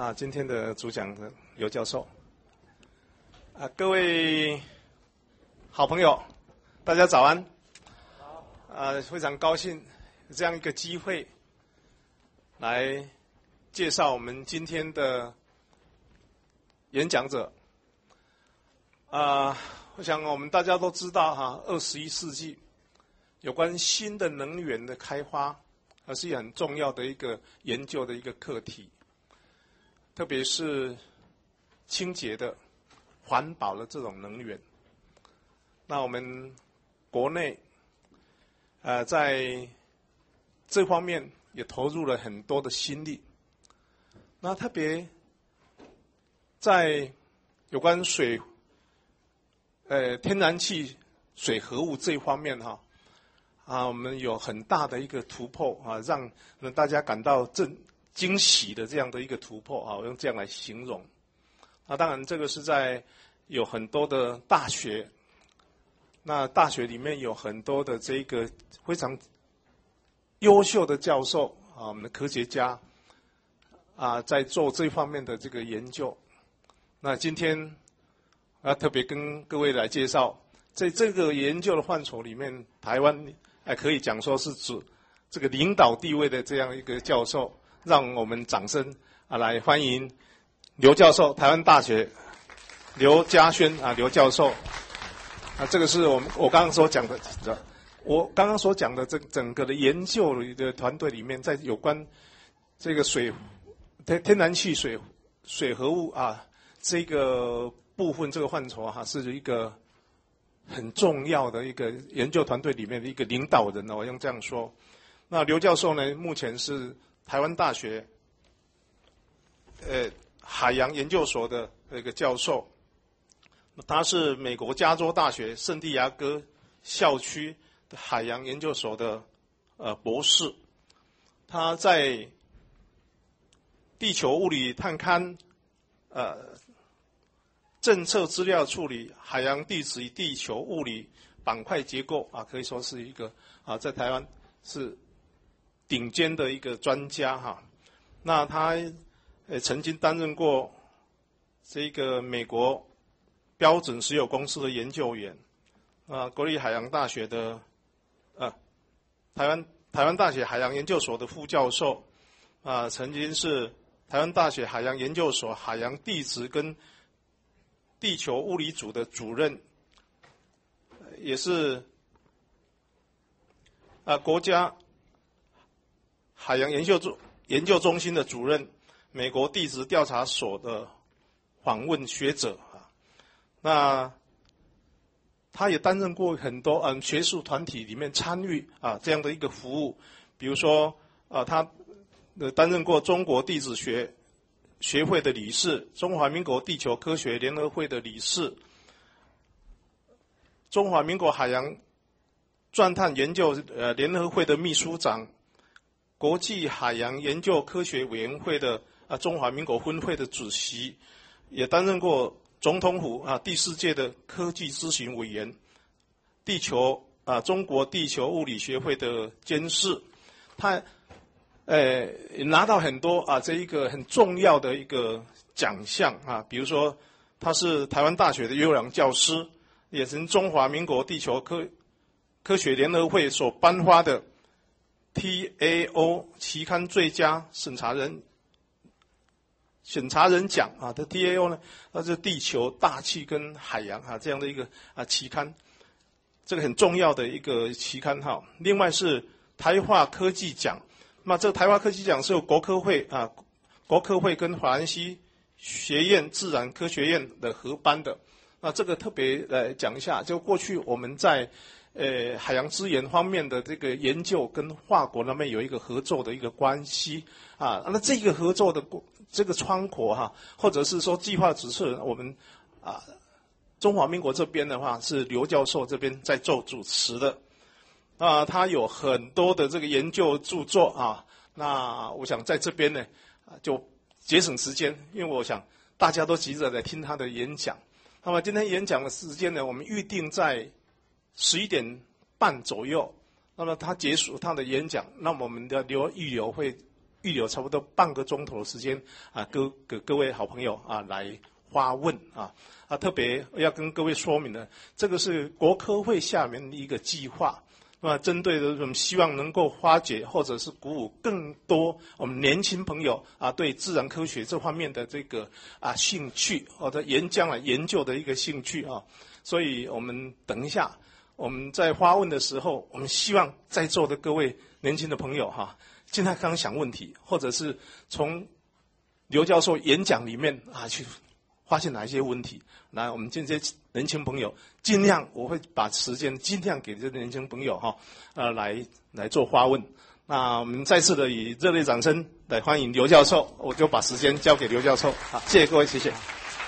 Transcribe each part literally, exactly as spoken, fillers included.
啊，今天的主讲的刘教授，啊，各位好朋友，大家早安。啊，非常高兴有这样一个机会来介绍我们今天的演讲者。啊，我想我们大家都知道哈，二十一世纪有关新的能源的开发，还是很重要的一个研究的一个课题。特别是清洁的、环保的这种能源，那我们国内，呃，在这方面也投入了很多的心力。那特别在有关水，呃，天然气、水合物这一方面哈，啊，我们有很大的一个突破啊，让让大家感到震。惊喜的这样的一个突破啊，我用这样来形容。那当然，这个是在有很多的大学，那大学里面有很多的这个非常优秀的教授啊，我们的科学家啊，在做这方面的这个研究。那今天要特别跟各位来介绍，在这个研究的范畴里面，台湾还可以讲说是指这个领导地位的这样一个教授。让我们掌声啊，来欢迎刘教授，台湾大学刘嘉轩啊，刘教授啊，这个是我们我刚刚所讲的，我刚刚所讲的这整个的研究的团队里面，在有关这个水天天然气水水合物啊这个部分这个范畴哈、啊，是一个很重要的一个研究团队里面的一个领导人，我用这样说。那刘教授呢，目前是台湾大学，呃，海洋研究所的一个教授，他是美国加州大学圣地亚哥校区的海洋研究所的呃博士，他在地球物理探勘、呃政策资料处理、海洋地质与地球物理板块结构啊，可以说是一个啊，在台湾是顶尖的一个专家哈，那他呃曾经担任过这个美国标准石油公司的研究员，啊，国立海洋大学的呃台湾台湾大学海洋研究所的副教授，啊，曾经是台湾大学海洋研究所海洋地质跟地球物理组的主任，也是啊国家海洋研究中研究中心的主任，美国地质调查所的访问学者啊，那他也担任过很多嗯学术团体里面参与啊这样的一个服务，比如说啊他呃担任过中国地质学学会的理事，中华民国地球科学联合会的理事，中华民国海洋钻探研究呃联合会的秘书长。国际海洋研究科学委员会的啊中华民国分会的主席，也担任过总统府啊第四届的科技咨询委员，地球啊中国地球物理学会的监事，他呃拿到很多啊这一个很重要的一个奖项啊，比如说他是台湾大学的优良教师，也是中华民国地球科科学联合会所颁发的T A O 期刊最佳审查人审查人奖啊，的 T A O 呢，它是地球、大气跟海洋啊这样的一个啊期刊，这个很重要的一个期刊哈。另外是台化科技奖，那这个台化科技奖是由国科会啊，国科会跟法兰西学院自然科学院的合颁的。那这个特别来讲一下，就过去我们在呃，海洋资源方面的这个研究跟法国那边有一个合作的一个关系啊，那这个合作的这个窗口哈、啊，或者是说计划指示，我们啊中华民国这边的话是刘教授这边在做主持的，啊，他有很多的这个研究著作啊，那我想在这边呢就节省时间，因为我想大家都急着来听他的演讲。那么今天演讲的时间呢，我们预定在十一点半左右，那么他结束他的演讲，那么我们的刘预留会预留差不多半个钟头的时间啊，给给各位好朋友啊来发问啊啊，特别要跟各位说明的，这个是国科会下面的一个计划。那针对的我们希望能够发掘或者是鼓舞更多我们年轻朋友啊对自然科学这方面的这个啊兴趣或者研将来研究的一个兴趣啊，所以我们等一下我们在发问的时候，我们希望在座的各位年轻的朋友哈，尽量刚想问题，或者是从刘教授演讲里面啊去发现哪一些问题，来我们这些年轻朋友尽量我会把时间尽量给这些年轻朋友哈，呃来来做发问。那我们再次的以热烈掌声来欢迎刘教授，我就把时间交给刘教授。好，谢谢各位，谢谢。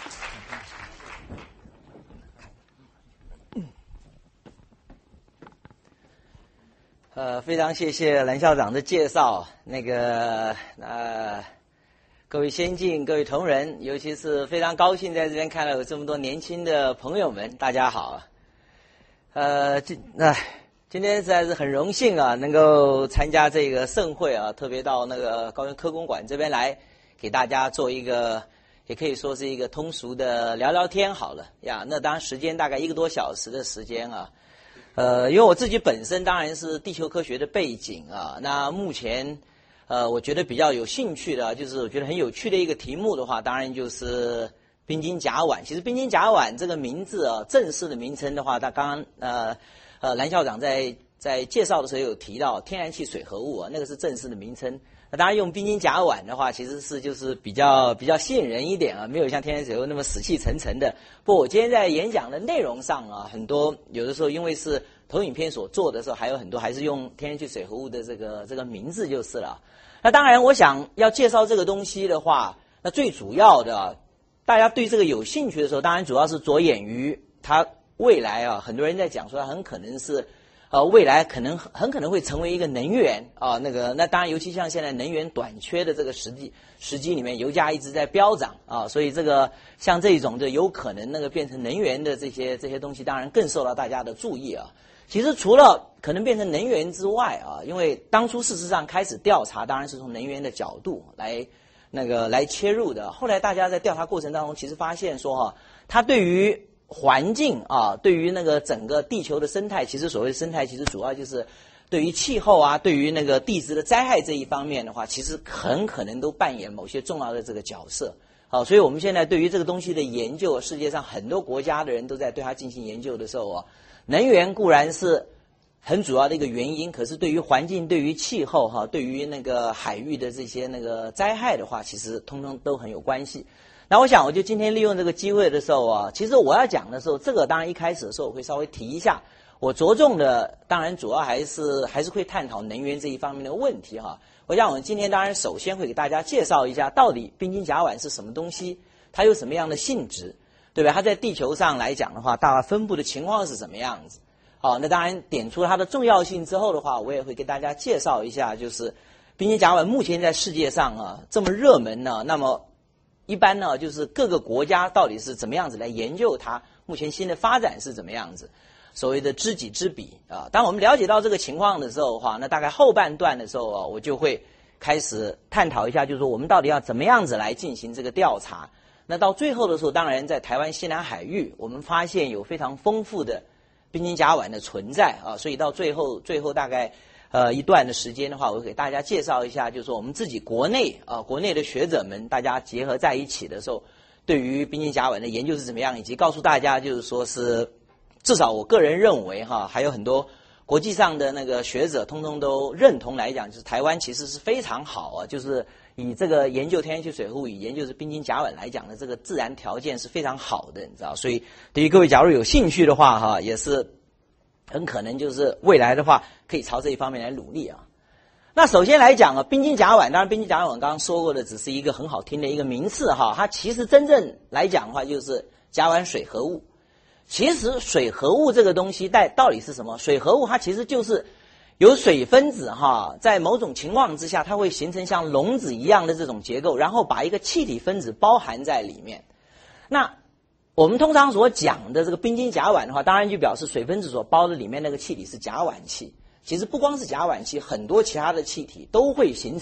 呃，非常谢谢蓝校长的介绍。那个呃。各位先进，各位同仁，尤其是非常高兴在这边看到有这么多年轻的朋友们，大家好。呃，今那、呃、今天实在是很荣幸啊，能够参加这个盛会啊，特别到那个高雄科工馆这边来，给大家做一个，也可以说是一个通俗的聊聊天好了呀。那当然时间大概一个多小时的时间啊。呃，因为我自己本身当然是地球科学的背景啊，那目前。呃，我觉得比较有兴趣的，就是我觉得很有趣的一个题目的话，当然就是冰晶甲烷。其实冰晶甲烷这个名字啊，正式的名称的话，他刚刚呃呃蓝校长在在介绍的时候有提到天然气水合物啊，那个是正式的名称。那当然用冰晶甲烷的话，其实是就是比较比较吸引人一点啊，没有像天然水合物那么死气沉沉的。不过我今天在演讲的内容上啊，很多有的时候因为是投影片所做的时候，还有很多还是用天然气水合物的这个这个名字就是了。那当然，我想要介绍这个东西的话，那最主要的，大家对这个有兴趣的时候，当然主要是着眼于它未来啊。很多人在讲说，它很可能是，呃，未来可能很可能会成为一个能源啊。那个，那当然，尤其像现在能源短缺的这个时机时机里面，油价一直在飙涨啊，所以这个像这种的有可能那个变成能源的这些这些东西，当然更受到大家的注意啊。其实除了可能变成能源之外啊，因为当初事实上开始调查，当然是从能源的角度来那个来切入的。后来大家在调查过程当中，其实发现说哈、啊，它对于环境啊，对于那个整个地球的生态，其实所谓的生态，其实主要就是对于气候啊，对于那个地质的灾害这一方面的话，其实很可能都扮演某些重要的这个角色。好，所以我们现在对于这个东西的研究，世界上很多国家的人都在对它进行研究的时候啊。能源固然是很主要的一个原因，可是对于环境、对于气候、哈，对于那个海域的这些那个灾害的话，其实通通都很有关系。那我想，我就今天利用这个机会的时候啊，其实我要讲的时候，这个当然一开始的时候我会稍微提一下，我着重的当然主要还是还是会探讨能源这一方面的问题哈。我想我们今天当然首先会给大家介绍一下，到底冰晶甲烷是什么东西，它有什么样的性质。对吧？它在地球上来讲的话，大概分布的情况是什么样子？好，那当然点出它的重要性之后的话，我也会给大家介绍一下，就是冰晶甲烷目前在世界上啊这么热门呢，那么一般呢就是各个国家到底是怎么样子来研究它，目前新的发展是怎么样子？所谓的知己知彼啊。当我们了解到这个情况的时候的话，那大概后半段的时候啊，我就会开始探讨一下，就是说我们到底要怎么样子来进行这个调查。那到最后的时候，当然在台湾西南海域，我们发现有非常丰富的冰晶甲烷的存在啊，所以到最后最后大概呃一段的时间的话，我会给大家介绍一下，就是说我们自己国内啊国内的学者们大家结合在一起的时候，对于冰晶甲烷的研究是怎么样，以及告诉大家就是说是至少我个人认为哈，还有很多国际上的那个学者通通都认同来讲，就是台湾其实是非常好啊，就是以这个研究天然气水合物，以研究是冰晶甲烷来讲的，这个自然条件是非常好的，你知道，所以对于各位假如有兴趣的话哈，也是很可能就是未来的话可以朝这一方面来努力啊。那首先来讲啊，冰晶甲烷，当然冰晶甲烷我刚刚说过的只是一个很好听的一个名词哈，它其实真正来讲的话就是甲烷水合物。其实水合物这个东西带到底是什么？水合物它其实就是有水分子哈，在某种情况之下，它会形成像笼子一样的这种结构，然后把一个气体分子包含在里面。那我们通常所讲的这个冰晶甲烷的话，当然就表示水分子所包的里面那个气体是甲烷气。其实不光是甲烷气，很多其他的气体都会形成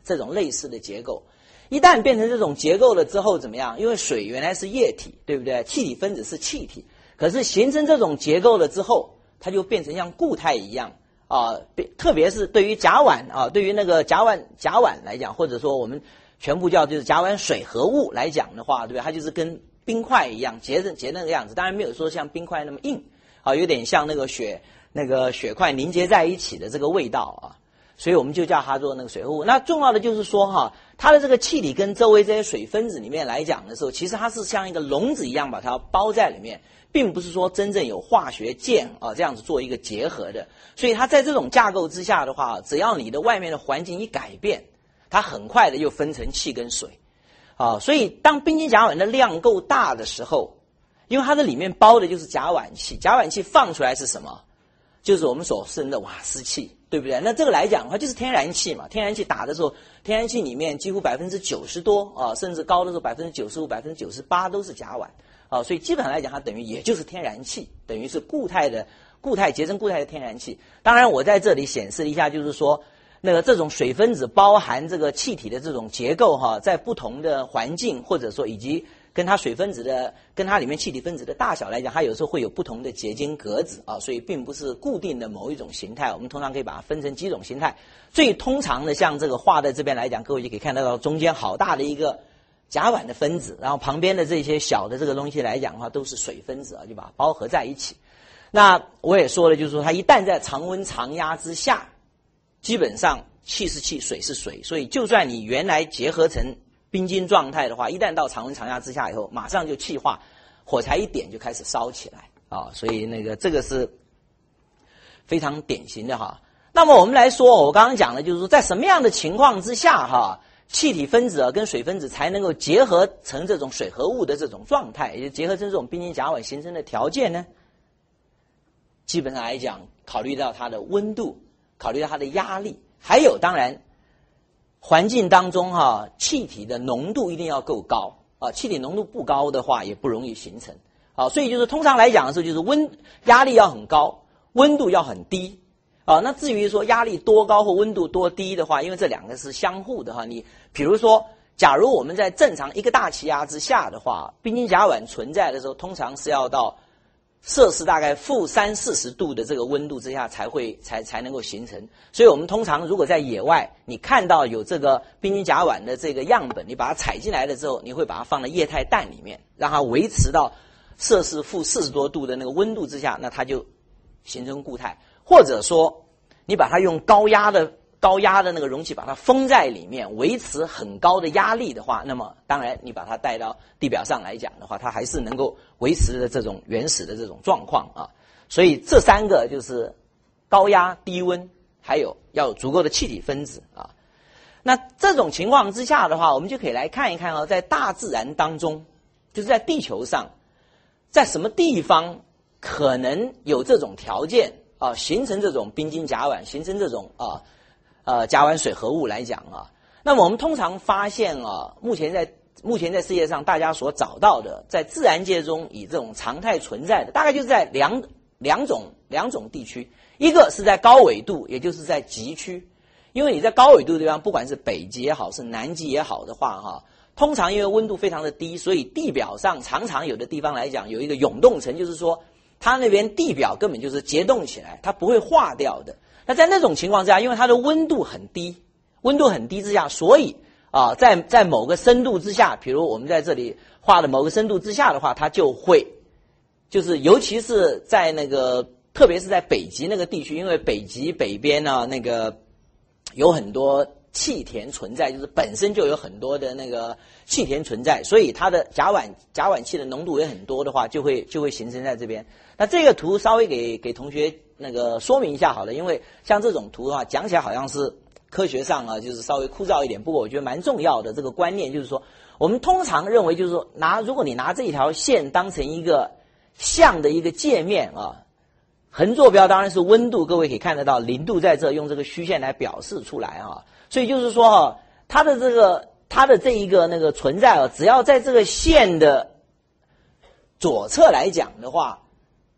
这种类似的结构。一旦变成这种结构了之后怎么样？因为水原来是液体，对不对？气体分子是气体，可是形成这种结构了之后，它就变成像固态一样啊、呃。特别是对于甲烷啊，对于那个甲烷甲烷来讲，或者说我们全部叫就是甲烷水合物来讲的话，对不对？它就是跟冰块一样结成结那个样子，当然没有说像冰块那么硬啊，有点像那个雪那个雪块凝结在一起的这个味道啊。所以我们就叫它做那个水合物。那重要的就是说哈，它的这个气体跟周围这些水分子里面来讲的时候，其实它是像一个笼子一样把它包在里面，并不是说真正有化学键啊这样子做一个结合的。所以它在这种架构之下的话，只要你的外面的环境一改变，它很快的又分成气跟水啊。所以当冰晶甲烷的量够大的时候，因为它的里面包的就是甲烷气，甲烷气放出来是什么？就是我们所生的瓦斯气，对不对？那这个来讲的话，就是天然气嘛。天然气打的时候，天然气里面几乎百分之九十多啊，甚至高的时候百分之九十五、百分之九十八都是甲烷啊。所以基本上来讲，它等于也就是天然气，等于是固态的固态结成固态的天然气。当然，我在这里显示一下，就是说那个这种水分子包含这个气体的这种结构哈、啊，在不同的环境或者说以及跟它水分子的跟它里面气体分子的大小来讲，它有时候会有不同的结晶格子啊，所以并不是固定的某一种形态。我们通常可以把它分成几种形态。最通常的像这个画在这边来讲，各位就可以看得到中间好大的一个甲烷的分子，然后旁边的这些小的这个东西来讲的话，都是水分子啊，就把它包合在一起。那我也说了，就是说它一旦在常温常压之下，基本上气是气，水是水，所以就算你原来结合成冰晶状态的话，一旦到常温常压之下以后，马上就气化，火柴一点就开始烧起来啊！所以那个这个是非常典型的哈。那么我们来说，我刚刚讲的就是说，在什么样的情况之下哈，气体分子啊跟水分子才能够结合成这种水合物的这种状态，也就结合成这种冰晶甲烷形成的条件呢？基本上来讲，考虑到它的温度，考虑到它的压力，还有当然。环境当中哈、啊，气体的浓度一定要够高啊，气体浓度不高的话也不容易形成啊，所以就是通常来讲的时候，就是温压力要很高，温度要很低啊。那至于说压力多高或温度多低的话，因为这两个是相互的哈。你比如说，假如我们在正常一个大气压之下的话，冰晶甲烷存在的时候，通常是要到摄氏大概负三四十度的这个温度之下才会才才能够形成，所以我们通常如果在野外，你看到有这个冰晶甲烷的这个样本，你把它采进来了之后，你会把它放在液态氮里面，让它维持到摄氏负四十多度的那个温度之下，那它就形成固态。或者说，你把它用高压的高压的那个容器把它封在里面，维持很高的压力的话，那么当然你把它带到地表上来讲的话，它还是能够维持的这种原始的这种状况啊。所以这三个就是高压、低温，还有要有足够的气体分子啊。那这种情况之下的话，我们就可以来看一看啊，在大自然当中，就是在地球上，在什么地方可能有这种条件啊，形成这种冰晶甲烷，形成这种啊。呃，甲烷水合物来讲啊，那么我们通常发现啊，目前在目前在世界上大家所找到的，在自然界中以这种常态存在的，大概就是在两两种两种地区，一个是在高纬度，也就是在极区，因为你在高纬度的地方，不管是北极也好，是南极也好的话哈，通常因为温度非常的低，所以地表上常常有的地方来讲有一个永冻层，就是说它那边地表根本就是结冻起来，它不会化掉的。那在那种情况之下，因为它的温度很低，温度很低之下，所以啊，在在某个深度之下，比如我们在这里画的某个深度之下的话，它就会，就是尤其是在那个，特别是在北极那个地区，因为北极北边呢、啊，那个有很多气田存在，就是本身就有很多的那个气田存在，所以它的甲烷甲烷气的浓度也很多的话，就会就会形成在这边。那这个图稍微给给同学那个说明一下好了，因为像这种图的话，讲起来好像是科学上啊，就是稍微枯燥一点，不过我觉得蛮重要的。这个观念就是说，我们通常认为就是说，拿如果你拿这一条线当成一个像的一个界面啊，横坐标当然是温度，各位可以看得到零度在这，用这个虚线来表示出来啊。所以就是说哈，它的这个它的这一个那个存在啊，只要在这个线的左侧来讲的话，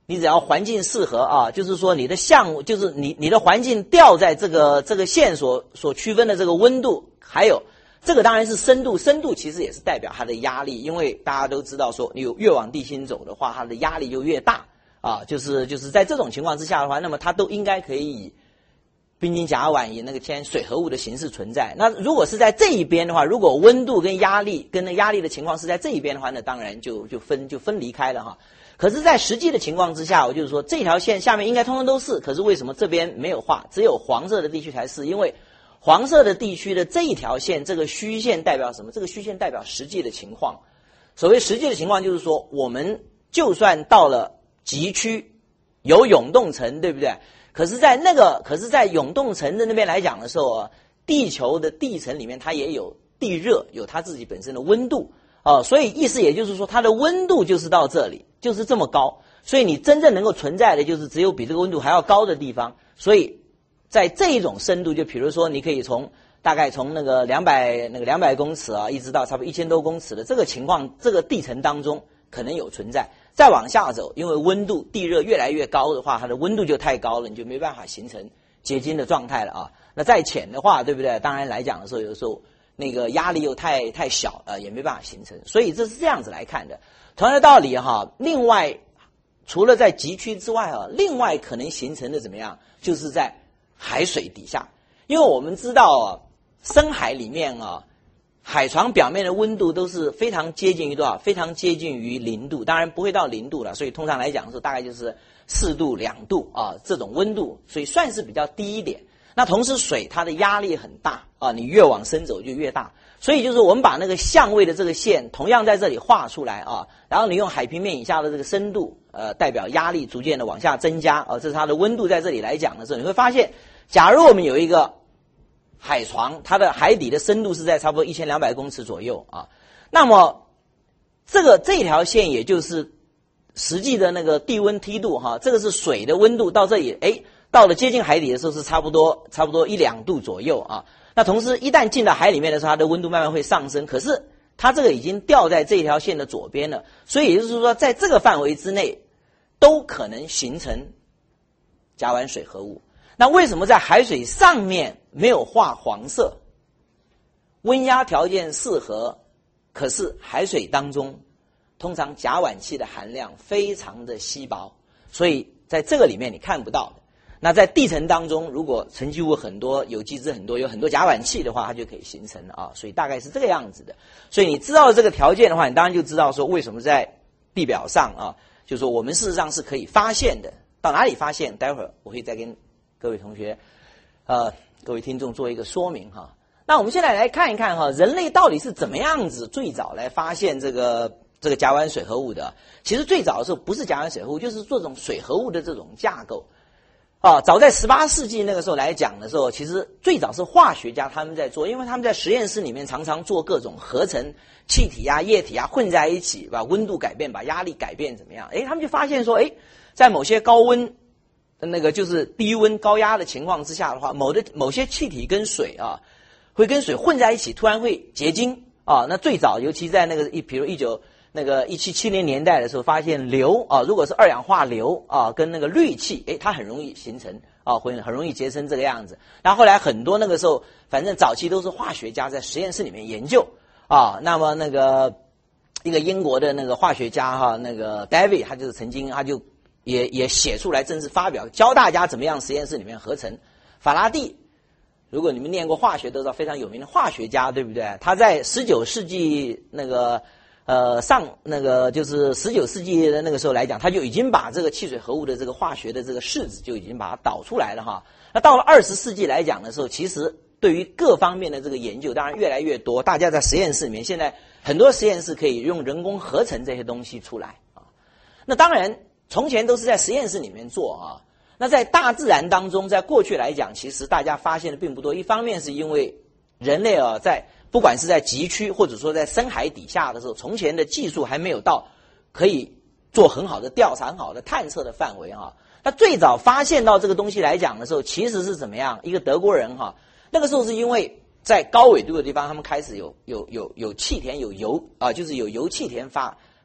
你只要环境适合啊，就是说你的项目，就是你你的环境掉在这个这个线所所区分的这个温度，还有这个当然是深度，深度其实也是代表它的压力，因为大家都知道说，你有越往地心走的话，它的压力就越大啊，就是就是在这种情况之下的话，那么它都应该可以以冰晶甲烷以那个天水合物的形式存在。那如果是在这一边的话，如果温度跟压力跟那压力的情况是在这一边的话，那当然就就分就分离开了哈。可是，在实际的情况之下，我就是说，这条线下面应该通通都是，可是为什么这边没有画，只有黄色的地区才是？因为黄色的地区的这一条线，这个虚线代表什么？这个虚线代表实际的情况。所谓实际的情况，就是说，我们就算到了极区，有永冻层，对不对？可是，在那个，可是在永冻层的那边来讲的时候啊，地球的地层里面它也有地热，有它自己本身的温度。哦，所以意思也就是说，它的温度就是到这里，就是这么高，所以你真正能够存在的就是只有比这个温度还要高的地方。所以在这一种深度，就比如说你可以从大概从那个两百那个两百公尺啊，一直到差不多一千多公尺的这个情况，这个地层当中可能有存在。再往下走，因为温度地热越来越高的话，它的温度就太高了，你就没办法形成结晶的状态了啊。那再浅的话，对不对？当然来讲的时候，有时候那个压力又太太小，呃，也没办法形成，所以这是这样子来看的。同样的道理哈，另外除了在极区之外啊，另外可能形成的怎么样，就是在海水底下，因为我们知道啊，深海里面啊，海床表面的温度都是非常接近于多少？非常接近于零度，当然不会到零度了，所以通常来讲的时候，大概就是四度、两度啊这种温度，所以算是比较低一点。那同时水它的压力很大啊，你越往深走就越大，所以就是我们把那个相位的这个线同样在这里画出来啊，然后你用海平面以下的这个深度，呃，代表压力逐渐的往下增加啊，这是它的温度在这里来讲的时候，你会发现，假如我们有一个海床，它的海底的深度是在差不多一千两百公尺左右啊，那么这个这条线也就是实际的那个地温梯度哈，这个是水的温度到这里，哎。到了接近海底的时候是差不多差不多一两度左右啊。那同时一旦进到海里面的时候，它的温度慢慢会上升。可是它这个已经掉在这条线的左边了，所以也就是说，在这个范围之内都可能形成甲烷水合物。那为什么在海水上面没有画黄色？温压条件适合，可是海水当中通常甲烷气的含量非常的稀薄，所以在这个里面你看不到的。那在地层当中，如果沉积物很多，有机质很多，有很多甲烷气的话，它就可以形成了啊。所以大概是这个样子的。所以你知道了这个条件的话，你当然就知道说为什么在地表上啊，就是说我们事实上是可以发现的。到哪里发现？待会儿我会再跟各位同学、呃各位听众做一个说明哈。那我们现在来看一看哈，人类到底是怎么样子最早来发现这个这个甲烷水合物的？其实最早的时候不是甲烷水合物，就是做这种水合物的这种架构。啊，早在十八世纪那个时候来讲的时候，其实最早是化学家他们在做，因为他们在实验室里面常常做各种合成气体啊、液体啊混在一起，把温度改变、把压力改变怎么样？诶，他们就发现说，诶，在某些高温那个就是低温高压的情况之下的话，某的某些气体跟水啊，会跟水混在一起，突然会结晶啊。那最早尤其在那个一，比如一九。那个一七七零年代的时候，发现硫啊，如果是二氧化硫啊，跟那个氯气，诶，它很容易形成啊，会很容易结成这个样子。然后后来很多那个时候，反正早期都是化学家在实验室里面研究啊。那么那个一个英国的那个化学家哈、啊，那个 David， 他就是曾经他就也也写出来正式发表，教大家怎么样实验室里面合成。法拉第，如果你们念过化学都知道，非常有名的化学家，对不对？他在十九世纪那个。呃，上那个就是十九世纪的那个时候来讲，他就已经把这个汽水合物的这个化学的这个式子就已经把它导出来了哈。那到了二十世纪来讲的时候，其实对于各方面的这个研究，当然越来越多，大家在实验室里面，现在很多实验室可以用人工合成这些东西出来啊。那当然，从前都是在实验室里面做啊。那在大自然当中，在过去来讲，其实大家发现的并不多。一方面是因为人类啊，在不管是在极区或者说在深海底下的时候，从前的技术还没有到可以做很好的调查、很好的探测的范围哈。那最早发现到这个东西来讲的时候，其实是怎么样？一个德国人哈，那个时候是因为在高纬度的地方，他们开始有有有有气田、有油啊，就是有油气田发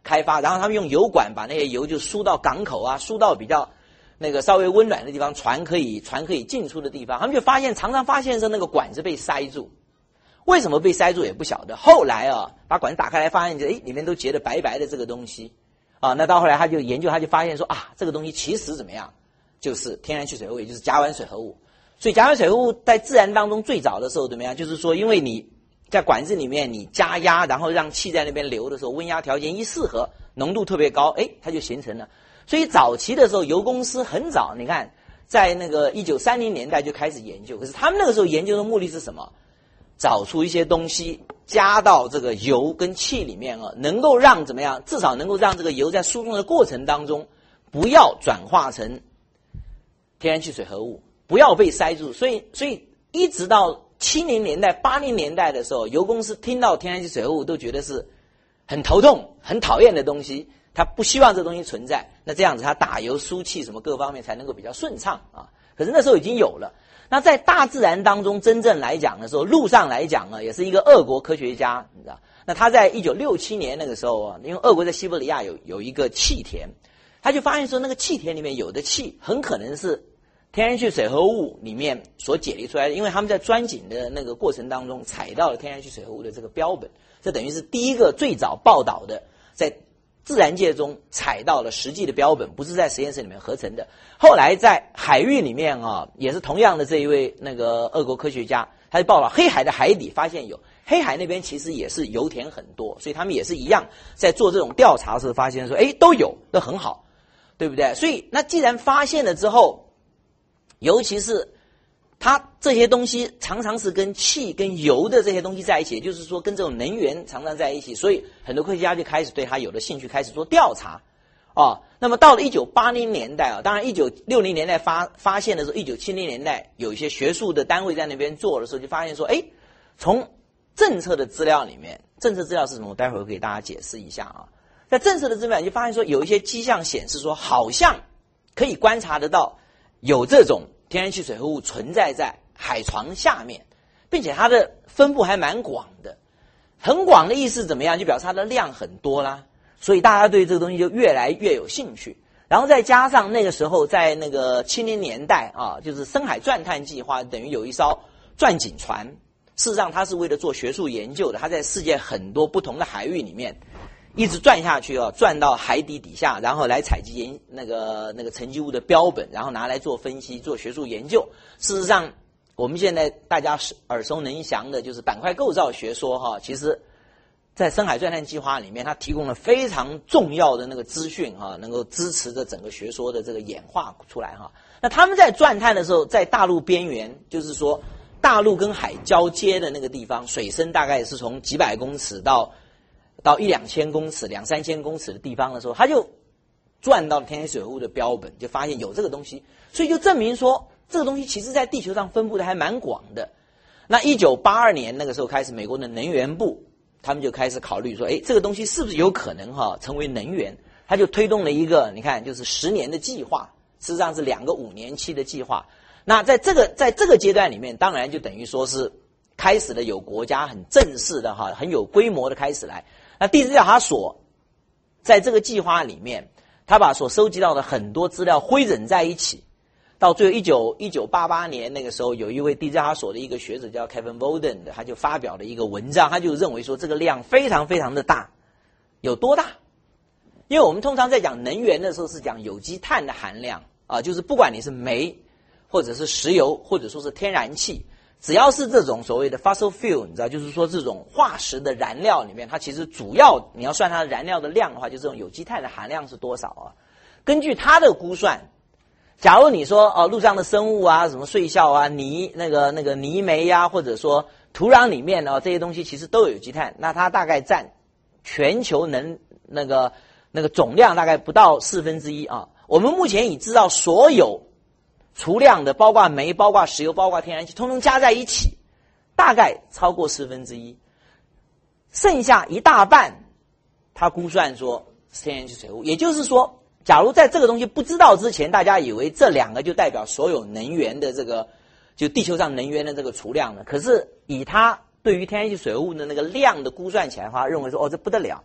开发，然后他们用油管把那些油就输到港口啊，输到比较那个稍微温暖的地方，船可以船可以进出的地方，他们就发现常常发现是那个管子被塞住。为什么被塞住也不晓得。后来啊，把管子打开来，发现就哎里面都结得白白的这个东西啊。那到后来他就研究，他就发现说啊，这个东西其实怎么样，就是天然去水合物，也就是甲烷水合物。所以甲烷水合物在自然当中最早的时候怎么样？就是说，因为你在管子里面你加压，然后让气在那边流的时候，温压条件一适合，浓度特别高，哎，它就形成了。所以早期的时候，油公司很早，你看在那个一九三零年代就开始研究，可是他们那个时候研究的目的是什么？找出一些东西加到这个油跟气里面啊，能够让怎么样？至少能够让这个油在输送的过程当中不要转化成天然气水合物，不要被塞住。所以，所以一直到七零年代、八零年代的时候，油公司听到天然气水合物都觉得是很头痛、很讨厌的东西，他不希望这东西存在。那这样子，他打油、输气什么各方面才能够比较顺畅啊。可是那时候已经有了。那在大自然当中，真正来讲的时候，陆上来讲呢，也是一个俄国科学家，你知道？那他在一九六七年那个时候啊，因为俄国在西伯利亚有有一个气田，他就发现说，那个气田里面有的气很可能是天然气水合物里面所解离出来的，因为他们在钻井的那个过程当中采到了天然气水合物的这个标本，这等于是第一个最早报道的在自然界中采到了实际的标本，不是在实验室里面合成的。后来在海域里面啊，也是同样的这一位那个俄国科学家，他就报道黑海的海底发现有，黑海那边其实也是油田很多，所以他们也是一样在做这种调查的时候发现说，哎，都有，都很好，对不对？所以那既然发现了之后，尤其是它这些东西常常是跟气跟油的这些东西在一起，也就是说跟这种能源常常在一起，所以很多科学家就开始对它有了兴趣，开始做调查哦。那么到了一九八零年代啊，当然一九六零年代发发现的时候，一九七零年代有一些学术的单位在那边做的时候，就发现说，哎，从政策的资料里面，政策资料是什么？我待会儿会给大家解释一下啊。在政策的资料就发现说，有一些迹象显示说，好像可以观察得到有这种天然气水合物存在在海床下面，并且它的分布还蛮广的。很广的意思怎么样？就表示它的量很多啦，所以大家对这个东西就越来越有兴趣。然后再加上那个时候在那个七零年代啊，就是深海钻探计划，等于有一艘钻井船，事实上它是为了做学术研究的，它在世界很多不同的海域里面一直钻下去啊，钻到海底底下，然后来采集研那个那个沉积物的标本，然后拿来做分析、做学术研究。事实上，我们现在大家耳熟能详的就是板块构造学说哈，其实在深海钻探计划里面，它提供了非常重要的那个资讯哈，能够支持着整个学说的这个演化出来哈。那他们在钻探的时候，在大陆边缘，就是说大陆跟海交接的那个地方，水深大概是从几百公尺到到一两千公尺、两三千公尺的地方的时候，他就钻到了天然气水合物的标本，就发现有这个东西，所以就证明说这个东西其实在地球上分布的还蛮广的。那一九八二年那个时候开始，美国的能源部他们就开始考虑说，哎，这个东西是不是有可能哈成为能源？他就推动了一个，你看，就是十年的计划，事实上是两个五年期的计划。那在这个在这个阶段里面，当然就等于说是开始了有国家很正式的哈，很有规模的开始来。那地质调查所在这个计划里面，他把所收集到的很多资料汇整在一起，到最后一九一九八八年那个时候，有一位地质调查所的一个学者叫 Kevin Bolden 的，他就发表了一个文章，他就认为说这个量非常非常的大。有多大？因为我们通常在讲能源的时候是讲有机碳的含量啊，就是不管你是煤或者是石油或者说是天然气，只要是这种所谓的 fossil fuel， 你知道，就是说这种化石的燃料里面，它其实主要你要算它的燃料的量的话，就这种有机碳的含量是多少啊？根据它的估算，假如你说哦，陆上的生物啊，什么睡酵啊、泥那个那个泥煤呀、啊，或者说土壤里面呢、哦、这些东西其实都有有机碳，那它大概占全球能那个那个总量大概不到四分之一啊。我们目前已知道所有除量的，包括煤、包括石油、包括天然气，通通加在一起，大概超过四分之一，剩下一大半，他估算说是天然气水合物。也就是说，假如在这个东西不知道之前，大家以为这两个就代表所有能源的这个，就地球上能源的这个储量呢，可是以它对于天然气水合物的那个量的估算起来的话，认为说哦，这不得了，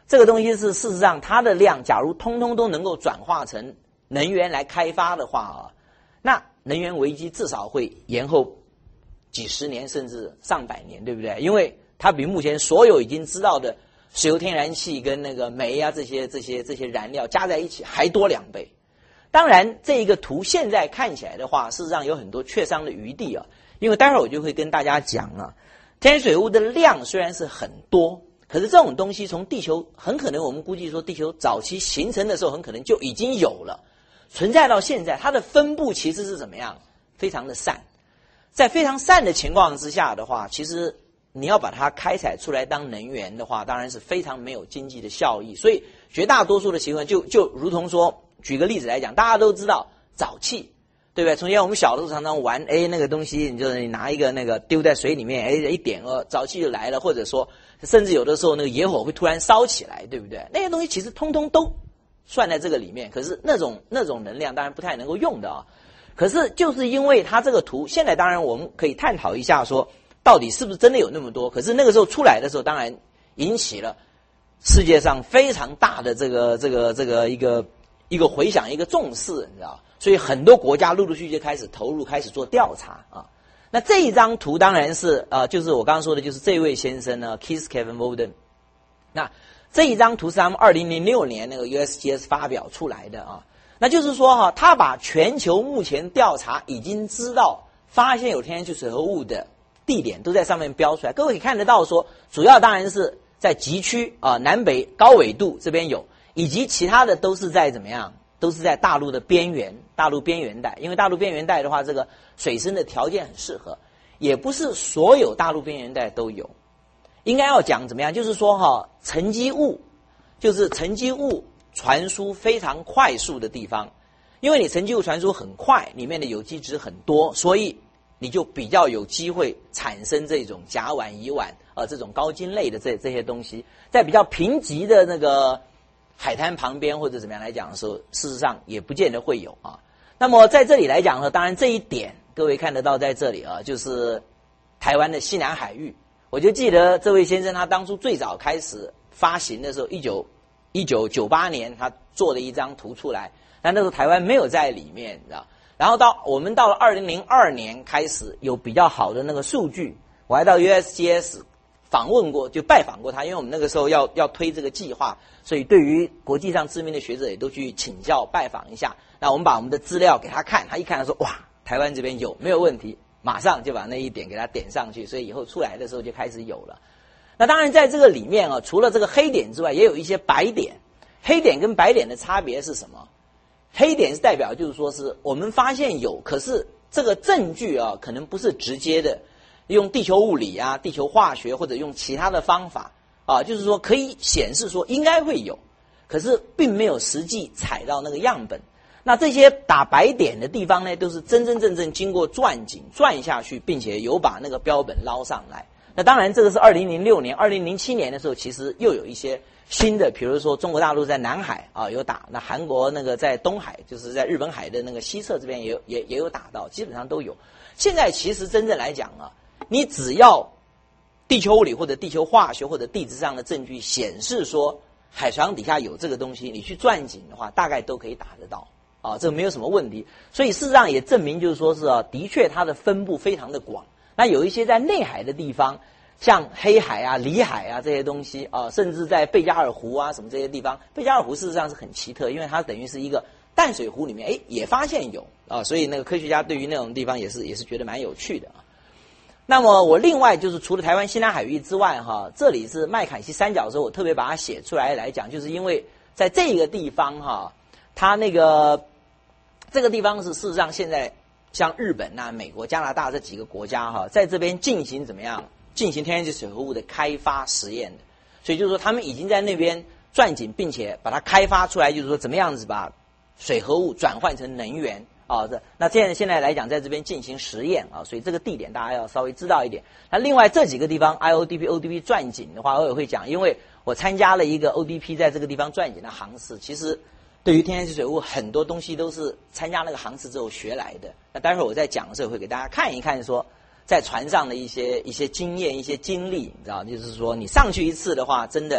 这个东西是事实上它的量，假如通通都能够转化成能源来开发的话啊，那能源危机至少会延后几十年甚至上百年，对不对？因为它比目前所有已经知道的石油、天然气跟那个煤啊这些这些这些燃料加在一起还多两倍。当然，这一个图现在看起来的话，事实上有很多确商的余地啊。因为待会儿我就会跟大家讲啊，天然水污的量虽然是很多，可是这种东西从地球很可能我们估计说，地球早期形成的时候很可能就已经有了，存在到现在，它的分布其实是怎么样？非常的散。在非常散的情况之下的话，其实你要把它开采出来当能源的话，当然是非常没有经济的效益。所以绝大多数的情况就就如同说，举个例子来讲，大家都知道沼气，对不对？从前我们小的时候常常玩，哎，那个东西，你就是你拿一个那个丢在水里面，哎，一点哦，沼气就来了，或者说，甚至有的时候那个野火会突然烧起来，对不对？那些东西其实通通都算在这个里面，可是那种那种能量当然不太能够用的啊。可是就是因为它这个图，现在当然我们可以探讨一下说，到底是不是真的有那么多？可是那个时候出来的时候，当然引起了世界上非常大的这个这个这个一个一个回响，一个重视，你知道？所以很多国家陆陆续续就开始投入，开始做调查啊。那这一张图当然是呃，就是我刚刚说的，就是这位先生呢 ，Keith Kevin Walden。那这一张图是他们二零零六年那个 U S G S 发表出来的啊。那就是说哈、啊，他把全球目前调查已经知道发现有天然气水合物的地点都在上面标出来。各位可以看得到说，主要当然是在极区啊、南北高纬度这边有，以及其他的都是在怎么样？都是在大陆的边缘，大陆边缘带。因为大陆边缘带的话，这个水深的条件很适合，也不是所有大陆边缘带都有。应该要讲怎么样？就是说哈，沉积物，就是沉积物传输非常快速的地方，因为你沉积物传输很快，里面的有机质很多，所以你就比较有机会产生这种甲烷、乙烷呃这种高精类的这这些东西，在比较贫瘠的那个海滩旁边或者怎么样来讲的时候，事实上也不见得会有啊。那么在这里来讲呢，当然这一点各位看得到在这里啊，就是台湾的西南海域。我就记得这位先生他当初最早开始发行的时候，一九一九九八年他做了一张图出来，但那时候台湾没有在里面，你知道。然后到我们到了二零零二年开始有比较好的那个数据，我还到 U S G S 访问过，就拜访过他，因为我们那个时候要要推这个计划，所以对于国际上知名的学者也都去请教拜访一下。那我们把我们的资料给他看，他一看他说哇，台湾这边有没有问题，马上就把那一点给他点上去，所以以后出来的时候就开始有了。那当然在这个里面啊，除了这个黑点之外，也有一些白点。黑点跟白点的差别是什么？黑点是代表就是说是我们发现有，可是这个证据啊，可能不是直接的，用地球物理啊、地球化学或者用其他的方法啊，就是说可以显示说应该会有，可是并没有实际采到那个样本。那这些打白点的地方呢，都是真真正正经过钻井钻下去，并且有把那个标本捞上来。那当然这个是二零零六年，二零零七年的时候，其实又有一些新的，比如说中国大陆在南海啊有打，那韩国那个在东海，就是在日本海的那个西侧这边也有也也有打到，基本上都有。现在其实真正来讲啊，你只要地球物理或者地球化学或者地质上的证据显示说海床底下有这个东西，你去钻井的话，大概都可以打得到啊，这没有什么问题。所以事实上也证明就是说是啊，的确它的分布非常的广。那有一些在内海的地方，像黑海啊、里海啊这些东西啊，甚至在贝加尔湖啊什么这些地方，贝加尔湖事实上是很奇特，因为它等于是一个淡水湖里面，哎，也发现有啊，所以那个科学家对于那种地方也是也是觉得蛮有趣的啊。那么我另外就是除了台湾西南海域之外哈，这里是麦坎锡三角洲，我特别把它写出来来讲，就是因为在这个地方哈，它那个这个地方是事实上现在像日本啊、美国、加拿大这几个国家哈，在这边进行怎么样进行天然气水合物的开发实验的，所以就是说他们已经在那边钻井，并且把它开发出来，就是说怎么样子把水合物转换成能源啊。这那现在现在来讲，在这边进行实验啊，所以这个地点大家要稍微知道一点。那另外这几个地方 I O D P、O D P 钻井的话，我也会讲，因为我参加了一个 O D P 在这个地方钻井的航次，其实对于天然气水物很多东西都是参加那个航次之后学来的。那待会儿我在讲的时候会给大家看一看说在船上的一些一些经验、一些经历，你知道，就是说你上去一次的话，真的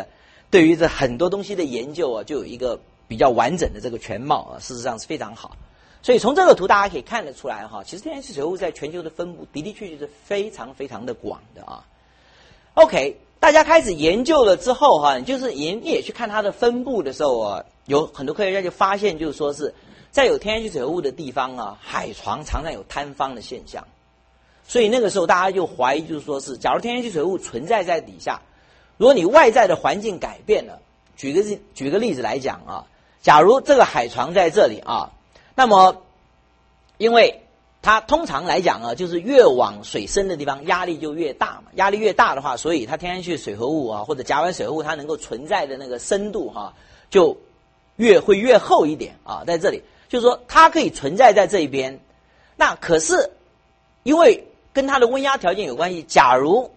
对于这很多东西的研究啊，就有一个比较完整的这个全貌啊，事实上是非常好。所以从这个图大家可以看得出来哈，其实天然气水合物在全球的分布的的确确是非常非常的广的啊。OK， 大家开始研究了之后哈，就是也也去看它的分布的时候啊，有很多科学家就发现，就是说是在有天然气水合物的地方啊，海床常常有坍方的现象。所以那个时候大家就怀疑，就是说是假如天然气水合物存在在底下，如果你外在的环境改变了，举个举个例子来讲啊，假如这个海床在这里啊，那么因为它通常来讲啊，就是越往水深的地方压力就越大嘛，压力越大的话，所以它天然气水合物啊或者甲烷水合物它能够存在的那个深度哈、啊，就越会越厚一点啊，在这里就是说它可以存在在这一边。那可是因为跟它的温压条件有关系，假如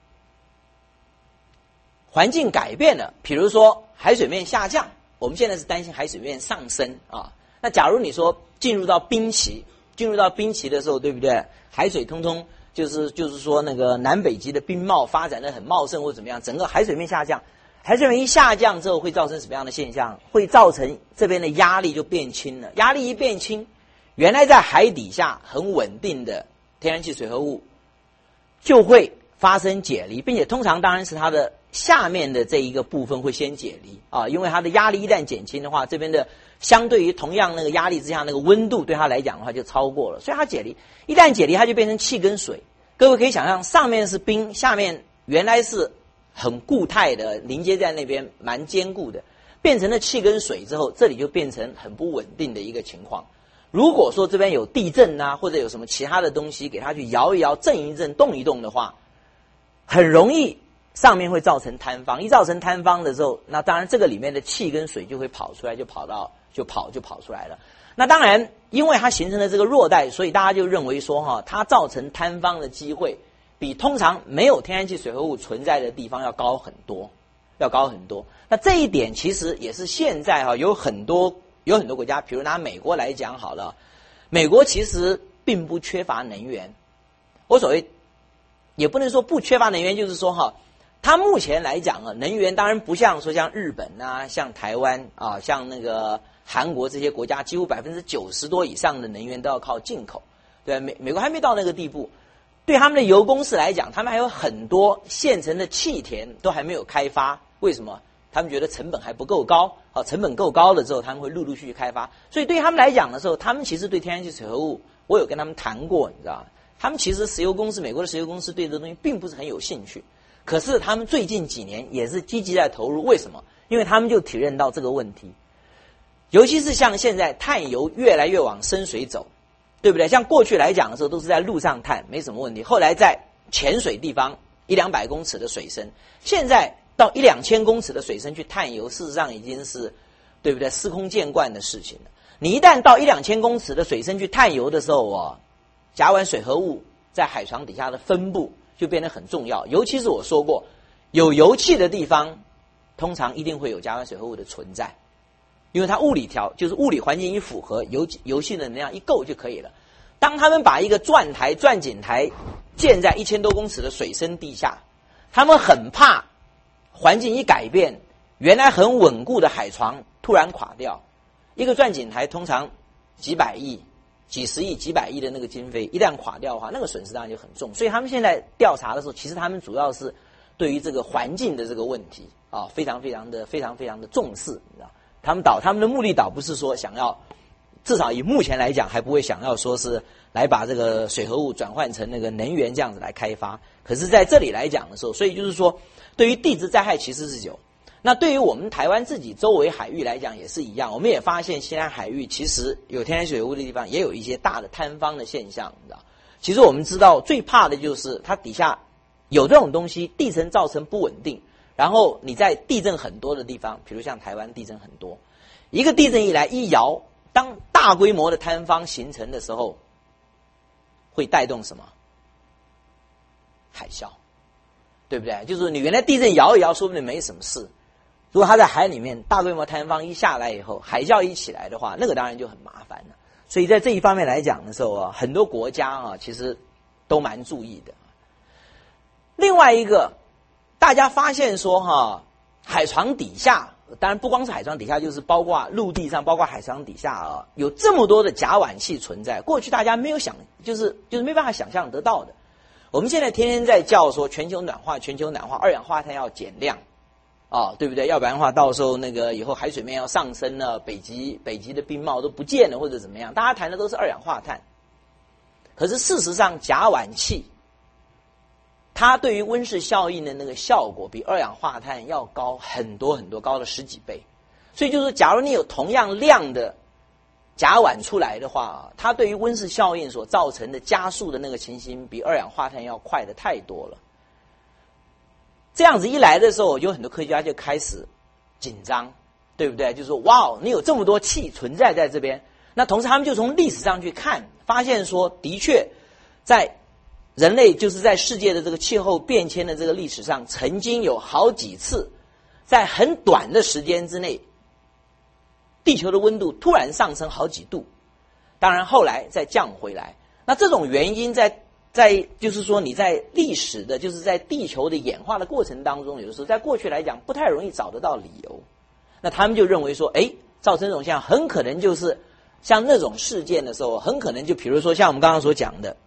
环境改变了，比如说海水面下降，我们现在是担心海水面上升啊。那假如你说进入到冰期，进入到冰期的时候，对不对？海水通通就是就是说那个南北极的冰帽发展的很茂盛或怎么样，整个海水面下降，海水面一下降之后会造成什么样的现象？会造成这边的压力就变轻了，压力一变轻，原来在海底下很稳定的天然气水合物就会发生解离，并且通常当然是它的下面的这一个部分会先解离啊，因为它的压力一旦减轻的话，这边的相对于同样那个压力之下那个温度对它来讲的话就超过了，所以它解离，一旦解离它就变成气跟水。各位可以想象，上面是冰，下面原来是很固态的，临接在那边蛮坚固的，变成了气跟水之后，这里就变成很不稳定的一个情况。如果说这边有地震啊，或者有什么其他的东西给它去摇一摇、震一震、动一动的话，很容易上面会造成坍方。一造成坍方的时候，那当然这个里面的气跟水就会跑出来，就跑到就跑就跑出来了。那当然，因为它形成了这个弱带，所以大家就认为说哈，它造成坍方的机会比通常没有天然气水合物存在的地方要高很多，要高很多。那这一点其实也是现在哈有很多。有很多国家，比如拿美国来讲好了，美国其实并不缺乏能源。我所谓也不能说不缺乏能源，就是说哈，它目前来讲啊，能源当然不像说像日本啊、像台湾啊、像那个韩国这些国家，几乎百分之九十多以上的能源都要靠进口。对，美美国还没到那个地步。对他们的油公司来讲，他们还有很多现成的气田都还没有开发。为什么？他们觉得成本还不够高，好，成本够高了之后，他们会陆陆续续开发。所以对他们来讲的时候，他们其实对天然气水合物，我有跟他们谈过，你知道吗？他们其实石油公司，美国的石油公司对这个东西并不是很有兴趣。可是他们最近几年也是积极在投入，为什么？因为他们就体认到这个问题，尤其是像现在碳油越来越往深水走，对不对？像过去来讲的时候，都是在陆上探，没什么问题。后来在浅水地方一两百公尺的水深，现在到一两千公尺的水深去探油，事实上已经是，对不对？司空见惯的事情了。你一旦到一两千公尺的水深去探油的时候哦，甲烷水合物在海床底下的分布就变得很重要。尤其是我说过，有油气的地方，通常一定会有甲烷水合物的存在，因为它物理条就是物理环境一符合，油油气的能量一够就可以了。当他们把一个钻台、钻井台建在一千多公尺的水深地下，他们很怕环境一改变，原来很稳固的海床突然垮掉。一个钻井台通常几百亿、几十亿、几百亿的那个经费，一旦垮掉的话，那个损失当然就很重。所以他们现在调查的时候，其实他们主要是对于这个环境的这个问题啊，非常非常的、非常非常的重视，你知道？他们导他们的目的导不是说想要，至少以目前来讲还不会想要说是来把这个水合物转换成那个能源这样子来开发。可是在这里来讲的时候，所以就是说，对于地质灾害其实是有。那对于我们台湾自己周围海域来讲也是一样，我们也发现西南海域其实有天然水合物的地方，也有一些大的坍方的现象，你知道？其实我们知道最怕的就是它底下有这种东西，地层造成不稳定，然后你在地震很多的地方，比如像台湾地震很多，一个地震一来一摇，当大规模的坍方形成的时候，会带动什么？海啸，对不对？就是你原来地震摇一摇，说不定没什么事。如果它在海里面大规模坍方一下来以后，海啸一起来的话，那个当然就很麻烦了。所以在这一方面来讲的时候啊，很多国家啊其实都蛮注意的。另外一个，大家发现说哈， 海床底下，当然不光是海床底下，就是包括陆地上，包括海床底下啊，有这么多的甲烷气存在。过去大家没有想，就是就是没办法想象得到的。我们现在天天在叫说全球暖化，全球暖化，二氧化碳要减量，啊，对不对？要不然的话，到时候那个以后海水面要上升了，北极北极的冰帽都不见了，或者怎么样？大家谈的都是二氧化碳。可是事实上，甲烷气它对于温室效应的那个效果比二氧化碳要高很多很多，高了十几倍。所以就是说，假如你有同样量的甲烷出来的话，它对于温室效应所造成的加速的那个情形，比二氧化碳要快的太多了。这样子一来的时候，有很多科学家就开始紧张，对不对？就是说，哇，你有这么多气存在在这边。那同时他们就从历史上去看，发现说，的确在人类就是在世界的这个气候变迁的这个历史上，曾经有好几次在很短的时间之内，地球的温度突然上升好几度，当然后来再降回来。那这种原因在在就是说你在历史的就是在地球的演化的过程当中，有的时候在过去来讲不太容易找得到理由。那他们就认为说，哎，造成这种现象很可能就是像那种事件的时候，很可能就比如说像我们刚刚所讲的，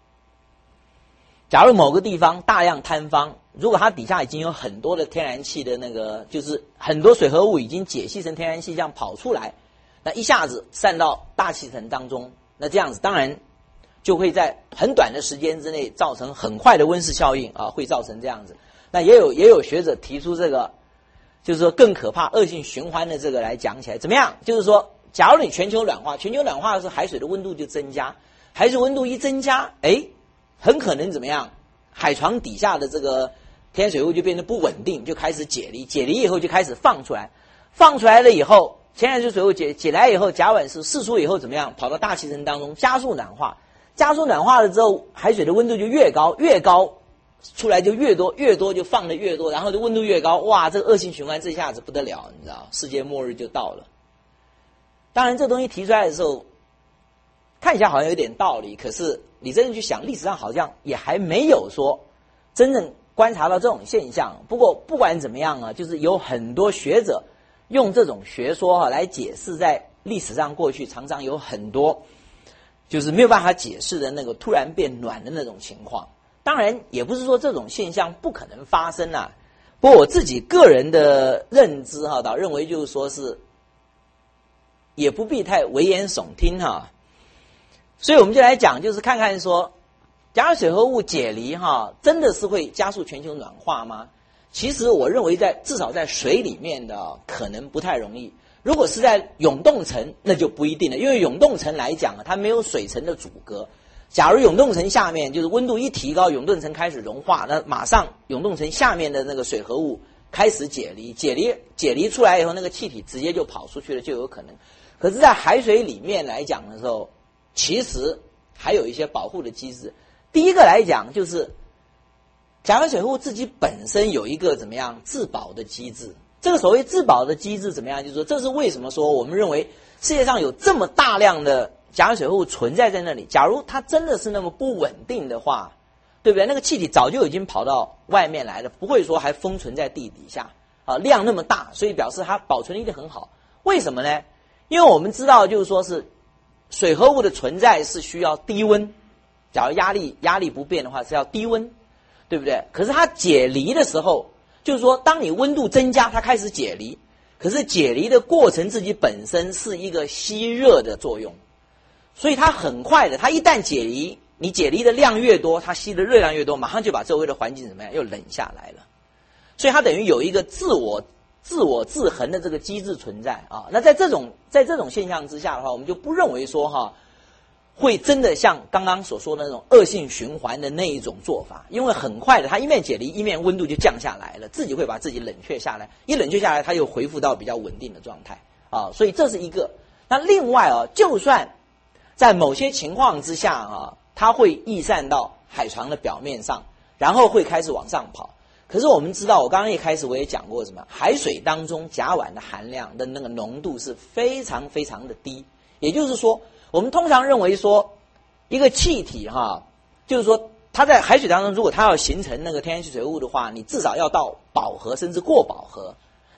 假如某个地方大量坍方，如果它底下已经有很多的天然气的那个，就是很多水合物已经解析成天然气这样跑出来，那一下子散到大气层当中，那这样子当然就会在很短的时间之内造成很快的温室效应啊，会造成这样子。那也有也有学者提出这个，就是说更可怕恶性循环的这个来讲起来，怎么样？就是说，假如你全球暖化，全球暖化的时候海水的温度就增加，海水温度一增加，哎，很可能怎么样？海床底下的这个天然水物就变得不稳定，就开始解离，解离以后就开始放出来，放出来了以后，天然水物解解来以后，甲烷是释出以后怎么样？跑到大气层当中加速暖化，加速暖化了之后，海水的温度就越高，越高出来就越多，越多就放的越多，然后就温度越高，哇，这个恶性循环这下子不得了，你知道，世界末日就到了。当然，这东西提出来的时候，看起来好像有点道理，可是你真正去想，历史上好像也还没有说真正观察到这种现象。不过不管怎么样啊，就是有很多学者用这种学说啊来解释，在历史上过去常常有很多就是没有办法解释的那个突然变暖的那种情况。当然也不是说这种现象不可能发生啊，不过我自己个人的认知哈、啊，倒认为就是说是也不必太危言耸听哈、啊。所以我们就来讲，就是看看说，甲烷水合物解离哈，真的是会加速全球暖化吗？其实我认为在至少在水里面的可能不太容易。如果是在永冻层，那就不一定了，因为永冻层来讲啊，它没有水层的阻隔。假如永冻层下面就是温度一提高，永冻层开始融化，那马上永冻层下面的那个水合物开始解离，解离解离出来以后，那个气体直接就跑出去了，就有可能。可是，在海水里面来讲的时候，其实还有一些保护的机制。第一个来讲，就是甲烷水合物自己本身有一个怎么样自保的机制。这个所谓自保的机制怎么样？就是说，这是为什么说我们认为世界上有这么大量的甲烷水合物存在在那里。假如它真的是那么不稳定的话，对不对？那个气体早就已经跑到外面来了，不会说还封存在地底下啊，量那么大，所以表示它保存力的很好。为什么呢？因为我们知道，就是说是水合物的存在是需要低温，假如压力压力不变的话是要低温，对不对？可是它解离的时候，就是说当你温度增加，它开始解离，可是解离的过程自己本身是一个吸热的作用，所以它很快的，它一旦解离，你解离的量越多，它吸的热量越多，马上就把周围的环境怎么样又冷下来了，所以它等于有一个自我自我制衡的这个机制存在啊。那在这种在这种现象之下的话，我们就不认为说哈会真的像刚刚所说的那种恶性循环的那一种做法，因为很快的它一面解离，一面温度就降下来了，自己会把自己冷却下来，一冷却下来它又恢复到比较稳定的状态啊。所以这是一个。那另外啊，就算在某些情况之下啊，它会逸散到海床的表面上，然后会开始往上跑。可是我们知道，我刚刚一开始我也讲过什么，海水当中甲烷的含量的那个浓度是非常非常的低。也就是说，我们通常认为说，一个气体哈，就是说它在海水当中，如果它要形成那个天然气水物的话，你至少要到饱和甚至过饱和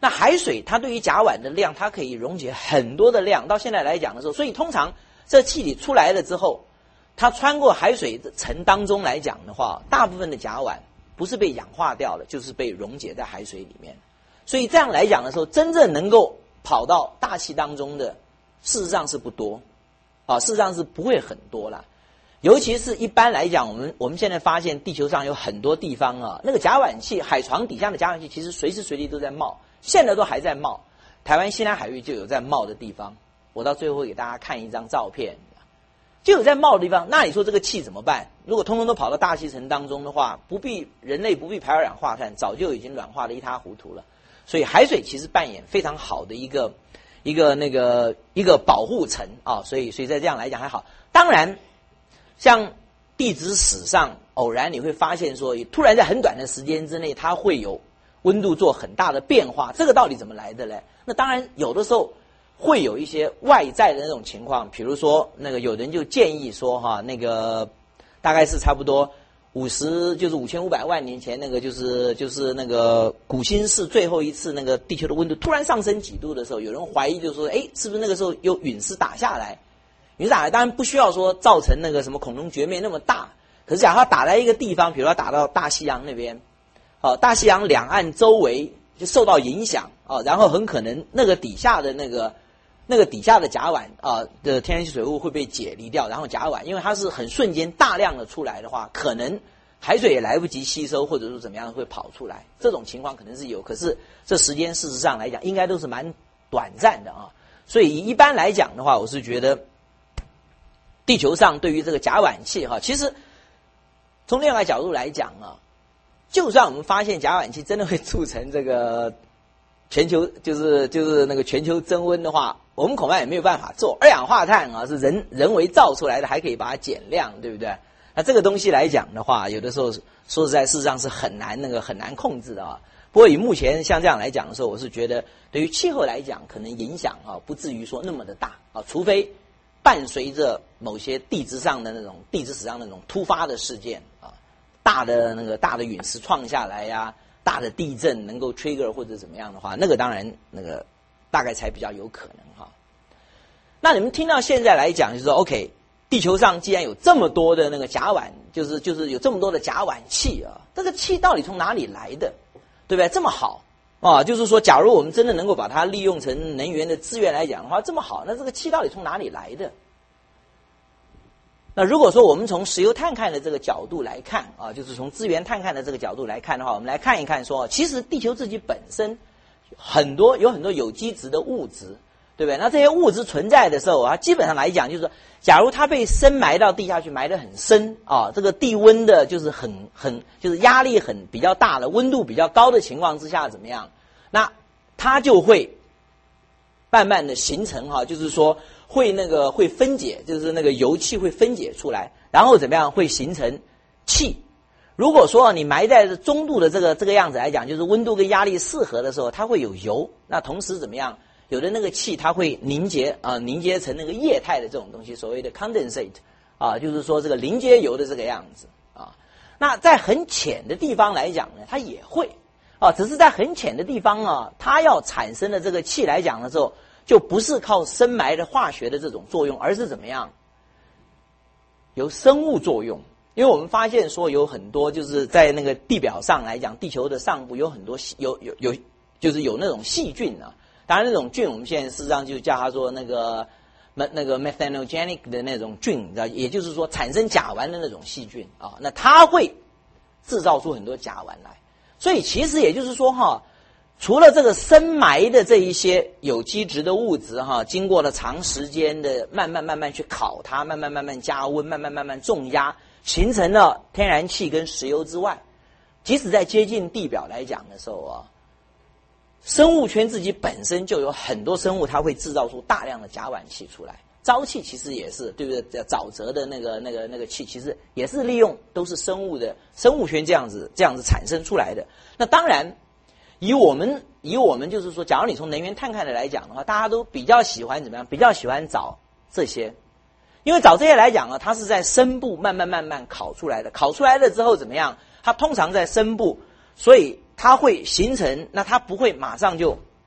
那海水它对于甲烷的量，它可以溶解很多的量。到现在来讲的时候，所以通常这气体出来了之后，它穿过海水层当中来讲的话，大部分的甲烷不是被氧化掉了，就是被溶解在海水里面。所以这样来讲的时候，真正能够跑到大气当中的，事实上是不多，啊，事实上是不会很多啦。尤其是一般来讲，我们我们现在发现地球上有很多地方啊，那个甲烷气，海床底下的甲烷气，其实随时随地都在冒，现在都还在冒。台湾西南海域就有在冒的地方，我到最后会给大家看一张照片，就有在冒的地方。那你说这个气怎么办？如果通通都跑到大气层当中的话，不必人类不必排二氧化碳，早就已经软化的一塌糊涂了。所以海水其实扮演非常好的一个一个那个一个保护层啊，所以所以在这样来讲还好。当然，像地质史上偶然你会发现说，突然在很短的时间之内，它会有温度做很大的变化，这个到底怎么来的呢？那当然有的时候会有一些外在的那种情况，比如说那个有人就建议说哈，那个大概是差不多五十就是五千五百万年前，那个就是就是那个古新世最后一次那个地球的温度突然上升几度的时候，有人怀疑就是说，哎，是不是那个时候有陨石打下来？陨石打来当然不需要说造成那个什么恐龙绝灭那么大，可是假如它打在一个地方，比如说打到大西洋那边，哦，大西洋两岸周围就受到影响哦，然后很可能那个底下的那个那个底下的甲烷啊的天然气水雾会被解离掉，然后甲烷因为它是很瞬间大量的出来的话，可能海水也来不及吸收，或者说怎么样会跑出来，这种情况可能是有，可是这时间事实上来讲应该都是蛮短暂的啊。所以一般来讲的话，我是觉得地球上对于这个甲烷气哈，其实从另外一个角度来讲啊，就算我们发现甲烷气真的会促成这个全球就是就是那个全球增温的话，我们恐怕也没有办法做。二氧化碳啊是人人为造出来的，还可以把它减量，对不对？那这个东西来讲的话，有的时候说实在事实上是很难那个很难控制的啊。不过以目前像这样来讲的时候，我是觉得对于气候来讲，可能影响啊不至于说那么的大啊，除非伴随着某些地质上的那种地质史上那种突发的事件啊，大的那个大的陨石创下来呀、啊，大的地震能够 trigger 或者怎么样的话，那个当然那个大概才比较有可能哈。那你们听到现在来讲，就是说 OK， 地球上既然有这么多的那个甲烷，就是就是有这么多的甲烷气啊，这个气到底从哪里来的？对不对？这么好啊，就是说，假如我们真的能够把它利用成能源的资源来讲的话，这么好，那这个气到底从哪里来的？那如果说我们从石油探勘的这个角度来看啊，就是从资源探勘的这个角度来看的话，我们来看一看说，其实地球自己本身很多有很多有机质的物质，对不对？那这些物质存在的时候啊，基本上来讲就是说，假如它被深埋到地下去，埋得很深啊，这个地温的就是很很就是压力很比较大的，温度比较高的情况之下怎么样？那它就会慢慢的形成哈、啊，就是说会那个会分解，就是那个油气会分解出来，然后怎么样会形成气。如果说你埋在中度的这个这个样子来讲，就是温度跟压力适合的时候，它会有油。那同时怎么样？有的那个气它会凝结啊、呃，凝结成那个液态的这种东西，所谓的 condensate 啊，就是说这个凝结油的这个样子啊。那在很浅的地方来讲呢，它也会啊，只是在很浅的地方啊，它要产生的这个气来讲的时候，就不是靠深埋的化学的这种作用，而是怎么样？由生物作用。因为我们发现说有很多就是在那个地表上来讲，地球的上部有很多有有有就是有那种细菌啊。当然，那种菌我们现在事实上就叫它说那个那个 methanogenic 的那种菌，也就是说产生甲烷的那种细菌啊，那它会制造出很多甲烷来。所以其实也就是说哈，除了这个深埋的这一些有机质的物质哈，经过了长时间的慢慢慢慢去烤它，慢慢慢慢加温，慢慢慢慢重压，形成了天然气跟石油之外，即使在接近地表来讲的时候啊。生物圈自己本身就有很多生物，它会制造出大量的甲烷气出来。沼气其实也是，对不对？沼泽的那个、那个、那个气，其实也是利用都是生物的生物圈这样子、这样子产生出来的。那当然，以我们以我们就是说，假如你从能源探勘的来讲的话，大家都比较喜欢怎么样？比较喜欢找这些，因为找这些来讲啊，它是在深部慢慢慢慢烤出来的。烤出来了之后怎么样？它通常在深部，所以它会形成，那它不会马上就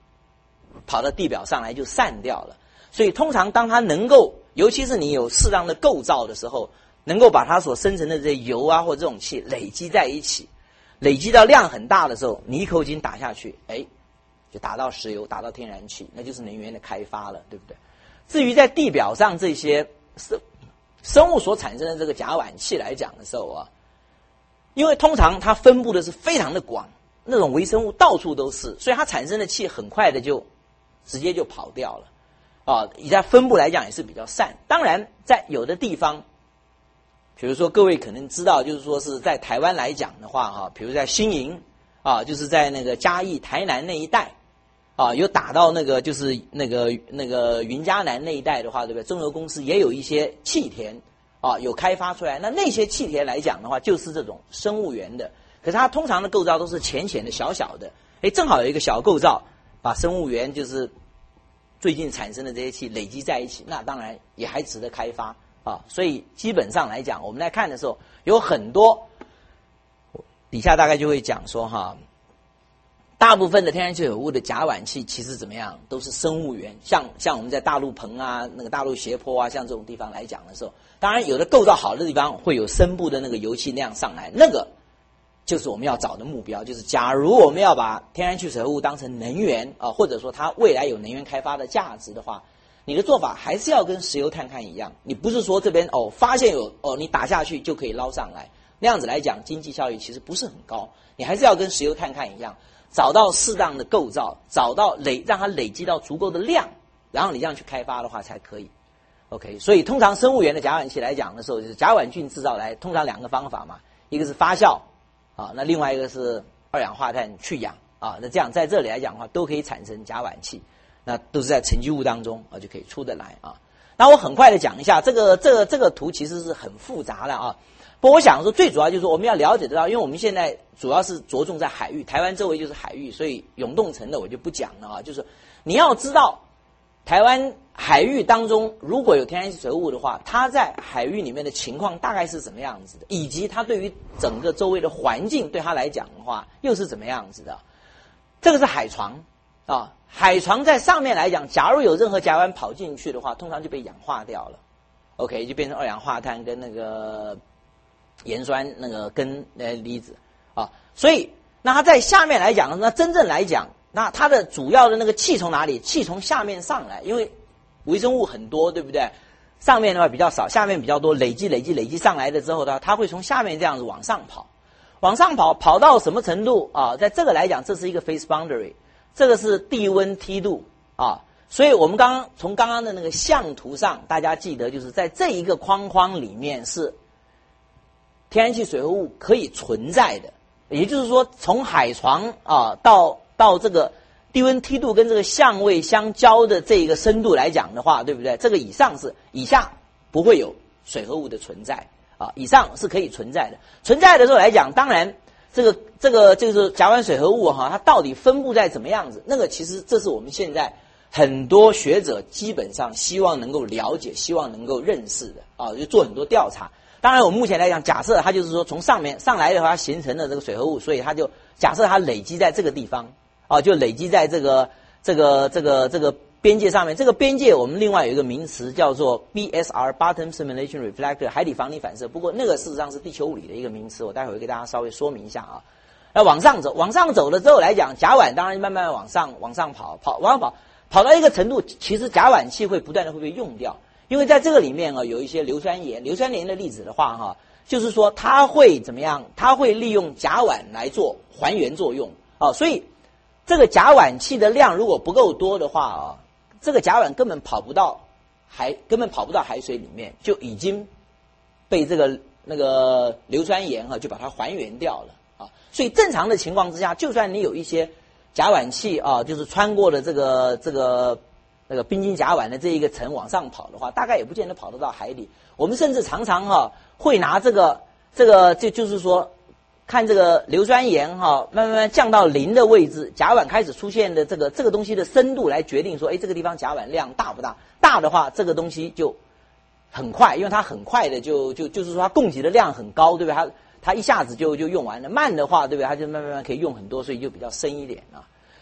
跑到地表上来就散掉了。所以通常当它能够，尤其是你有适当的构造的时候，能够把它所生成的这些油啊或这种气累积在一起，累积到量很大的时候，你一口井打下去，哎，就打到石油，打到天然气，那就是能源的开发了，对不对？至于在地表上这些生生物所产生的这个甲烷气来讲的时候啊，因为通常它分布的是非常的广，那种微生物到处都是，所以它产生的气很快的就直接就跑掉了啊。以它分布来讲也是比较散。当然，在有的地方，比如说各位可能知道，就是说是在台湾来讲的话哈，比如在新营啊，就是在那个嘉义、台南那一带啊，有打到那个就是那个那个云嘉南那一带的话，对不对？中油公司也有一些气田啊，有开发出来。那那些气田来讲的话，就是这种生物源的，可是它通常的构造都是浅浅的、小小的，哎，正好有一个小构造，把生物源就是最近产生的这些气累积在一起，那当然也还值得开发啊。所以基本上来讲，我们来看的时候，有很多底下大概就会讲说哈。大部分的天然气有物的甲烷气其实怎么样，都是生物源，像像我们在大陆棚啊、那个大陆斜坡啊，像这种地方来讲的时候，当然有的构造好的地方会有深部的那个油气量上来，那个就是我们要找的目标。就是假如我们要把天然气水合物当成能源啊、呃，或者说它未来有能源开发的价值的话，你的做法还是要跟石油探勘一样，你不是说这边哦发现有哦你打下去就可以捞上来，那样子来讲经济效益其实不是很高，你还是要跟石油探勘一样。找到适当的构造，找到累让它累积到足够的量，然后你这样去开发的话才可以。OK， 所以通常生物源的甲烷气来讲的时候，就是甲烷菌制造来，通常两个方法嘛，一个是发酵啊，那另外一个是二氧化碳去氧啊，那这样在这里来讲的话，都可以产生甲烷气，那都是在沉积物当中啊就可以出得来啊。那我很快的讲一下这个这个这个图其实是很复杂的啊。不过我想说，最主要就是说我们要了解得到，因为我们现在主要是着重在海域，台湾周围就是海域，所以永冻层的我就不讲了啊。就是你要知道，台湾海域当中如果有天然气水物的话，它在海域里面的情况大概是怎么样子的，以及它对于整个周围的环境对它来讲的话又是怎么样子的。这个是海床啊，海床在上面来讲，假如有任何甲烷跑进去的话，通常就被氧化掉了 ，OK， 就变成二氧化碳跟那个盐酸那个根呃离子啊，所以那它在下面来讲，那真正来讲，那它的主要的那个气从哪里？气从下面上来，因为微生物很多，对不对？上面的话比较少，下面比较多，累积累积累积上来的之后呢，它会从下面这样子往上跑，往上跑跑到什么程度啊？在这个来讲，这是一个 phase boundary， 这个是地温梯度啊。所以我们刚刚从刚刚的那个象图上，大家记得就是在这一个框框里面是天然气水合物可以存在的，也就是说，从海床啊到到这个低温梯度跟这个相位相交的这一个深度来讲的话，对不对？这个以上是，以下不会有水合物的存在啊，以上是可以存在的。存在的时候来讲，当然这个这个就是甲烷水合物哈、啊，它到底分布在怎么样子？那个其实这是我们现在很多学者基本上希望能够了解、希望能够认识的啊，就做很多调查。当然，我们目前来讲，假设它就是说从上面上来的话，它形成了这个水合物，所以它就假设它累积在这个地方，啊，就累积在这个这个这个这个边界上面。这个边界我们另外有一个名词叫做 B S R（Bottom Simulation Reflector） 海底房顶反射，不过那个事实上是地球物理的一个名词，我待会会给大家稍微说明一下啊。那往上走，往上走了之后来讲，甲烷当然慢慢往上往上跑，跑往上跑，跑到一个程度，其实甲烷气会不断的会被用掉。因为在这个里面啊，有一些硫酸盐，硫酸盐的例子的话哈，就是说它会怎么样？它会利用甲烷来做还原作用啊，所以这个甲烷气的量如果不够多的话啊，这个甲烷根本跑不到海，根本跑不到海水里面，就已经被这个那个硫酸盐啊就把它还原掉了啊。所以正常的情况之下，就算你有一些甲烷气啊，就是穿过了这个这个。那个冰晶甲烷的这一个层往上跑的话，大概也不见得跑得到海里。我们甚至常常哈、啊、会拿这个这个就就是说，看这个硫酸盐哈、啊、慢慢慢降到零的位置，甲烷开始出现的这个这个东西的深度来决定说，哎，这个地方甲烷量大不大？大的话，这个东西就很快，因为它很快的就就就是说它供给的量很高，对不对？它它一下子就就用完了。慢的话，对不对？它就慢慢慢可以用很多，所以就比较深一点啊。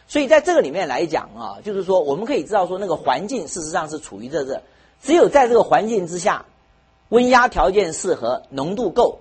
所以在这个里面来讲啊，就是说我们可以知道说那个环境事实上是处于这个，只有在这个环境之下，温压条件适合，浓度够，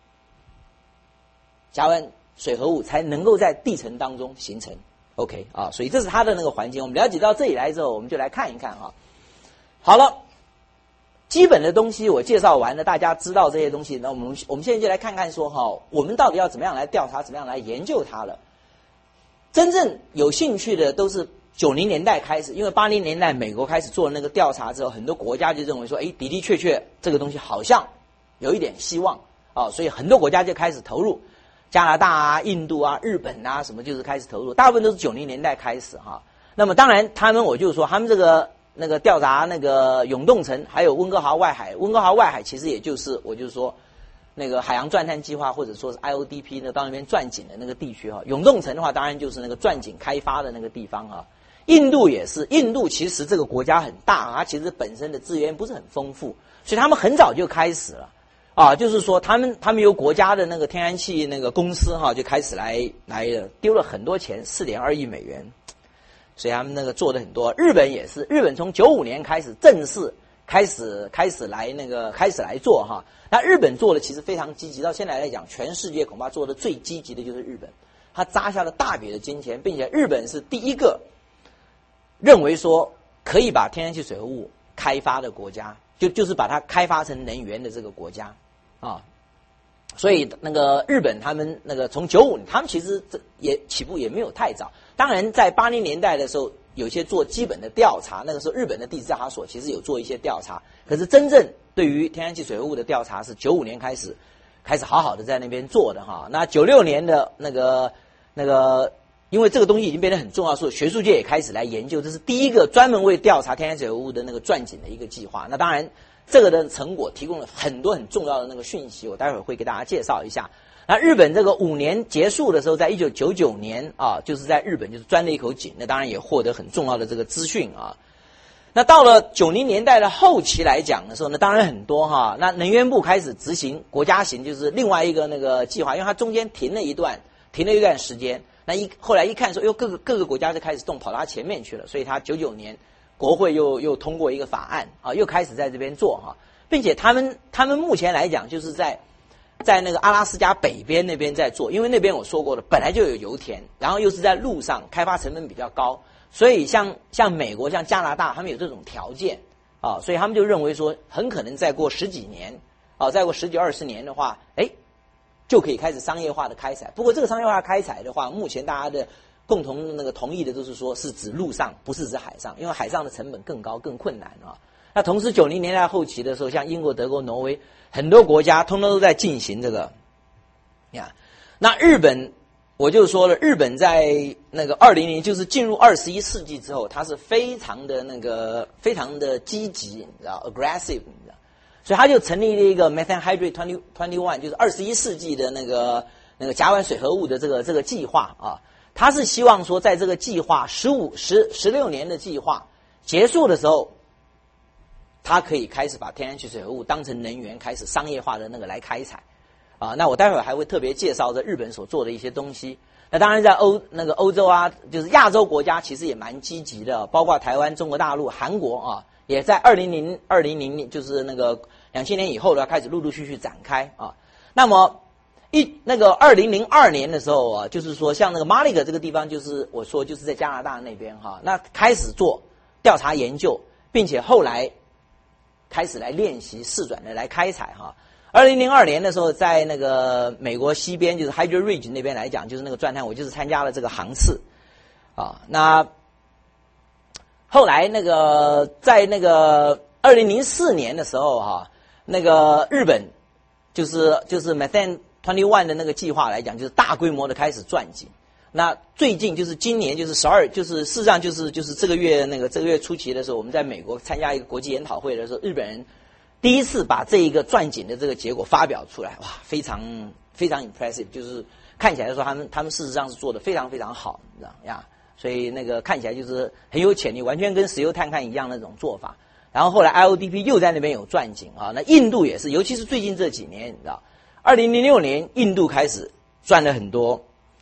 甲烷水合物才能够在地层当中形成。OK 啊，所以这是它的那个环境。我们了解到这里来之后，我们就来看一看啊。好了，基本的东西我介绍完了，大家知道这些东西，那我们我们现在就来看看说哈，我们到底要怎么样来调查，怎么样来研究它了。真正有兴趣的都是九零年代开始，因为八零年代美国开始做那个调查之后，很多国家就认为说，哎，的的确确这个东西好像有一点希望啊，所以很多国家就开始投入。加拿大啊、印度啊、日本啊，什么就是开始投入，大部分都是九零年代开始哈。那么当然，他们我就说他们这个那个调查那个永冻层，还有温哥华外海，温哥华外海其实也就是我就是说那个海洋钻探计划或者说是 I O D P 呢到那边钻井的那个地区哈。永冻层的话，当然就是那个钻井开发的那个地方哈。印度也是，印度其实这个国家很大，它其实本身的资源不是很丰富，所以他们很早就开始了。啊，就是说他们他们由国家的那个天然气那个公司哈、啊、就开始来来丢了很多钱，四点二亿美元，所以他们那个做的很多。日本也是，日本从九五年开始正式开始开始来那个开始来做哈。那日本做的其实非常积极，到现在来讲，全世界恐怕做的最积极的就是日本，他砸下了大笔的金钱，并且日本是第一个认为说可以把天然气水合物开发的国家，就就是把它开发成能源的这个国家。啊，所以那个日本他们那个从九五年，他们其实这也起步也没有太早。当然，在八零年代的时候，有些做基本的调查，那个时候日本的地质调查所其实有做一些调查。可是真正对于天然气水合物的调查是九五年开始，开始好好的在那边做的哈。那九六年的那个那个，因为这个东西已经变得很重要，所以学术界也开始来研究，这是第一个专门为调查天然水合物的那个钻井的一个计划。那当然。这个的成果提供了很多很重要的那个讯息，我待会儿会给大家介绍一下。那日本这个五年结束的时候，在一九九九年啊，就是在日本就是钻了一口井，那当然也获得很重要的这个资讯啊。那到了九零年代的后期来讲的时候呢，当然很多哈。那能源部开始执行国家型，就是另外一个那个计划，因为它中间停了一段，停了一段时间。那一后来一看说，哟，各个各个国家就开始动，跑到它前面去了，所以它九九年。国会又又通过一个法案啊，又开始在这边做哈，并且他们他们目前来讲就是在在那个阿拉斯加北边那边在做，因为那边我说过了，本来就有油田，然后又是在路上，开发成本比较高，所以像像美国、像加拿大，他们有这种条件啊，所以他们就认为说，很可能再过十几年啊，再过十几二十年的话，哎，就可以开始商业化的开采。不过这个商业化开采的话，目前大家的共同那个同意的都是说是指陆上，不是指海上，因为海上的成本更高更困难啊。那同时九零年代后期的时候，像英国、德国、挪威很多国家通通都在进行这个呀。那日本我就说了，日本在那个二零零就是进入二十一世纪之后，它是非常的那个非常的积极，你知道 aggressive， 你知道，所以他就成立了一个 methane hydrate twenty twenty one， 就是二十一世纪的那个那个甲烷水合物的这个这个计划啊。他是希望说，在这个计划十五、十、十六年的计划结束的时候，他可以开始把天然气水合物当成能源，开始商业化的那个来开采，啊，那我待会儿还会特别介绍这日本所做的一些东西。那当然，在欧那个欧洲啊，就是亚洲国家，其实也蛮积极的，包括台湾、中国大陆、韩国啊，也在二零零二零零年，就是那个两千年以后呢，开始陆陆续续展开啊。那么。一那个二零零二年的时候啊，就是说像那个马里克这个地方，就是我说就是在加拿大那边哈，那开始做调查研究，并且后来开始来练习试转的来开采哈。二零零二年的时候，在那个美国西边就是 Hydro Ridge 那边来讲，就是那个钻探，我就是参加了这个航次啊。那后来那个在那个二零零四年的时候哈，那个日本就是就是 methane twenty one 的那个计划来讲，就是大规模的开始钻井。那最近就是今年就是十二，就是事实上就是就是这个月那个这个月初期的时候，我们在美国参加一个国际研讨会的时候，日本人第一次把这一个钻井的这个结果发表出来，哇，非常非常 impressive， 就是看起来说他们他们事实上是做得非常非常好，你知道呀？所以那个看起来就是很有潜力，完全跟石油探勘一样那种做法。然后后来 I O D P 又在那边有钻井啊，那印度也是，尤其是最近这几年，你知道。二零零六年，印度开始钻了很多，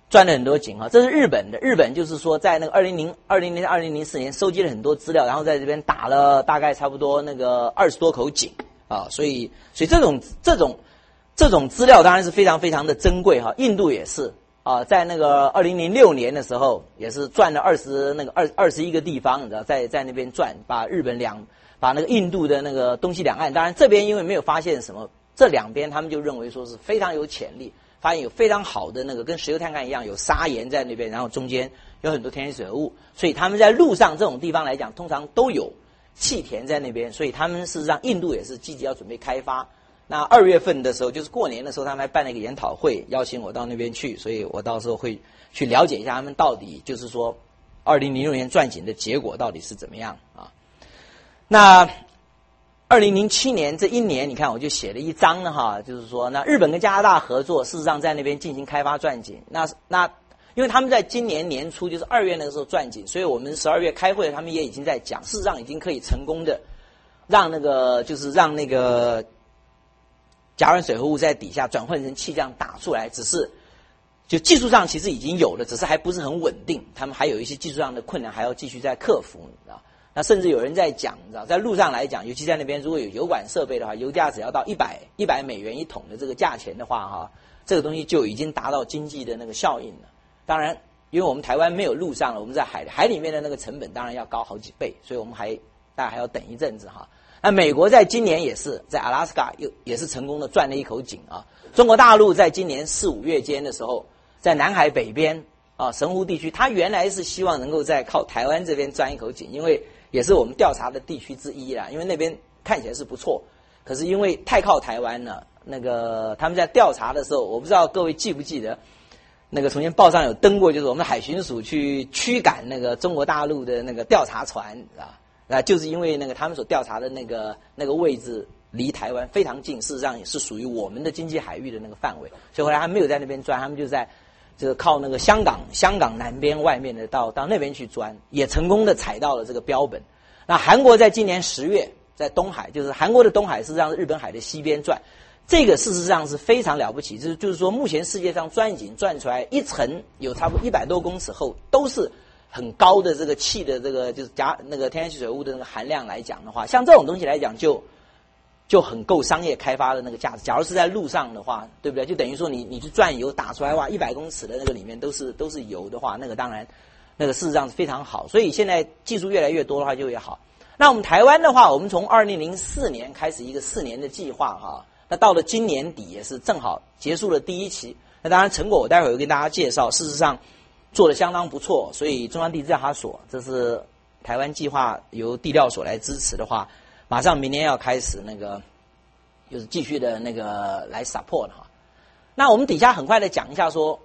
钻了很多井哈。这是日本的，日本就是说在那个二零零二零年二零零四年收集了很多资料，然后在这边打了大概差不多那个二十多口井啊，所以所以这种这种这种资料当然是非常非常的珍贵哈。印度也是啊，在那个二零零六年的时候也是转了二十那个二二十一个地方，你知道，在在那边转，把日本两把那个印度的那个东西两岸，当然这边因为没有发现什么，这两边他们就认为说是非常有潜力。发现有非常好的那个跟石油探勘一样，有砂岩在那边，然后中间有很多天然水物，所以他们在陆上这种地方来讲，通常都有气田在那边，所以他们事实上印度也是积极要准备开发。那二月份的时候，就是过年的时候，他们还办了一个研讨会，邀请我到那边去，所以我到时候会去了解一下他们到底就是说二零零六年钻井的结果到底是怎么样啊？那二零零七年这一年，你看我就写了一章呢哈，就是说那日本跟加拿大合作，事实上在那边进行开发钻井。那那因为他们在今年年初就是二月那个时候钻井，所以我们十二月开会，他们也已经在讲，事实上已经可以成功的让那个就是让那个甲烷水合物在底下转换成气这样打出来，只是就技术上其实已经有了，只是还不是很稳定，他们还有一些技术上的困难还要继续在克服，你知道。那甚至有人在讲，你知道，在路上来讲，尤其在那边如果有油管设备的话，油价只要到一百一百美元一桶的这个价钱的话，哈，这个东西就已经达到经济的那个效应了。当然，因为我们台湾没有陆上了，我们在海海里面的那个成本当然要高好几倍，所以我们还大概还要等一阵子哈。那美国在今年也是在阿拉斯加又也是成功的钻了一口井啊。中国大陆在今年四五月间的时候，在南海北边啊神湖地区，它原来是希望能够在靠台湾这边钻一口井，因为也是我们调查的地区之一啦，因为那边看起来是不错，可是因为太靠台湾了，那个他们在调查的时候，我不知道各位记不记得，那个从前报上有登过，就是我们海巡署去驱赶那个中国大陆的那个调查船啊，那就是因为那个他们所调查的那个那个位置离台湾非常近，事实上也是属于我们的经济海域的那个范围，所以后来他没有在那边钻，他们就在就是靠那个香港香港南边外面的到到那边去钻，也成功的采到了这个标本。那韩国在今年十月在东海，就是韩国的东海事实上是日本海的西边钻，这个事实上是非常了不起，就是就是说目前世界上钻井钻出来一层有差不多一百多公尺厚，都是很高的这个气的这个就是加那个天然气水物的那个含量来讲的话，像这种东西来讲就就很够商业开发的那个价值。假如是在路上的话，对不对？就等于说你你去钻油打出来哇，一百公尺的那个里面都是都是油的话，那个当然那个事实上是非常好。所以现在技术越来越多的话就越好。那我们台湾的话，我们从二零零四年开始一个四年的计划哈，那到了今年底也是正好结束了第一期。那当然成果我待会儿会跟大家介绍，事实上做得相当不错。所以中央地质调查所，这是台湾计划由地调所来支持的话，马上明年要开始那个就是继续的那个来 support 哈。那我们底下很快的讲一下说，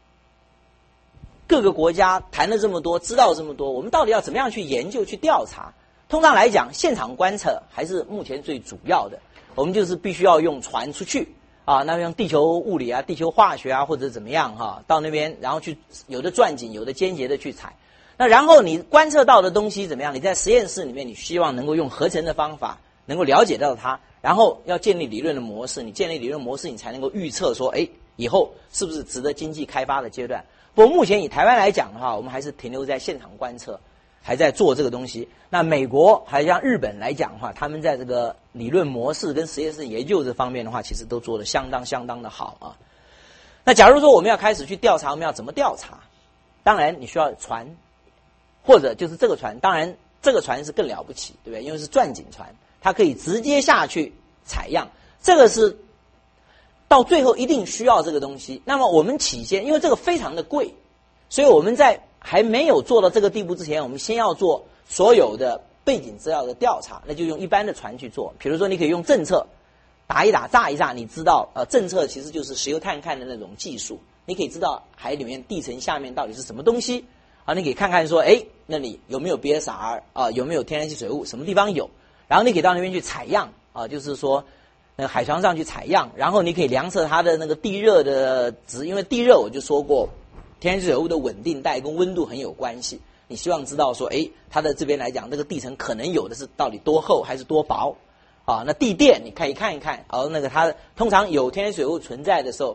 各个国家谈了这么多，知道这么多，我们到底要怎么样去研究去调查？通常来讲，现场观测还是目前最主要的。我们就是必须要用船出去啊，那用地球物理啊、地球化学啊，或者怎么样哈、啊，到那边然后去有的钻井，有的间接的去采。那然后你观测到的东西怎么样？你在实验室里面，你希望能够用合成的方法能够了解到它，然后要建立理论的模式。你建立理论模式，你才能够预测说，哎，以后是不是值得经济开发的阶段？不过目前以台湾来讲的话，我们还是停留在现场观测。还在做这个东西。那美国还像日本来讲的话，他们在这个理论模式跟实验室研究这方面的话，其实都做得相当相当的好啊。那假如说我们要开始去调查，我们要怎么调查？当然你需要船，或者就是这个船，当然这个船是更了不起，对不对？因为是钻井船，它可以直接下去采样，这个是到最后一定需要这个东西。那么我们起先，因为这个非常的贵，所以我们在还没有做到这个地步之前，我们先要做所有的背景资料的调查，那就用一般的船去做。比如说，你可以用政策打一打、炸一炸，你知道，呃，政策其实就是石油探勘的那种技术，你可以知道海里面地层下面到底是什么东西啊，你可以看看说，哎，那里有没有 B S R 啊，有没有天然气水物，什么地方有，然后你可以到那边去采样啊，就是说那个海床上去采样，然后你可以量测它的那个地热的值，因为地热我就说过。天然气水物的稳定带跟温度很有关系，你希望知道说，哎，它的这边来讲，这个地层可能有的是到底多厚还是多薄啊？那地垫你可以看一看，哦，那个它通常有天然水物存在的时候，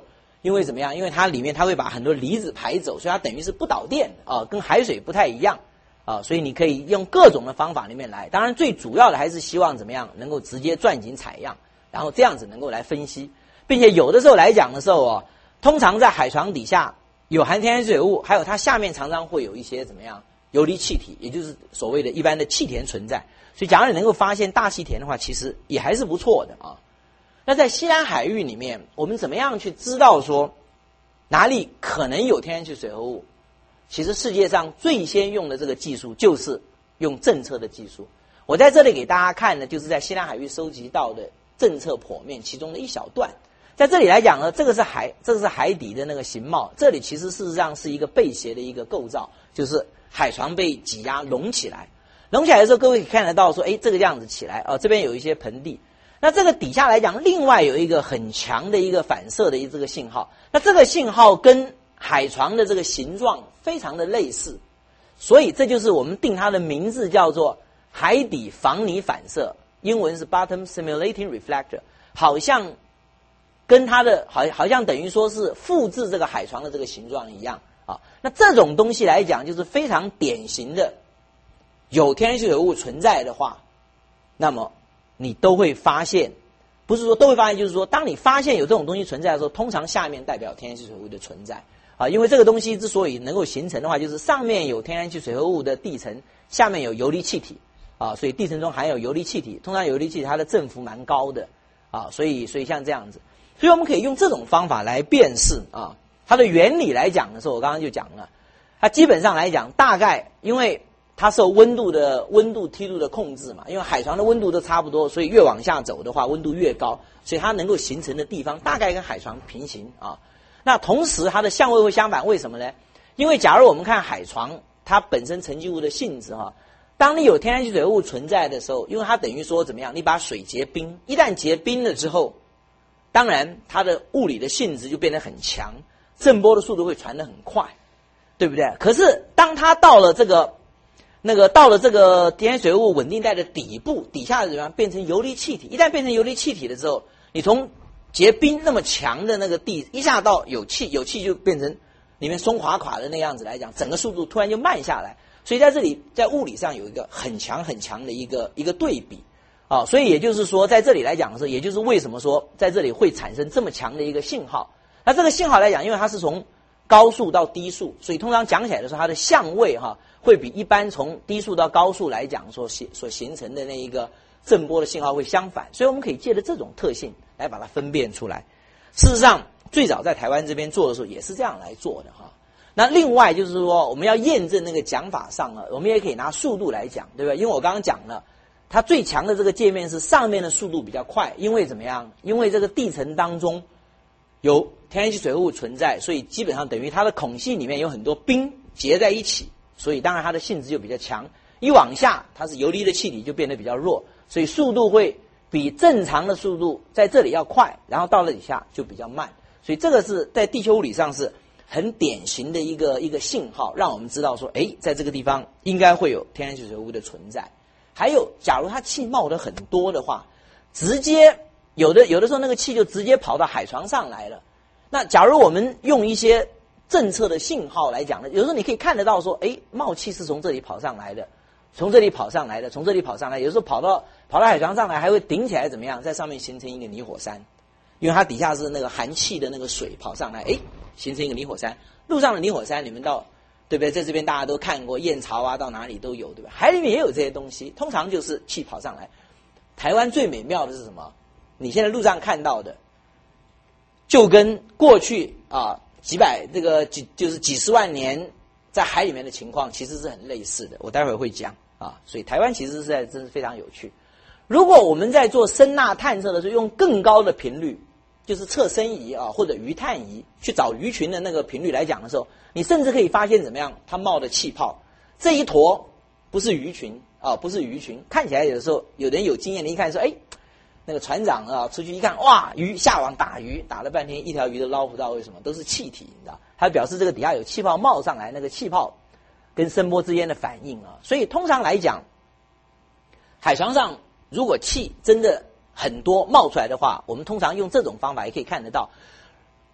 因为怎么样？因为它里面它会把很多离子排走，所以它等于是不导电的啊，跟海水不太一样啊，所以你可以用各种的方法里面来。当然最主要的还是希望怎么样能够直接钻井采样，然后这样子能够来分析，并且有的时候来讲的时候哦，通常在海床底下有含天然气水物，还有它下面常常会有一些怎么样游离气体，也就是所谓的一般的气田存在。所以假如你能够发现大气田的话，其实也还是不错的啊。那在西南海域里面，我们怎么样去知道说哪里可能有天然气水合物？其实世界上最先用的这个技术就是用政策的技术。我在这里给大家看的就是在西南海域收集到的政策剖面其中的一小段。在这里来讲呢，这个是海，这个是海底的那个形貌，这里其实事实上是一个背斜的一个构造，就是海床被挤压隆起来。隆起来的时候，各位可以看得到说，哎，这个样子起来哦，这边有一些盆地。那这个底下来讲，另外有一个很强的一个反射的一这个信号。那这个信号跟海床的这个形状非常的类似，所以这就是我们定它的名字叫做海底防泥反射，英文是 bottom simulating reflector， 好像跟它的好好像等于说是复制这个海床的这个形状一样啊。那这种东西来讲，就是非常典型的。有天然气水物存在的话，那么你都会发现，不是说都会发现，就是说当你发现有这种东西存在的时候，通常下面代表天然气水物的存在啊。因为这个东西之所以能够形成的话，就是上面有天然气水合物的地层，下面有游离气体啊，所以地层中含有游离气体，通常游离气体它的振幅蛮高的啊，所以所以像这样子，所以我们可以用这种方法来辨识啊。它的原理来讲的时候，我刚刚就讲了，它基本上来讲，大概因为它受温度的温度梯度的控制嘛，因为海床的温度都差不多，所以越往下走的话，温度越高，所以它能够形成的地方大概跟海床平行啊。那同时它的相位会相反，为什么呢？因为假如我们看海床它本身沉积物的性质哈，当你有天然气水合物存在的时候，因为它等于说怎么样，你把水结冰，一旦结冰了之后，当然它的物理的性质就变得很强，震波的速度会传得很快，对不对？可是当它到了这个那个到了这个天然水合物稳定带的底部，底下的怎么样变成游离气体？一旦变成游离气体的时候，你从结冰那么强的那个地，一下到有气，有气就变成里面松垮垮的那样子来讲，整个速度突然就慢下来。所以在这里，在物理上有一个很强很强的一个一个对比啊。所以也就是说，在这里来讲的时候，也就是为什么说在这里会产生这么强的一个信号。那这个信号来讲，因为它是从高速到低速，所以通常讲起来的时候，它的相位哈、啊、会比一般从低速到高速来讲所形所形成的那一个震波的信号会相反，所以我们可以借着这种特性来把它分辨出来。事实上，最早在台湾这边做的时候也是这样来做的哈。那另外就是说，我们要验证那个讲法上呢，我们也可以拿速度来讲，对不对？因为我刚刚讲了，它最强的这个界面是上面的速度比较快，因为怎么样？因为这个地层当中有天然气水合物存在，所以基本上等于它的孔隙里面有很多冰结在一起，所以当然它的性质就比较强。一往下，它是游离的气体就变得比较弱，所以速度会比正常的速度在这里要快，然后到了底下就比较慢。所以这个是在地球物理上是很典型的一个一个信号，让我们知道说，哎，在这个地方应该会有天然气水合物的存在。还有，假如它气冒得很多的话，直接有的有的时候那个气就直接跑到海床上来了。那假如我们用一些政策的信号来讲呢，有时候你可以看得到说，哎，冒气是从这里跑上来的，从这里跑上来的，从这里跑上来，有时候跑到跑到海床上来，还会顶起来怎么样，在上面形成一个泥火山，因为它底下是那个含气的那个水跑上来，哎，形成一个泥火山。陆上的泥火山，你们到对不对？在这边大家都看过，燕巢啊，到哪里都有，对吧？海里面也有这些东西，通常就是气跑上来。台湾最美妙的是什么？你现在路上看到的，就跟过去啊几百这个几就是几十万年在海里面的情况其实是很类似的。我待会儿会讲啊，所以台湾其实是在真是非常有趣。如果我们在做声呐探测的时候，用更高的频率，就是测声仪啊或者鱼探仪去找鱼群的那个频率来讲的时候，你甚至可以发现怎么样，它冒的气泡，这一坨不是鱼群啊，不是鱼群，看起来有的时候有人有经验的一看说，哎。那个船长啊，出去一看，哇，鱼下网打鱼，打了半天一条鱼都捞不到，为什么？都是气体，你知道？它表示这个底下有气泡冒上来，那个气泡跟声波之间的反应啊。所以通常来讲，海床上如果气真的很多冒出来的话，我们通常用这种方法也可以看得到。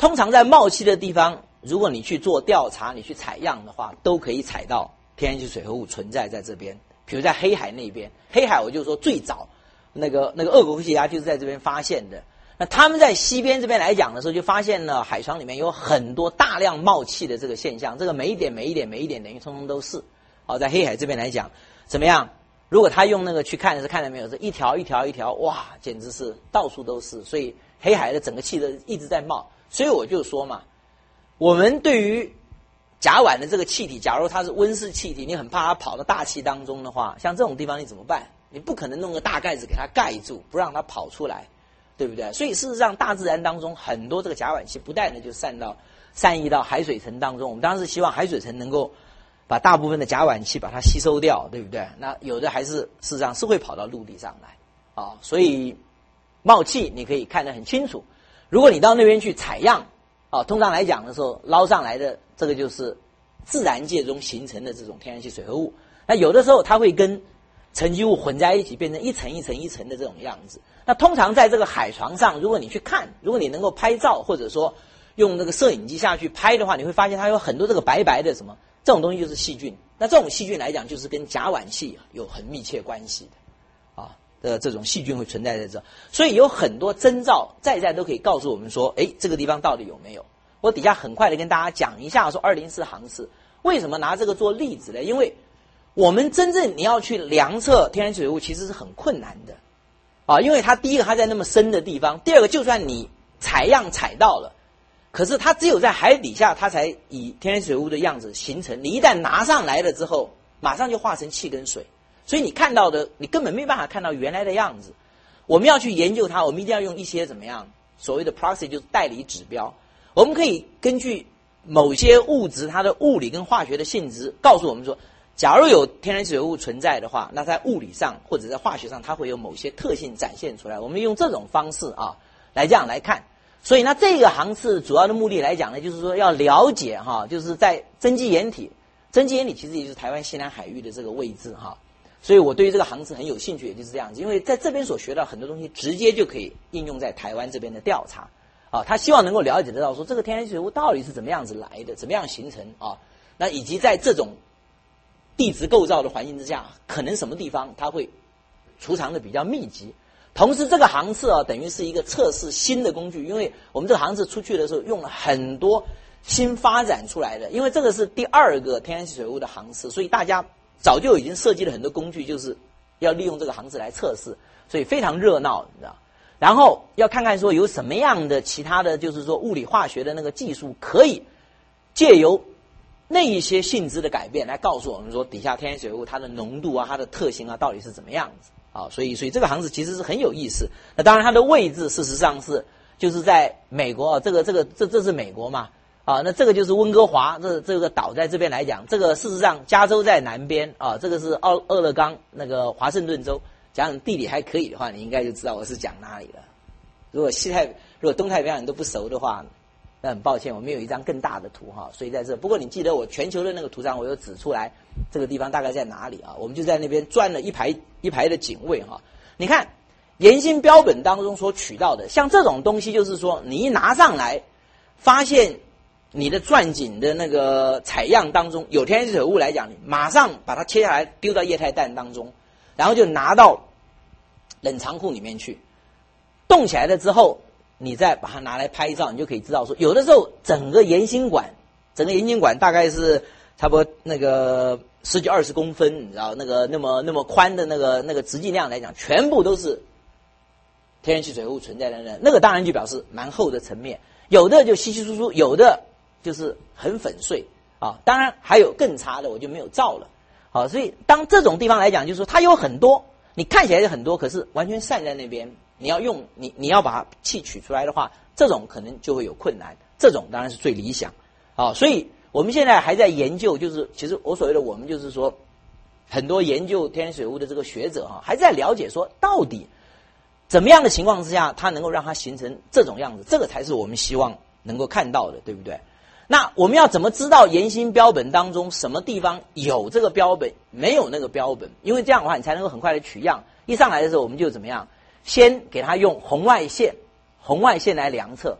通常在冒气的地方，如果你去做调查，你去采样的话，都可以采到天然气水合物存在在这边。比如在黑海那边，黑海我就说最早那个那个俄国科学家就是在这边发现的。那他们在西边这边来讲的时候，就发现了海床里面有很多大量冒气的这个现象，这个每一点每一点每一点等于通通都是。好，在黑海这边来讲怎么样？如果他用那个去看的是看到没有，是一条一条一条，哇，简直是到处都是。所以黑海的整个气都一直在冒。所以我就说嘛，我们对于甲烷的这个气体，假如它是温室气体，你很怕它跑到大气当中的话，像这种地方你怎么办？你不可能弄个大盖子给它盖住，不让它跑出来，对不对？所以事实上，大自然当中很多这个甲烷气不但呢就散到散逸到海水层当中，我们当然是希望海水层能够把大部分的甲烷气把它吸收掉，对不对？那有的还是事实上是会跑到陆地上来啊，所以冒气你可以看得很清楚。如果你到那边去采样啊，通常来讲的时候捞上来的这个就是自然界中形成的这种天然气水合物。那有的时候它会跟沉积物混在一起，变成一层一层一层的这种样子。那通常在这个海床上，如果你去看，如果你能够拍照，或者说用那个摄影机下去拍的话，你会发现它有很多这个白白的什么，这种东西就是细菌。那这种细菌来讲，就是跟甲烷气有很密切关系的啊。呃，这种细菌会存在在这，所以有很多征兆在在都可以告诉我们说，哎，这个地方到底有没有？我底下很快的跟大家讲一下，说二零四航次为什么拿这个做例子呢？因为我们真正你要去量测天然气水合物，其实是很困难的啊，因为它第一个它在那么深的地方，第二个就算你采样采到了，可是它只有在海底下它才以天然气水合物的样子形成，你一旦拿上来了之后，马上就化成气跟水。所以你看到的，你根本没办法看到原来的样子。我们要去研究它，我们一定要用一些怎么样所谓的 proxy， 就是代理指标。我们可以根据某些物质它的物理跟化学的性质，告诉我们说，假如有天然气水合物存在的话，那在物理上或者在化学上，它会有某些特性展现出来。我们用这种方式啊来这样来看。所以那这个航次主要的目的来讲呢，就是说要了解哈，就是在增基岩体，增基岩体其实也就是台湾西南海域的这个位置哈。所以我对于这个航次很有兴趣，也就是这样子，因为在这边所学到很多东西，直接就可以应用在台湾这边的调查啊。他希望能够了解得到说，这个天然气水合物到底是怎么样子来的，怎么样形成啊？那以及在这种地质构造的环境之下，可能什么地方它会储藏的比较密集。同时，这个航次啊，等于是一个测试新的工具，因为我们这个航次出去的时候用了很多新发展出来的，因为这个是第二个天然气水合物的航次，所以大家早就已经设计了很多工具，就是要利用这个航次来测试，所以非常热闹，你知道。然后要看看说有什么样的其他的就是说物理化学的那个技术，可以借由那一些性质的改变来告诉我们说，底下天然气水合物它的浓度啊、它的特性啊到底是怎么样子啊。所以，所以这个航次其实是很有意思。那当然它的位置事实上是就是在美国啊，这个这个这这是美国嘛。啊，那这个就是温哥华，这这个岛在这边来讲，这个事实上加州在南边啊，这个是奥俄勒冈那个华盛顿州。讲地理还可以的话，你应该就知道我是讲哪里了。如果西太如果东太平洋你都不熟的话，那很抱歉，我们有一张更大的图哈，所以在这。不过你记得我全球的那个图上，我有指出来这个地方大概在哪里啊？我们就在那边钻了一排一排的警卫哈。你看岩芯标本当中所取到的，像这种东西，就是说你一拿上来，发现你的钻井的那个采样当中有天然气水合物来讲，你马上把它切下来丢到液态氮当中，然后就拿到冷藏库里面去冻起来了之后，你再把它拿来拍照，你就可以知道说，有的时候整个岩芯管，整个岩芯管大概是差不多那个十几二十公分，你知道那个那么那么宽的那个那个直径量来讲，全部都是天然气水合物存在的那那个当然就表示蛮厚的层面，有的就稀稀疏疏，有的就是很粉碎啊。当然还有更差的，我就没有照了。好，所以当这种地方来讲，就是说它有很多，你看起来有很多，可是完全散在那边。你要用你你要把气取出来的话，这种可能就会有困难。这种当然是最理想。啊，所以我们现在还在研究，就是其实我所谓的我们就是说，很多研究天然水合物的这个学者哈、啊，还在了解说到底怎么样的情况之下，它能够让它形成这种样子，这个才是我们希望能够看到的，对不对？那我们要怎么知道岩芯标本当中什么地方有这个标本，没有那个标本？因为这样的话，你才能够很快的取样。一上来的时候，我们就怎么样？先给它用红外线，红外线来量测。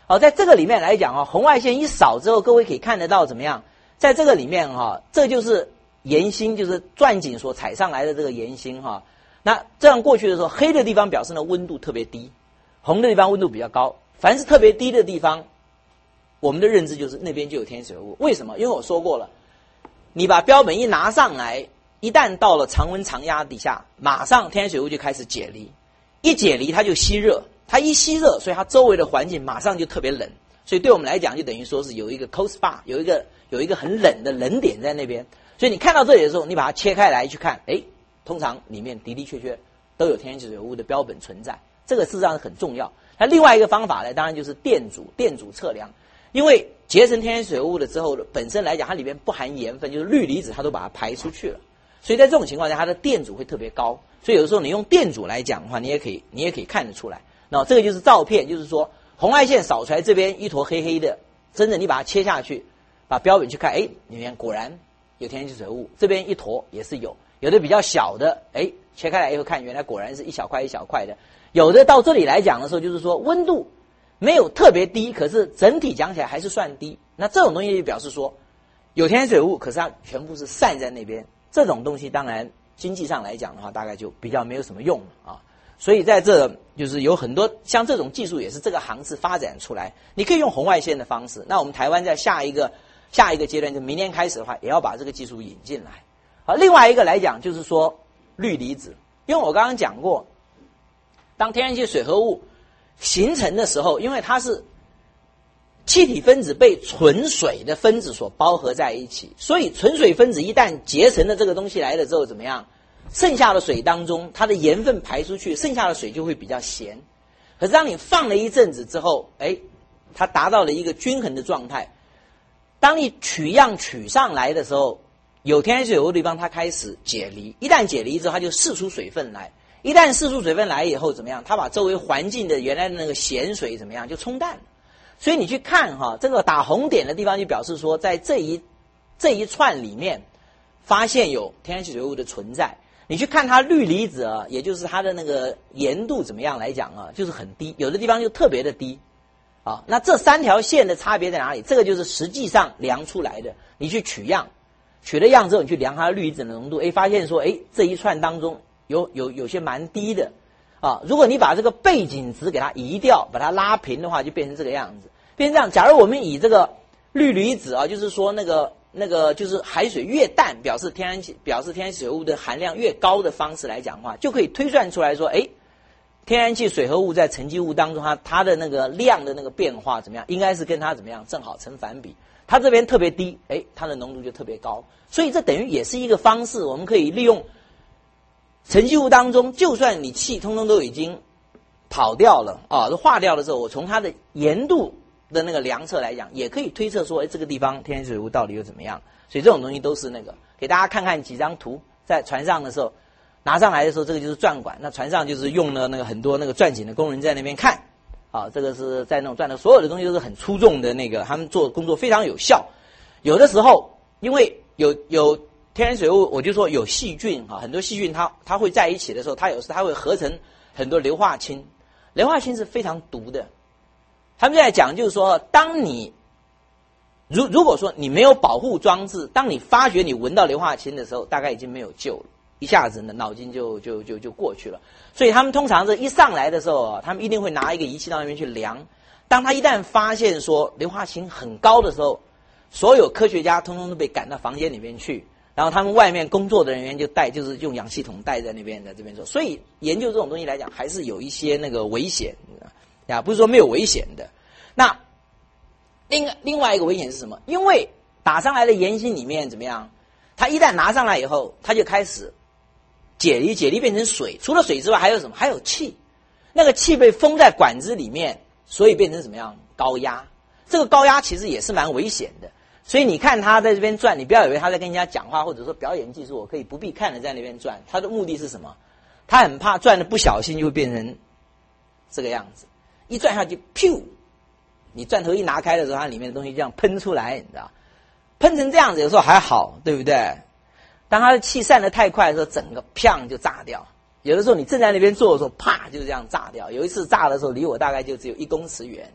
好，在这个里面来讲啊，红外线一扫之后，各位可以看得到怎么样？在这个里面哈，这就是岩芯，就是钻井所采上来的这个岩芯哈。那这样过去的时候，黑的地方表示呢温度特别低，红的地方温度比较高。凡是特别低的地方，我们的认知就是那边就有天然水合物。为什么？因为我说过了，你把标本一拿上来，一旦到了常温常压底下，马上天然水合物就开始解离，一解离它就吸热，它一吸热，所以它周围的环境马上就特别冷。所以对我们来讲，就等于说是有一个 cold spot， 有一个有一个很冷的冷点在那边。所以你看到这里的时候，你把它切开来去看，诶，通常里面的的确确都有天然水合物的标本存在，这个事实上很重要。那另外一个方法呢，当然就是电阻电阻测量，因为结成天然水合物了之后，本身来讲它里面不含盐分，就是氯离子它都把它排出去了，所以在这种情况下，它的电阻会特别高。所以有的时候你用电阻来讲的话，你也可以你也可以看得出来。那这个就是照片，就是说红外线扫出来这边一坨黑黑的，真的你把它切下去，把标本去看，哎，里面果然有天然水合物，这边一坨也是有，有的比较小的，哎，切开来以后看，原来果然是一小块一小块的。有的到这里来讲的时候，就是说温度没有特别低，可是整体讲起来还是算低。那这种东西就表示说有天然水合物，可是它全部是散在那边。这种东西当然经济上来讲的话，大概就比较没有什么用了啊。所以在这就是有很多像这种技术也是这个行次发展出来，你可以用红外线的方式。那我们台湾在下一个下一个阶段，就明年开始的话，也要把这个技术引进来。好，另外一个来讲就是说氯离子，因为我刚刚讲过，当天然气水合物形成的时候，因为它是气体分子被纯水的分子所包合在一起，所以纯水分子一旦结成了这个东西来了之后怎么样？剩下的水当中，它的盐分排出去，剩下的水就会比较咸。可是当你放了一阵子之后，哎，它达到了一个均衡的状态。当你取样取上来的时候，有天然水合物的地方它开始解离，一旦解离之后，它就释出水分来。一旦释出水分来以后怎么样？它把周围环境的原来的那个咸水怎么样就冲淡了。所以你去看哈，这个打红点的地方就表示说，在这一这一串里面发现有天然气水合物的存在。你去看它氯离子啊，也就是它的那个盐度怎么样来讲啊，就是很低，有的地方就特别的低啊。那这三条线的差别在哪里？这个就是实际上量出来的。你去取样，取了样之后，你去量它的氯离子的浓度，哎，发现说，哎，这一串当中有有有些蛮低的啊。如果你把这个背景值给它移掉，把它拉平的话，就变成这个样子。变成这样，假如我们以这个氯离子啊，就是说那个。那个就是海水越淡，表示天然气表示天然气水合物的含量越高的方式来讲的话，就可以推算出来说，哎，天然气水合物在沉积物当中，它它的那个量的那个变化怎么样？应该是跟它怎么样正好成反比。它这边特别低，哎，它的浓度就特别高。所以这等于也是一个方式，我们可以利用沉积物当中，就算你气通通都已经跑掉了啊，都化掉的时候，我从它的盐度的那个量测来讲，也可以推测说，哎，这个地方天然水合物到底又怎么样？所以这种东西都是那个，给大家看看几张图，在船上的时候拿上来的时候，这个就是钻管。那船上就是用了那个很多那个钻井的工人在那边看，啊，这个是在那种钻的，所有的东西都是很粗重的那个，他们做工作非常有效。有的时候因为有有天然水合物，我就说有细菌啊，很多细菌它它会在一起的时候，它有时它会合成很多硫化氢，硫化氢是非常毒的。他们在讲就是说，当你如如果说你没有保护装置，当你发觉你闻到硫化氢的时候，大概已经没有救了，一下子呢脑筋就就就就过去了。所以他们通常这一上来的时候啊，他们一定会拿一个仪器到那边去量。当他一旦发现说硫化氢很高的时候，所有科学家通通都被赶到房间里面去，然后他们外面工作的人员就带，就是用氧气筒带在那边在这边说。所以研究这种东西来讲，还是有一些那个危险呀，不是说没有危险的。那另另外一个危险是什么？因为打上来的盐芯里面怎么样？它一旦拿上来以后，它就开始解离，解离变成水。除了水之外，还有什么？还有气。那个气被封在管子里面，所以变成什么样？高压。这个高压其实也是蛮危险的。所以你看他在这边转，你不要以为他在跟人家讲话，或者说表演技术，我可以不必看的在那边转。他的目的是什么？他很怕转的不小心就会变成这个样子。一转下去，噗！你钻头一拿开的时候，它里面的东西这样喷出来，你知道，喷成这样子有时候还好，对不对？当它的气散得太快的时候，整个砰就炸掉。有的时候你正在那边做的时候，啪就是这样炸掉。有一次炸的时候，离我大概就只有一公尺远，你知道，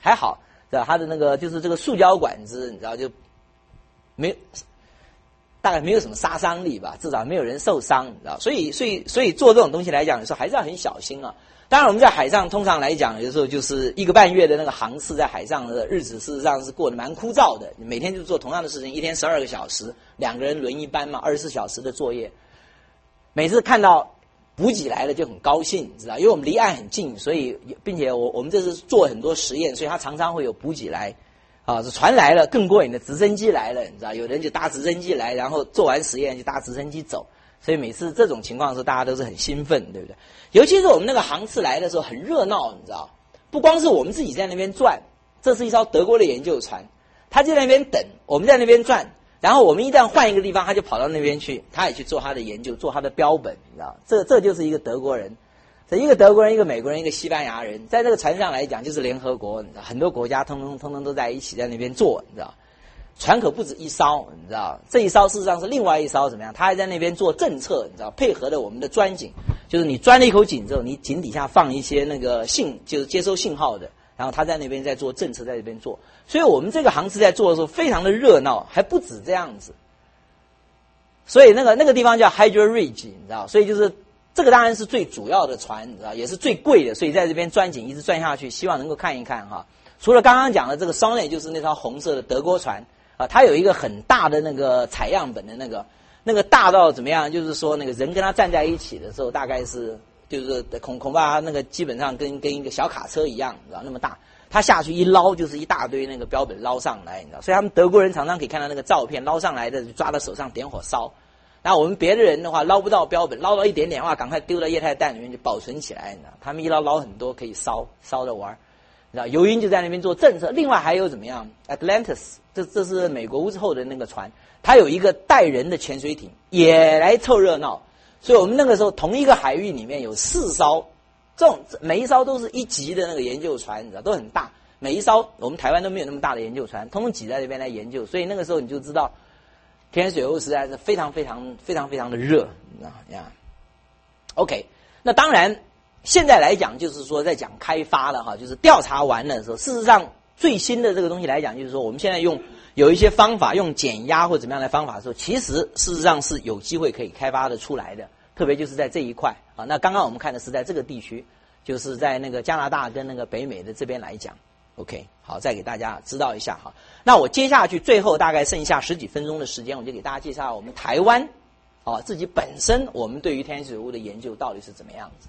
还好，对吧？它的那个就是这个塑胶管子，你知道就没大概没有什么杀伤力吧，至少没有人受伤，你知道。所以所以所以做这种东西来讲，有时候还是要很小心啊。当然我们在海上通常来讲，有时候就是一个半月的那个航次，在海上的日子事实上是过得蛮枯燥的，每天就做同样的事情，一天十二个小时，两个人轮一班嘛，二十四小时的作业。每次看到补给来了就很高兴，你知道，因为我们离岸很近，所以并且我我们这是做很多实验，所以它常常会有补给来，啊，这船来了更过瘾的，直升机来了，你知道，有人就搭直升机来，然后做完实验就搭直升机走，所以每次这种情况的时候，大家都是很兴奋，对不对？尤其是我们那个航次来的时候很热闹，你知道，不光是我们自己在那边转，这是一艘德国的研究船，他就在那边等，我们在那边转。然后我们一旦换一个地方，他就跑到那边去，他也去做他的研究，做他的标本，你知道，这这就是一个德国人，这一个德国人，一个美国人，一个西班牙人，在这个船上来讲就是联合国，你知道，很多国家通通通通都在一起在那边做，你知道，船可不止一艘，你知道，这一艘事实上是另外一艘怎么样？他还在那边做政策，你知道，配合了我们的钻井，就是你钻了一口井之后，你井底下放一些那个信，就是接收信号的。然后他在那边在做政策，在那边做，所以我们这个航次在做的时候非常的热闹，还不止这样子。所以那个那个地方叫 Hydra Ridge， 你知道，所以就是这个当然是最主要的船，你知道，也是最贵的，所以在这边钻井一直钻下去，希望能够看一看哈。除了刚刚讲的这个 Sonnet， 就是那条红色的德国船啊，它有一个很大的那个采样本的那个，那个大到怎么样？就是说那个人跟它站在一起的时候，大概是。就是恐恐怕那个基本上跟跟一个小卡车一样，你知道那么大，他下去一捞就是一大堆那个标本捞上来，你知道，所以他们德国人常常可以看到那个照片，捞上来的就抓到手上点火烧。那我们别的人的话捞不到标本，捞到一点点的话，赶快丢到液态氮里面就保存起来，你知道，他们一捞捞很多可以烧烧着玩，你知道，游鹰就在那边做政策。另外还有怎么样 ，Atlantis， 这这是美国乌之后的那个船，它有一个带人的潜水艇也来凑热闹。所以我们那个时候同一个海域里面有四艘，这种每一艘都是一级的那个研究船，你知道，都很大。每一艘我们台湾都没有那么大的研究船，通通挤在这边来研究。所以那个时候你就知道，天然水污实在是非常非常非常非常的热，你知道呀。OK， 那当然现在来讲就是说在讲开发了哈，就是调查完了的时候，事实上最新的这个东西来讲，就是说我们现在用。有一些方法用减压或怎么样的方法的时候，其实事实上是有机会可以开发的出来的，特别就是在这一块啊。那刚刚我们看的是在这个地区，就是在那个加拿大跟那个北美的这边来讲。OK， 好，再给大家知道一下哈。那我接下去最后大概剩下十几分钟的时间，我就给大家介绍我们台湾啊自己本身我们对于天然水污的研究到底是怎么样子。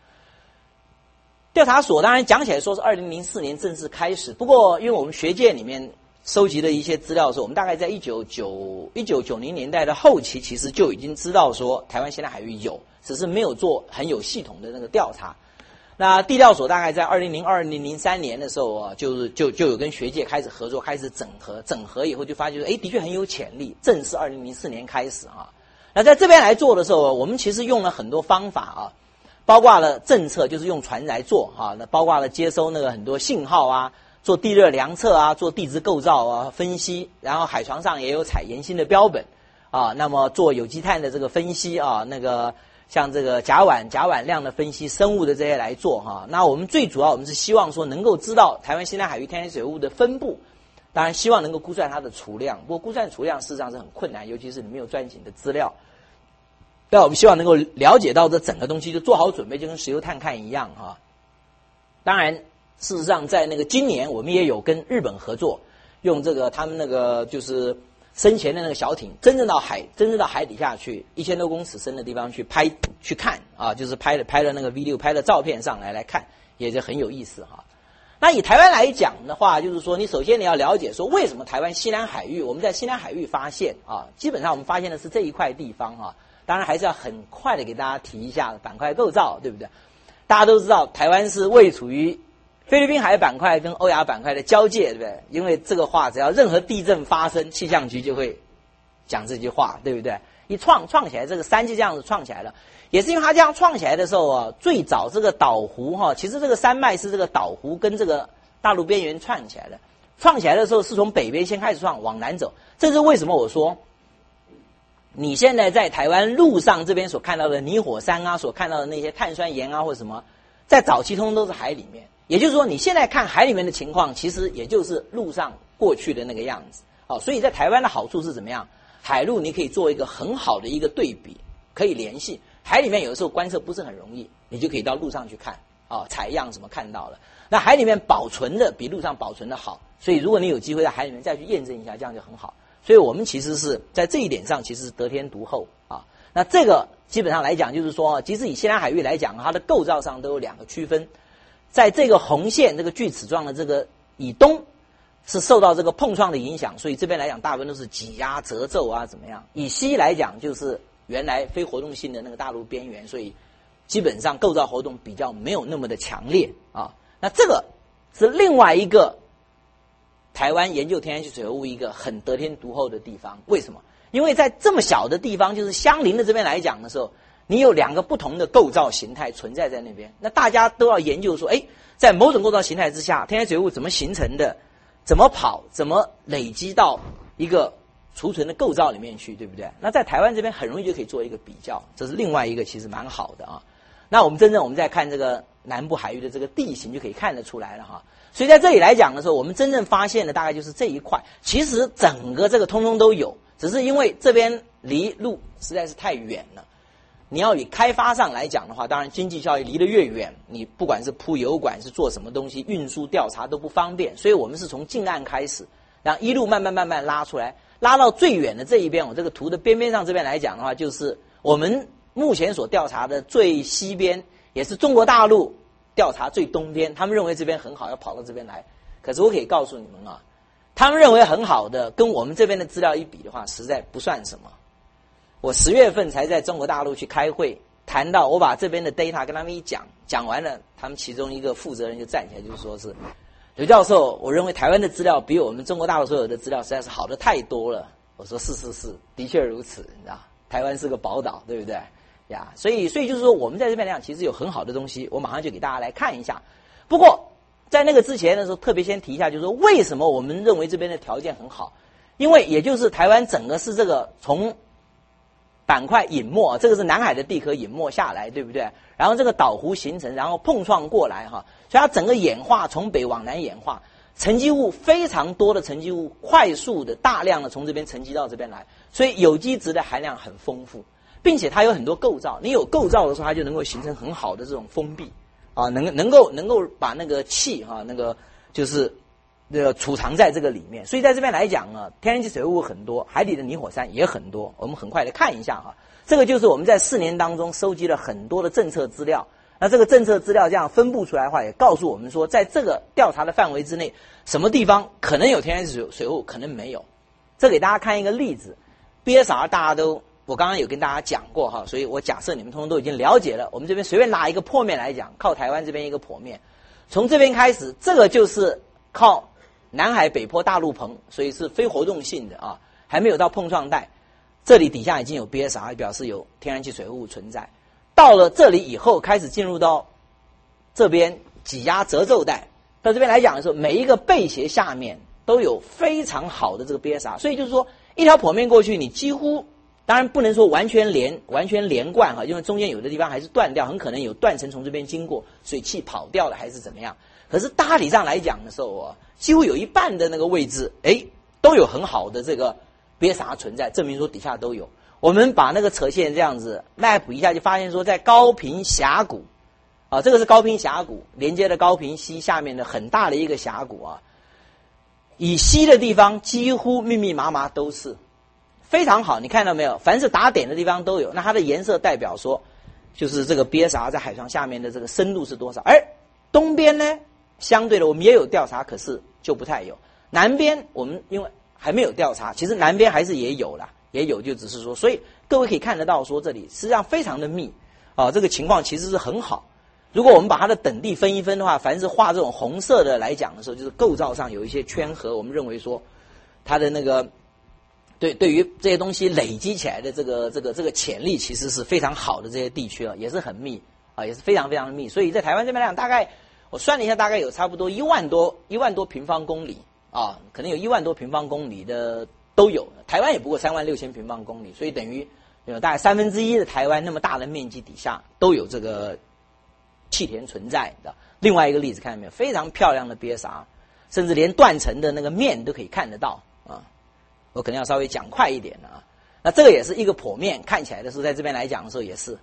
调查所当然讲起来说是二零零四年正式开始，不过因为我们学界里面。收集的一些资料的时候，我们大概在一九九一九九零年代的后期，其实就已经知道说台湾现在海域有，只是没有做很有系统的那个调查。那地调所大概在二零零二、二零零三年的时候啊，就是就就有跟学界开始合作，开始整合，整合以后就发觉说，哎，的确很有潜力。正是二零零四年开始啊。那在这边来做的时候，我们其实用了很多方法啊，包括了政策，就是用船来做哈、啊，那包括了接收那个很多信号啊。做地热量测啊，做地质构造啊分析，然后海床上也有采盐锌的标本啊，那么做有机碳的这个分析啊，那个像这个甲烷甲烷量的分析，生物的这些来做哈、啊。那我们最主要我们是希望说能够知道台湾西南海域天然水污的分布，当然希望能够估算它的储量，不过估算储量事实上是很困难，尤其是你没有钻井的资料。但我们希望能够了解到这整个东西，就做好准备，就跟石油探勘一样啊。当然。事实上，在那个今年，我们也有跟日本合作，用这个他们那个就是深潜的那个小艇，真正到海，真正到海底下去一千多公尺深的地方去拍去看啊，就是拍了拍了那个 video， 拍了照片上来来看，也就很有意思哈。那以台湾来讲的话，就是说，你首先你要了解说，为什么台湾西南海域，我们在西南海域发现啊，基本上我们发现的是这一块地方啊，当然还是要很快的给大家提一下板块构造，对不对？大家都知道，台湾是位处于菲律宾海板块跟欧亚板块的交界，对不对？因为这个话，只要任何地震发生，气象局就会讲这句话，对不对？一创创起来，这个山就这样子创起来了。也是因为它这样创起来的时候啊，最早这个岛湖哈，其实这个山脉是这个岛湖跟这个大陆边缘串起来的。创起来的时候是从北边先开始创，往南走。这是为什么我说，你现在在台湾路上这边所看到的泥火山啊，所看到的那些碳酸盐啊或者什么，在早期通通都是海里面。 也就是说，你现在看海里面的情况，其实也就是陆上过去的那个样子。哦，所以在台湾的好处是怎么样？海陆你可以做一个很好的一个对比，可以联系。海里面有的时候观测不是很容易，你就可以到陆上去看，哦，采样什么看到了。那海里面保存的比陆上保存的好，所以如果你有机会在海里面再去验证一下，这样就很好。所以我们其实是在这一点上其实是得天独厚啊。那这个基本上来讲，就是说，即使以西南海域来讲，它的构造上都有两个区分。在这个红线这个锯齿状的这个以东，是受到这个碰撞的影响，所以这边来讲大部分都是挤压褶皱啊怎么样。以西来讲就是原来非活动性的那个大陆边缘，所以基本上构造活动比较没有那么的强烈啊。那这个是另外一个台湾研究天然气水合物一个很得天独厚的地方。为什么？因为在这么小的地方，就是相邻的这边来讲的时候，你有两个不同的构造形态存在在那边，那大家都要研究说，哎，在某种构造形态之下，天然水合物怎么形成的，怎么跑，怎么累积到一个储存的构造里面去，对不对？那在台湾这边很容易就可以做一个比较，这是另外一个其实蛮好的啊。那我们真正我们在看这个南部海域的这个地形就可以看得出来了哈。所以在这里来讲的时候，我们真正发现的大概就是这一块，其实整个这个通通都有，只是因为这边离陆实在是太远了。你要以开发上来讲的话，当然经济效益离得越远，你不管是铺油管是做什么东西，运输调查都不方便，所以我们是从近岸开始，然后一路慢慢慢慢拉出来，拉到最远的这一边。我这个图的边边上这边来讲的话，就是我们目前所调查的最西边，也是中国大陆调查最东边。他们认为这边很好，要跑到这边来。可是我可以告诉你们啊，他们认为很好的，跟我们这边的资料一比的话，实在不算什么。我十月份才在中国大陆去开会，谈到我把这边的 data 跟他们一讲，讲完了，他们其中一个负责人就站起来，就是说是刘教授，我认为台湾的资料比我们中国大陆所有的资料实在是好的太多了。我说是是是，的确如此，你知道，台湾是个宝岛，对不对呀？所以所以就是说，我们在这边来讲，其实有很好的东西，我马上就给大家来看一下。不过在那个之前的时候，特别先提一下，就是说为什么我们认为这边的条件很好？因为也就是台湾整个是这个从板块隐没，这个是南海的地壳隐没下来，对不对？然后这个岛弧形成，然后碰撞过来哈，所以它整个演化从北往南演化，沉积物非常多的沉积物，快速的大量的从这边沉积到这边来，所以有机质的含量很丰富，并且它有很多构造，你有构造的时候，它就能够形成很好的这种封闭啊，能能够能够把那个气哈、啊，那个就是这个储藏在这个里面。所以在这边来讲呢，天然气水合物很多，海底的泥火山也很多。我们很快的看一下哈，这个就是我们在四年当中收集了很多的政策资料。那这个政策资料这样分布出来的话，也告诉我们说，在这个调查的范围之内，什么地方可能有天然气水水合物，可能没有。这给大家看一个例子 ，B S R 大家都我刚刚有跟大家讲过哈，所以我假设你们通通都已经了解了。我们这边随便拿一个剖面来讲，靠台湾这边一个剖面，从这边开始，这个就是靠南海北坡大陆棚，所以是非活动性的啊，还没有到碰撞带。这里底下已经有 B S R， 表示有天然气水合物存在。到了这里以后，开始进入到这边挤压褶皱带。到这边来讲的时候，每一个背斜下面都有非常好的这个 B S R， 所以就是说，一条剖面过去，你几乎当然不能说完全连完全连贯哈，因为中间有的地方还是断掉，很可能有断层从这边经过，水汽跑掉了还是怎么样。可是大体上来讲的时候啊，几乎有一半的那个位置，哎，都有很好的这个 B S R 存在，证明说底下都有。我们把那个扯线这样子 map 一下，就发现说，在高屏峡谷，啊，这个是高屏峡谷连接的高屏溪下面的很大的一个峡谷啊，以西的地方几乎密密麻麻都是，非常好。你看到没有？凡是打点的地方都有。那它的颜色代表说，就是这个 B S R 在海床下面的这个深度是多少？而东边呢，相对的我们也有调查，可是就不太有。南边我们因为还没有调查，其实南边还是也有啦。也有，就只是说，所以各位可以看得到说，这里实际上非常的密啊，这个情况其实是很好。如果我们把它的等地分一分的话，凡是画这种红色的来讲的时候，就是构造上有一些圈合，我们认为说它的那个对对于这些东西累积起来的这个这个这个潜力，其实是非常好的这些地区啊，也是很密啊，也是非常非常的密。所以在台湾这边来讲，大概我算了一下，大概有差不多一万多一万多平方公里啊，可能有一万多平方公里的。都有，台湾也不过三万六千平方公里，所以等于有大概三分之一的台湾那么大的面积底下都有这个气田存在的。 另外一个例子看到没有？非常漂亮的 B S R， 甚至连断层的那个面都可以看得到啊。我可能要稍微讲快一点了啊。那这个也是一个剖面，看起来的时候，在这边来讲的时候也是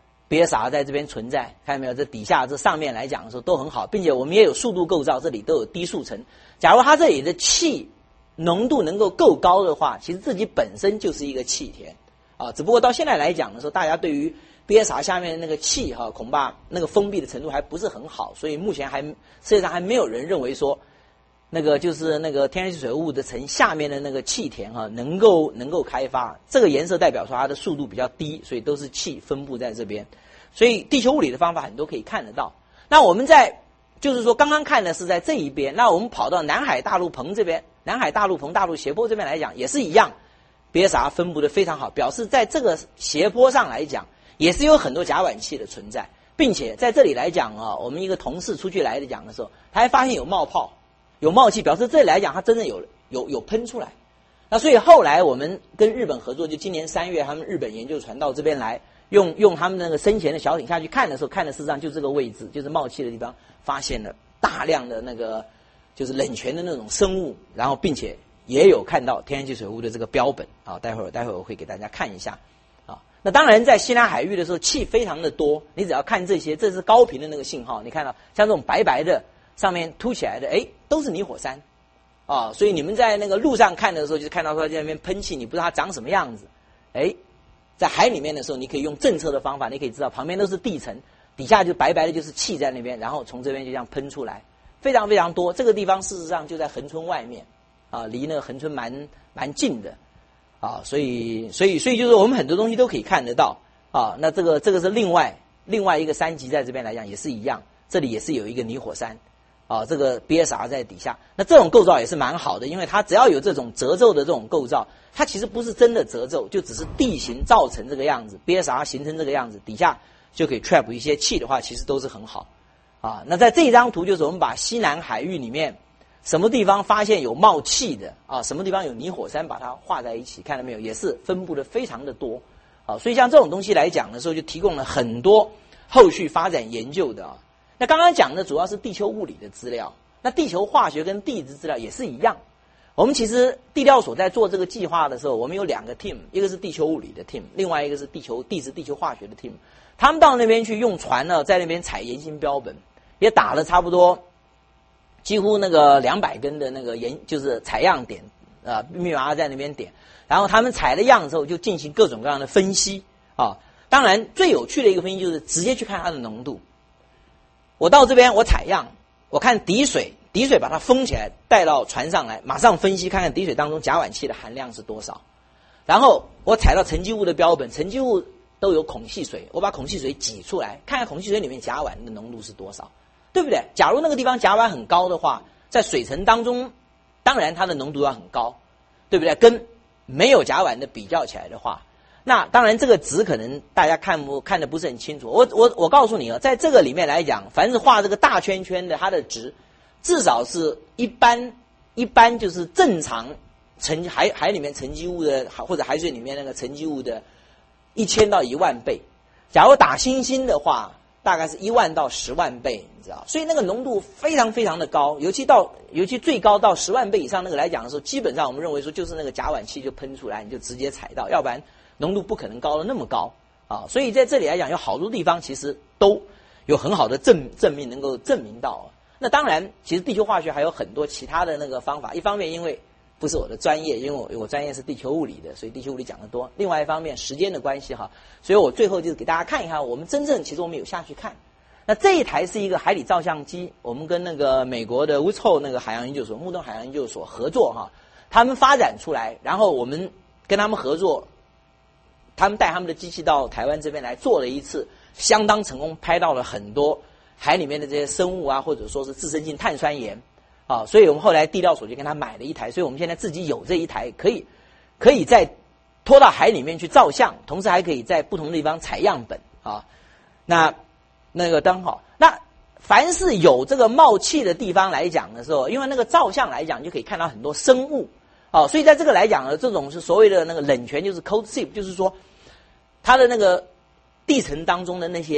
B S R 在这边存在，看到没有？这底下这上面来讲的时候都很好，并且我们也有速度构造，这里都有低速层。假如它这里的气浓度能够够高的话，其实自己本身就是一个气田啊。只不过到现在来讲的时候，大家对于 B S R 下面的那个气哈、啊，恐怕那个封闭的程度还不是很好，所以目前还世界上还没有人认为说，那个就是那个天然气水雾的层下面的那个气田哈、啊，能够能够开发。这个颜色代表说它的速度比较低，所以都是气分布在这边。所以地球物理的方法很多可以看得到。那我们在就是说刚刚看的是在这一边，那我们跑到南海大陆棚这边，南海大陆棚大陆斜坡这边来讲也是一样 ，B S R 分布的非常好，表示在这个斜坡上来讲。也是有很多甲烷气的存在，并且在这里来讲啊，我们一个同事出去来的讲的时候，他还发现有冒泡，有冒气，表示这里来讲它真的有有有喷出来。那所以后来我们跟日本合作，就今年三月，他们日本研究船到这边来，用用他们那个深潜的小艇下去看的时候，看的事实上就这个位置，就是冒气的地方，发现了大量的那个就是冷泉的那种生物，然后并且也有看到天然气水雾的这个标本啊，待会儿待会儿我会给大家看一下。那当然，在西南海域的时候，气非常的多。你只要看这些，这是高频的那个信号。你看到像这种白白的，上面凸起来的，哎，都是泥火山，啊，所以你们在那个路上看的时候，就看到说在那边喷气，你不知道它长什么样子。哎，在海里面的时候，你可以用正测的方法，你可以知道旁边都是地层，底下就白白的，就是气在那边，然后从这边就这样喷出来，非常非常多。这个地方事实上就在恒春外面，啊，离那个恒春蛮蛮近的。啊，所以，所以，所以就是我们很多东西都可以看得到啊。那这个，这个是另外另外一个山级，在这边来讲也是一样，这里也是有一个泥火山啊。这个 B S R 在底下，那这种构造也是蛮好的，因为它只要有这种褶皱的这种构造，它其实不是真的褶皱，就只是地形造成这个样子 ，B S R 形成这个样子，底下就可以 trap 一些气的话，其实都是很好啊。那在这张图就是我们把西南海域里面。什么地方发现有冒气的啊？什么地方有泥火山，把它画在一起，看到没有？也是分布的非常的多啊。所以像这种东西来讲的时候，就提供了很多后续发展研究的啊。那刚刚讲的主要是地球物理的资料，那地球化学跟地质资料也是一样。我们其实地料所在做这个计划的时候，我们有两个 team， 一个是地球物理的 team， 另外一个是地球地质地球化学的 team。他们到那边去用船呢，在那边采岩芯标本，也打了差不多。几乎那个两百根的那个盐就是采样点，啊，密码在那边点，然后他们采了样之后就进行各种各样的分析啊。当然最有趣的一个分析就是直接去看它的浓度。我到这边我采样，我看底水，底水把它封起来带到船上来，马上分析看看底水当中甲烷气的含量是多少。然后我采到沉积物的标本，沉积物都有孔隙水，我把孔隙水挤出来，看看孔隙水里面甲烷的浓度是多少。对不对？假如那个地方甲烷很高的话，在水层当中，当然它的浓度要很高，对不对？跟没有甲烷的比较起来的话，那当然这个值可能大家看不看得不是很清楚。我我我告诉你啊，在这个里面来讲，凡是画这个大圈圈的，它的值至少是一般一般就是正常沉海海里面沉积物的，或者海水里面那个沉积物的一千到一万倍。假如打星星的话。大概是一万到十万倍，你知道，所以那个浓度非常非常的高，尤其到尤其最高到十万倍以上那个来讲的时候，基本上我们认为说就是那个甲烷气就喷出来，你就直接采到，要不然浓度不可能高的那么高啊。所以在这里来讲，有好多地方其实都有很好的证证明能够证明到。那当然，其实地球化学还有很多其他的那个方法，一方面因为不是我的专业，因为我我专业是地球物理的，所以地球物理讲得多。另外一方面，时间的关系哈，所以我最后就是给大家看一看，我们真正其实我们有下去看。那这一台是一个海底照相机，我们跟那个美国的 Woods Hole 那个海洋研究所、穆顿海洋研究所合作哈，他们发展出来，然后我们跟他们合作，他们带他们的机器到台湾这边来做了一次，相当成功，拍到了很多海里面的这些生物啊，或者说是自身性碳酸盐。啊，所以我们后来地料所就跟他买了一台，所以我们现在自己有这一台，可以可以在拖到海里面去照相，同时还可以在不同的地方采样本啊。那那个灯好，那凡是有这个冒气的地方来讲的时候，因为那个照相来讲就可以看到很多生物啊，所以在这个来讲呢，这种是所谓的那个冷泉，就是 cold seep， 就是说它的那个地层当中的那些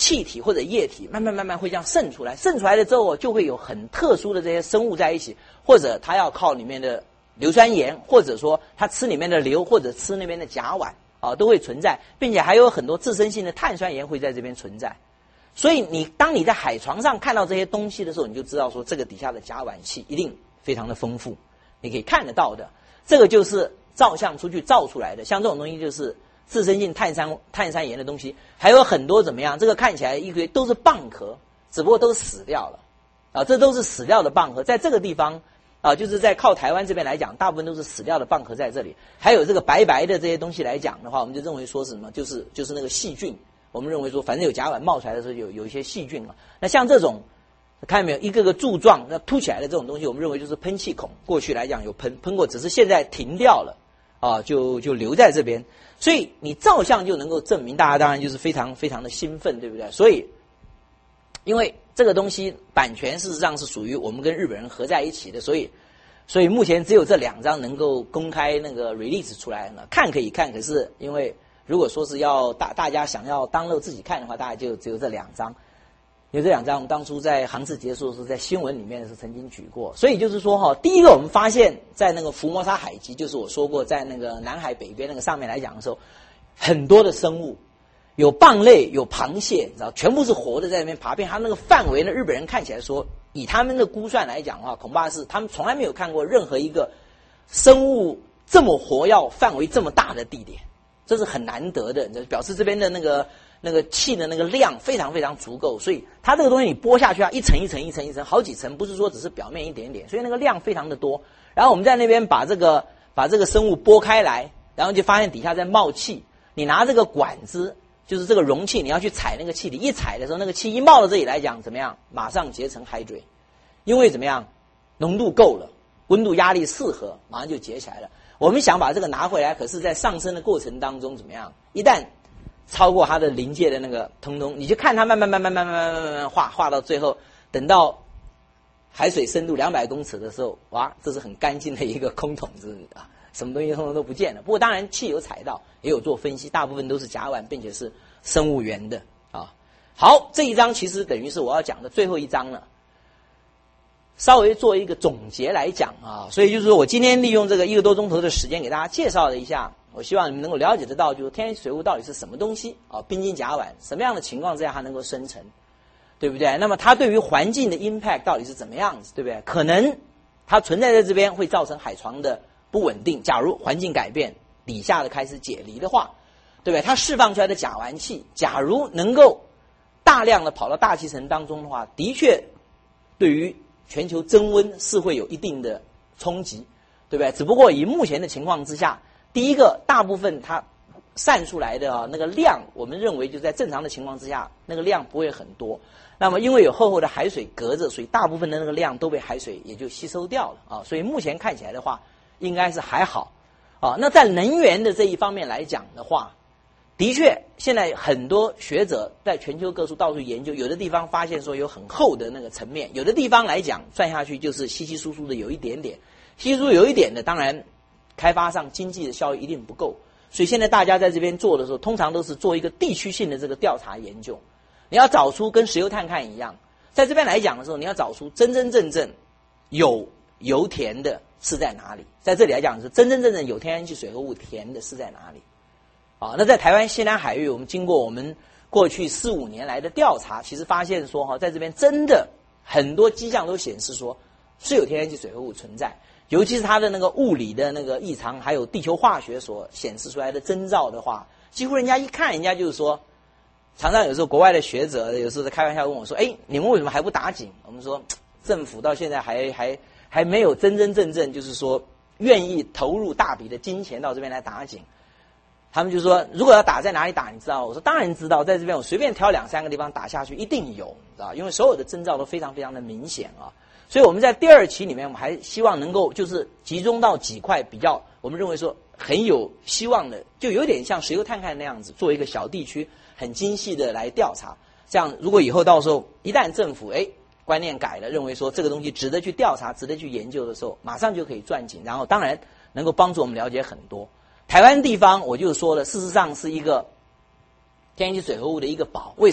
气体或者液体慢慢慢慢会这样渗出来，渗出来了之后就会有很特殊的这些生物在一起，或者它要靠里面的硫酸盐，或者说它吃里面的硫，或者吃那边的甲烷啊，都会存在，并且还有很多自身性的碳酸盐会在这边存在。所以你当你在海床上看到这些东西的时候，你就知道说这个底下的甲烷气一定非常的丰富，你可以看得到的。这个就是照相出去照出来的，像这种东西就是自身性碳酸碳酸盐的东西，还有很多怎么样？这个看起来一堆都是蚌壳，只不过都是死掉了啊，这都是死掉的蚌壳，在这个地方啊，就是在靠台湾这边来讲，大部分都是死掉的蚌壳在这里。还有这个白白的这些东西来讲的话，我们就认为说是什么？就是就是那个细菌。我们认为说，反正有甲烷冒出来的时候，有有一些细菌啊。那像这种，看到没有，一个个柱状那凸起来的这种东西，我们认为就是喷气孔。过去来讲有喷喷过，只是现在停掉了啊，就就留在这边。所以你照相就能够证明，大家当然就是非常非常的兴奋，对不对？所以，因为这个东西版权事实上是属于我们跟日本人合在一起的，所以所以目前只有这两张能够公开那个 release 出来了，看可以看，可是因为如果说是要大大家想要download自己看的话，大概就只有这两张。有这两张，我们当初在航次结束的时候，在新闻里面是曾经举过。所以就是说哈，第一个我们发现，在那个福摩沙海脊，就是我说过，在那个南海北边那个上面来讲的时候，很多的生物，有蚌类，有螃蟹，你知道，全部是活的在那边爬遍。它那个范围呢，日本人看起来说，以他们的估算来讲的话，恐怕是他们从来没有看过任何一个生物这么活跃、范围这么大的地点。这是很难得的，表示这边的那个那个气的那个量非常非常足够，所以它这个东西你剥下去啊，一层一层一层一层，好几层，不是说只是表面一点点，所以那个量非常的多。然后我们在那边把这个把这个生物剥开来，然后就发现底下在冒气。你拿这个管子，就是这个容器，你要去采那个气体，一采的时候，那个气一冒到这里来讲，怎么样？马上结成海水，因为怎么样？浓度够了，温度压力适合，马上就结起来了。我们想把这个拿回来，可是在上升的过程当中怎么样？一旦超过它的临界的那个通通，你就看它慢慢慢慢慢慢慢慢慢慢化化到最后，等到海水深度两百公尺的时候，哇，这是很干净的一个空桶子啊，什么东西通通都不见了。不过当然气有采到，也有做分析，大部分都是甲烷，并且是生物源的啊。好，这一章其实等于是我要讲的最后一章了。稍微做一个总结来讲啊，所以就是说我今天利用这个一个多钟头的时间给大家介绍了一下，我希望你们能够了解得到，就是天然气水污到底是什么东西啊，冰晶甲烷什么样的情况之下它能够生成，对不对？那么它对于环境的 impact 到底是怎么样子，对不对？可能它存在在这边会造成海床的不稳定，假如环境改变，底下的开始解离的话，对不对？它释放出来的甲烷气，假如能够大量的跑到大气层当中的话，的确对于全球增温是会有一定的冲击，对不对？只不过以目前的情况之下，第一个大部分它散出来的、啊、那个量，我们认为就在正常的情况之下，那个量不会很多。那么因为有厚厚的海水隔着，所以大部分的那个量都被海水也就吸收掉了啊。所以目前看起来的话，应该是还好啊。那在能源的这一方面来讲的话，的确，现在很多学者在全球各处到处研究，有的地方发现说有很厚的那个层面，有的地方来讲算下去就是稀稀疏疏的有一点点，稀稀疏疏有一点的，当然开发上经济的效益一定不够，所以现在大家在这边做的时候，通常都是做一个地区性的这个调查研究，你要找出跟石油探勘一样，在这边来讲的时候，你要找出真真正正有油田的是在哪里，在这里来讲是真真正正有天然气水合物田的是在哪里。啊，那在台湾西南海域，我们经过我们过去四五年来的调查，其实发现说哈，在这边真的很多迹象都显示说是有天然气水合物存在，尤其是它的那个物理的那个异常，还有地球化学所显示出来的征兆的话，几乎人家一看，人家就是说，常常有时候国外的学者有时候在开玩笑问我说，哎，你们为什么还不打紧？我们说政府到现在还还还没有真真正正就是说愿意投入大笔的金钱到这边来打紧。他们就说，如果要打在哪里打，你知道？我说当然知道，在这边我随便挑两三个地方打下去，一定有，你知道？因为所有的征兆都非常非常的明显啊。所以我们在第二期里面，我们还希望能够就是集中到几块比较，我们认为说很有希望的，就有点像石油探勘那样子，做一个小地区很精细的来调查。这样，如果以后到时候一旦政府哎观念改了，认为说这个东西值得去调查、值得去研究的时候，马上就可以赚紧，然后当然能够帮助我们了解很多。台湾地方我就说了，事实上是一个天然气水合物的一个宝。为什么？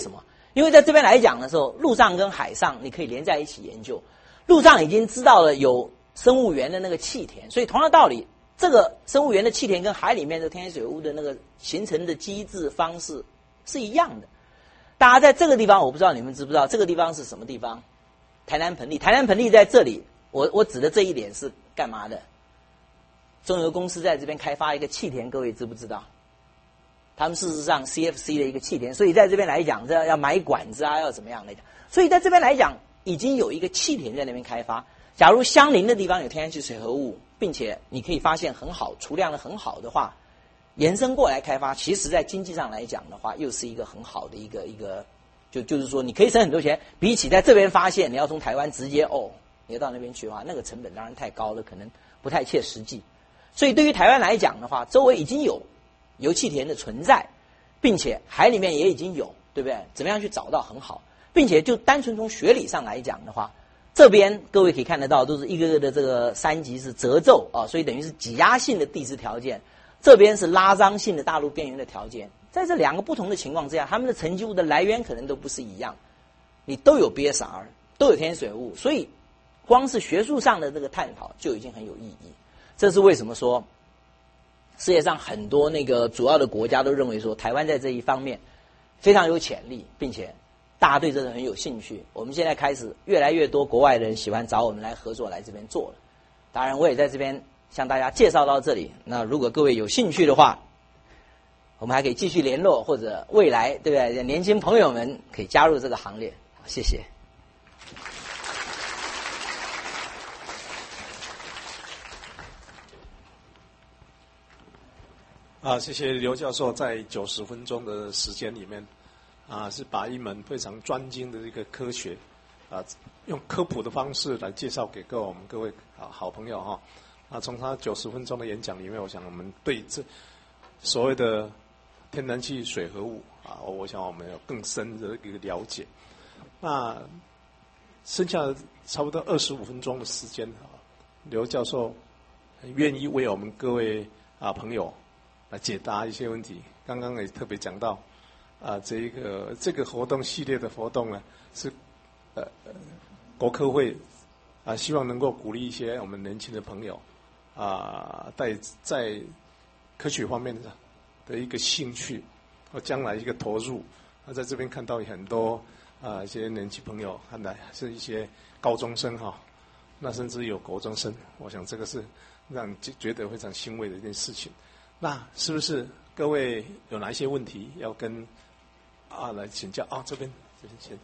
因为在这边来讲的时候，陆上跟海上你可以连在一起研究。陆上已经知道了有生物源的那个气田，所以同样的道理，这个生物源的气田跟海里面的天然水污的那个形成的机制方式是一样的。大家在这个地方，我不知道你们知不知道，这个地方是什么地方？台南盆地。台南盆地在这里，我我指的这一点是干嘛的？中油公司在这边开发一个气田，各位知不知道？他们事实上 C F C 的一个气田，所以在这边来讲，这要买管子啊，要怎么样来讲？所以在这边来讲，已经有一个气田在那边开发。假如相邻的地方有天然气水合物，并且你可以发现很好，储量的很好的话，延伸过来开发，其实在经济上来讲的话，又是一个很好的一个一个，就就是说你可以省很多钱，比起在这边发现，你要从台湾直接哦，你要到那边去的话，那个成本当然太高了，可能不太切实际。所以对于台湾来讲的话，周围已经有油气田的存在，并且海里面也已经有，对不对？怎么样去找到很好，并且就单纯从学理上来讲的话，这边各位可以看得到，都是一个个的这个山脊是褶皱啊，所以等于是挤压性的地质条件。这边是拉张性的大陆边缘的条件，在这两个不同的情况之下，它们的沉积物的来源可能都不是一样。你都有 B S R， 都有天然水物，所以光是学术上的这个探讨就已经很有意义。这是为什么说世界上很多那个主要的国家都认为说台湾在这一方面非常有潜力，并且大家对这个很有兴趣。我们现在开始越来越多国外的人喜欢找我们来合作，来这边做了。当然我也在这边向大家介绍到这里，那如果各位有兴趣的话，我们还可以继续联络，或者未来对不对？年轻朋友们可以加入这个行列。好，谢谢。 啊，谢谢刘教授在九十分钟的时间里面，啊，是把一门非常专精的一个科学，啊，用科普的方式来介绍给各位我们各位啊好朋友哈。啊，从他九十分钟的演讲里面，我想我们对这所谓的天然气水合物啊，我想我们有更深的一个了解。那剩下的差不多二十五分钟的时间啊，刘教授很愿意为我们各位啊朋友来解答一些问题。刚刚也特别讲到，啊，这一个这个活动系列的活动呢，是呃国科会啊，希望能够鼓励一些我们年轻的朋友啊，在在科学方面的的一个兴趣和将来一个投入。那在这边看到很多啊一些年轻朋友，看来是一些高中生哈，那甚至有国中生，我想这个是让人觉得非常欣慰的一件事情。那是不是各位有哪一些问题要跟啊来请教啊？这边这边先。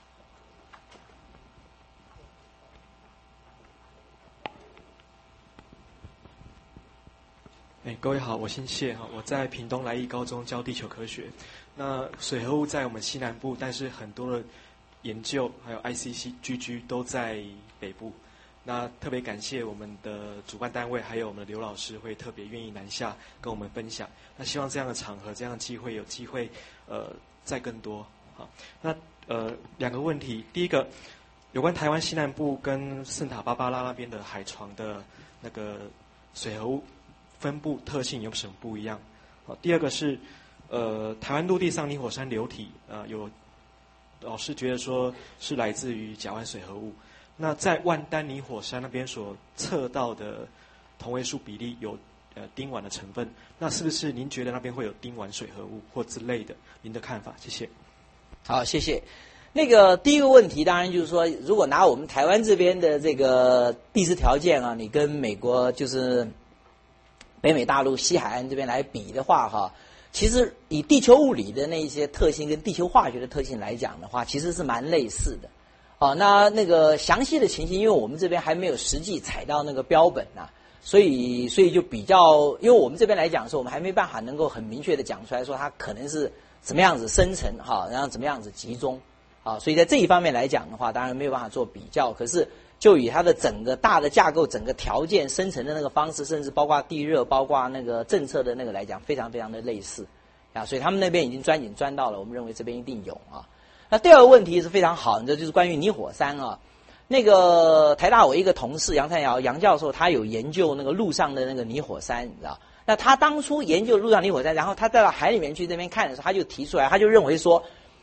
哎，各位好，我姓谢哈，我在屏东来义高中教地球科学。那水合物在我们西南部，但是很多的研究还有 I C C G G 都在北部。那特别感谢我们的主办单位，还有我们的刘老师会特别愿意南下跟我们分享。那希望这样的场合、这样的机会有机会呃再更多。好，那呃两个问题，第一个有关台湾西南部跟圣塔芭芭拉那边的海床的那个水合物分布特性有什么不一样？好，第二个是呃台湾陆地上泥火山流体，呃有老师觉得说是来自于甲烷水合物。那在万丹泥火山那边所测到的同位素比例有呃丁烷的成分，那是不是您觉得那边会有丁烷水合物或之类的？您的看法，谢谢。 好，谢谢。那个第一个问题，当然就是说，如果拿我们台湾这边的这个地质条件啊，你跟美国就是北美大陆西海岸这边来比的话，哈，其实以地球物理的那一些特性跟地球化学的特性来讲的话，其实是蛮类似的。哦，那那个详细的情形，因为我们这边还没有实际采到那个标本呐、啊，所以所以就比较，因为我们这边来讲说，我们还没办法能够很明确的讲出来说它可能是怎么样子生成哈，然后怎么样子集中啊，所以在这一方面来讲的话，当然没有办法做比较。可是就以它的整个大的架构、整个条件生成的那个方式，甚至包括地热、包括那个政策的那个来讲，非常非常的类似啊，所以他们那边已经钻井钻到了，我们认为这边一定有啊。那第二个问题是非常好，这就是关于泥火山啊。那个台大我一个同事杨灿尧杨教授，他有研究那个陆上的那个泥火山，你知道？那他当初研究陆上泥火山，然后他再到海里面去那边看的时候，他就提出来，他就认为说，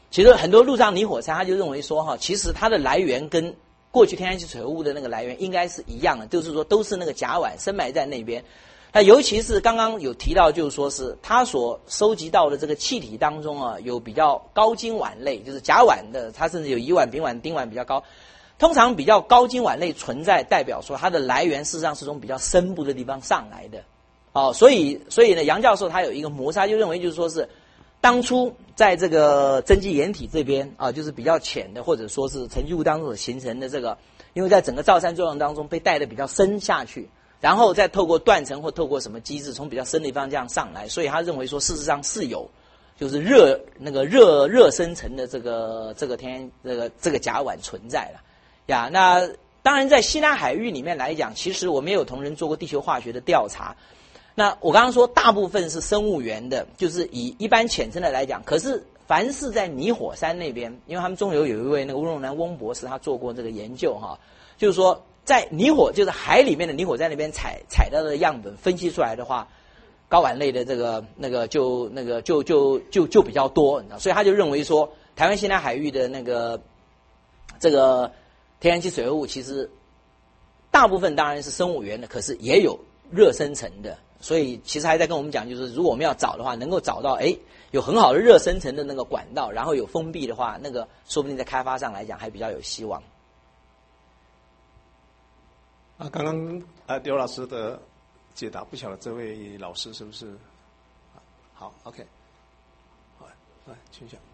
其实很多陆上拟火山，他就认为说哈，其实它的来源跟过去天然气水合物的那个来源应该是一样的，就是说都是那个甲烷深埋在那边。那尤其是刚刚有提到，就是说是它所收集到的这个气体当中啊，有比较高晶烷类，就是甲烷的，它甚至有乙烷、丙烷、丁烷比较高。通常比较高晶烷类存在，代表说它的来源事实上是从比较深部的地方上来的。哦，所以所以呢，杨教授他有一个摩擦，就认为就是说是当初在这个蒸汽岩体这边啊，就是比较浅的，或者说是沉积物当中所形成的这个，因为在整个造山作用当中被带的比较深下去。然后再透过断层或透过什么机制从比较深的地方这样上来，所以他认为说事实上是有就是热那个热热生成的这个这个天这个这个甲烷存在了呀。那当然在西南海域里面来讲，其实我们也有同仁做过地球化学的调查。那我刚刚说大部分是生物源的，就是以一般浅层的来讲，可是凡是在泥火山那边，因为他们中游有一位那个温荣南翁博士他做过这个研究哈，就是说在泥火，就是海里面的泥火山那边采采到的样本分析出来的话，高烷类的这个那个就那个就就就就比较多，你知道，所以他就认为说，台湾西南海域的那个这个天然气水合物，其实大部分当然是生物源的，可是也有热生成的，所以其实还在跟我们讲，就是如果我们要找的话，能够找到哎有很好的热生成的那个管道，然后有封闭的话，那个说不定在开发上来讲还比较有希望。 啊，刚刚啊刘老师的解答，不晓得这位老师是不是好 ？OK， 好，来，请讲。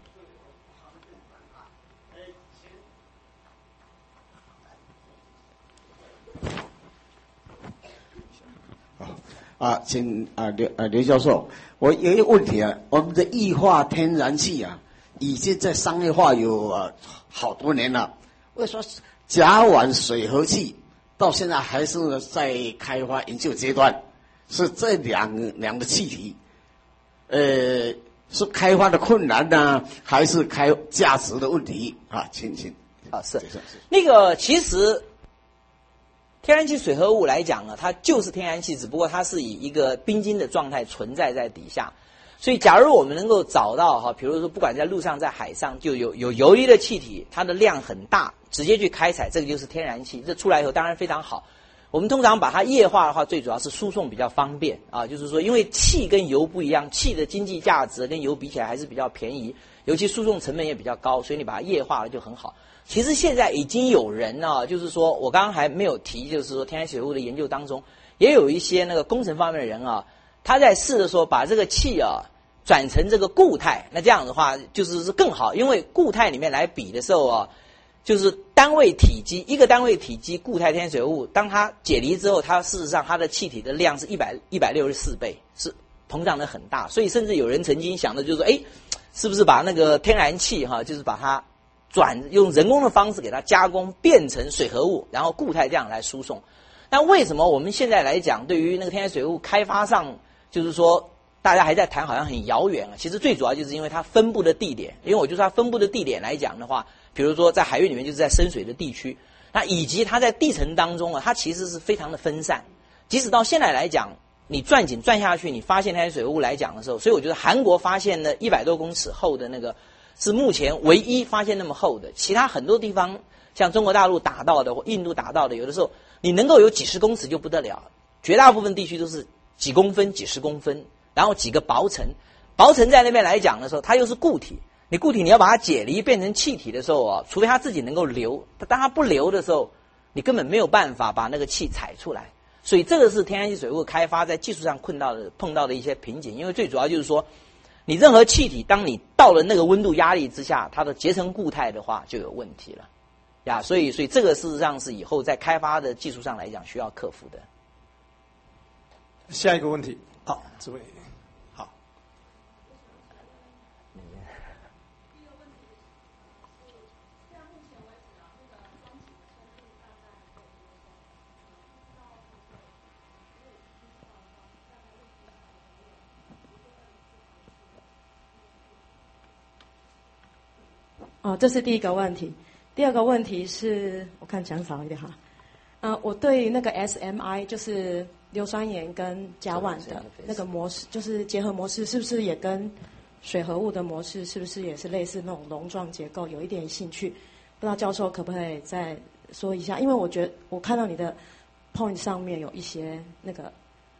啊，请啊刘啊刘教授，我有一个问题啊，我们的液化天然气啊，已经在商业化有啊好多年了，为什么甲烷水合气到现在还是在开发研究阶段？是这两个两个气体，呃，是开发的困难呢，还是开价值的问题啊？请请啊，是那个其实。天然气水合物来讲呢，它就是天然气，只不过它是以一个冰晶的状态存在在底下。所以，假如我们能够找到哈，比如说不管在陆上在海上，就有有游离的气体，它的量很大，直接去开采，这个就是天然气。这出来以后当然非常好。我们通常把它液化的话，最主要是输送比较方便啊，就是说，因为气跟油不一样，气的经济价值跟油比起来还是比较便宜，尤其输送成本也比较高，所以你把它液化了就很好。其实现在已经有人啊，就是说我刚刚还没有提，就是说天然水合物的研究当中，也有一些那个工程方面的人啊，他在试的时候把这个气啊转成这个固态，那这样的话就是是更好，因为固态里面来比的时候啊，就是单位体积一个单位体积固态天然水合物，当它解离之后，它事实上它的气体的量是一百一百六十四倍，是膨胀的很大，所以甚至有人曾经想的就是说，哎，是不是把那个天然气哈、啊，就是把它转用人工的方式给它加工变成水合物，然后固态这样来输送。那为什么我们现在来讲，对于那个天然水合物开发上，就是说大家还在谈，好像很遥远啊？其实最主要就是因为它分布的地点，因为我就说它分布的地点来讲的话，比如说在海域里面就是在深水的地区，那以及它在地层当中啊，它其实是非常的分散。即使到现在来讲，你钻井钻下去，你发现天然水合物来讲的时候，所以我觉得韩国发现了一百多公尺厚的那个。是目前唯一发现那么厚的，其他很多地方像中国大陆打到的或印度打到的，有的时候你能够有几十公尺就不得了，绝大部分地区都是几公分、几十公分，然后几个薄层，薄层在那边来讲的时候，它又是固体，你固体你要把它解离变成气体的时候啊，除非它自己能够流，当它不流的时候，你根本没有办法把那个气采出来，所以这个是天然气水合物开发在技术上困到的碰到的一些瓶颈，因为最主要就是说。你任何气体，当你到了那个温度压力之下，它的结成固态的话，就有问题了，呀，所以，所以这个事实上是以后在开发的技术上来讲需要克服的。 下一个问题，好，这位，好。 哦，这是第一个问题。第二个问题是，我看讲少一点哈。呃，我对那个 S M I 就是硫酸盐跟甲烷的那个模式，就是结合模式，是不是也跟水合物的模式是不是也是类似那种笼状结构？有一点兴趣，不知道教授可不可以再说一下？因为我觉得我看到你的 point 上面有一些那个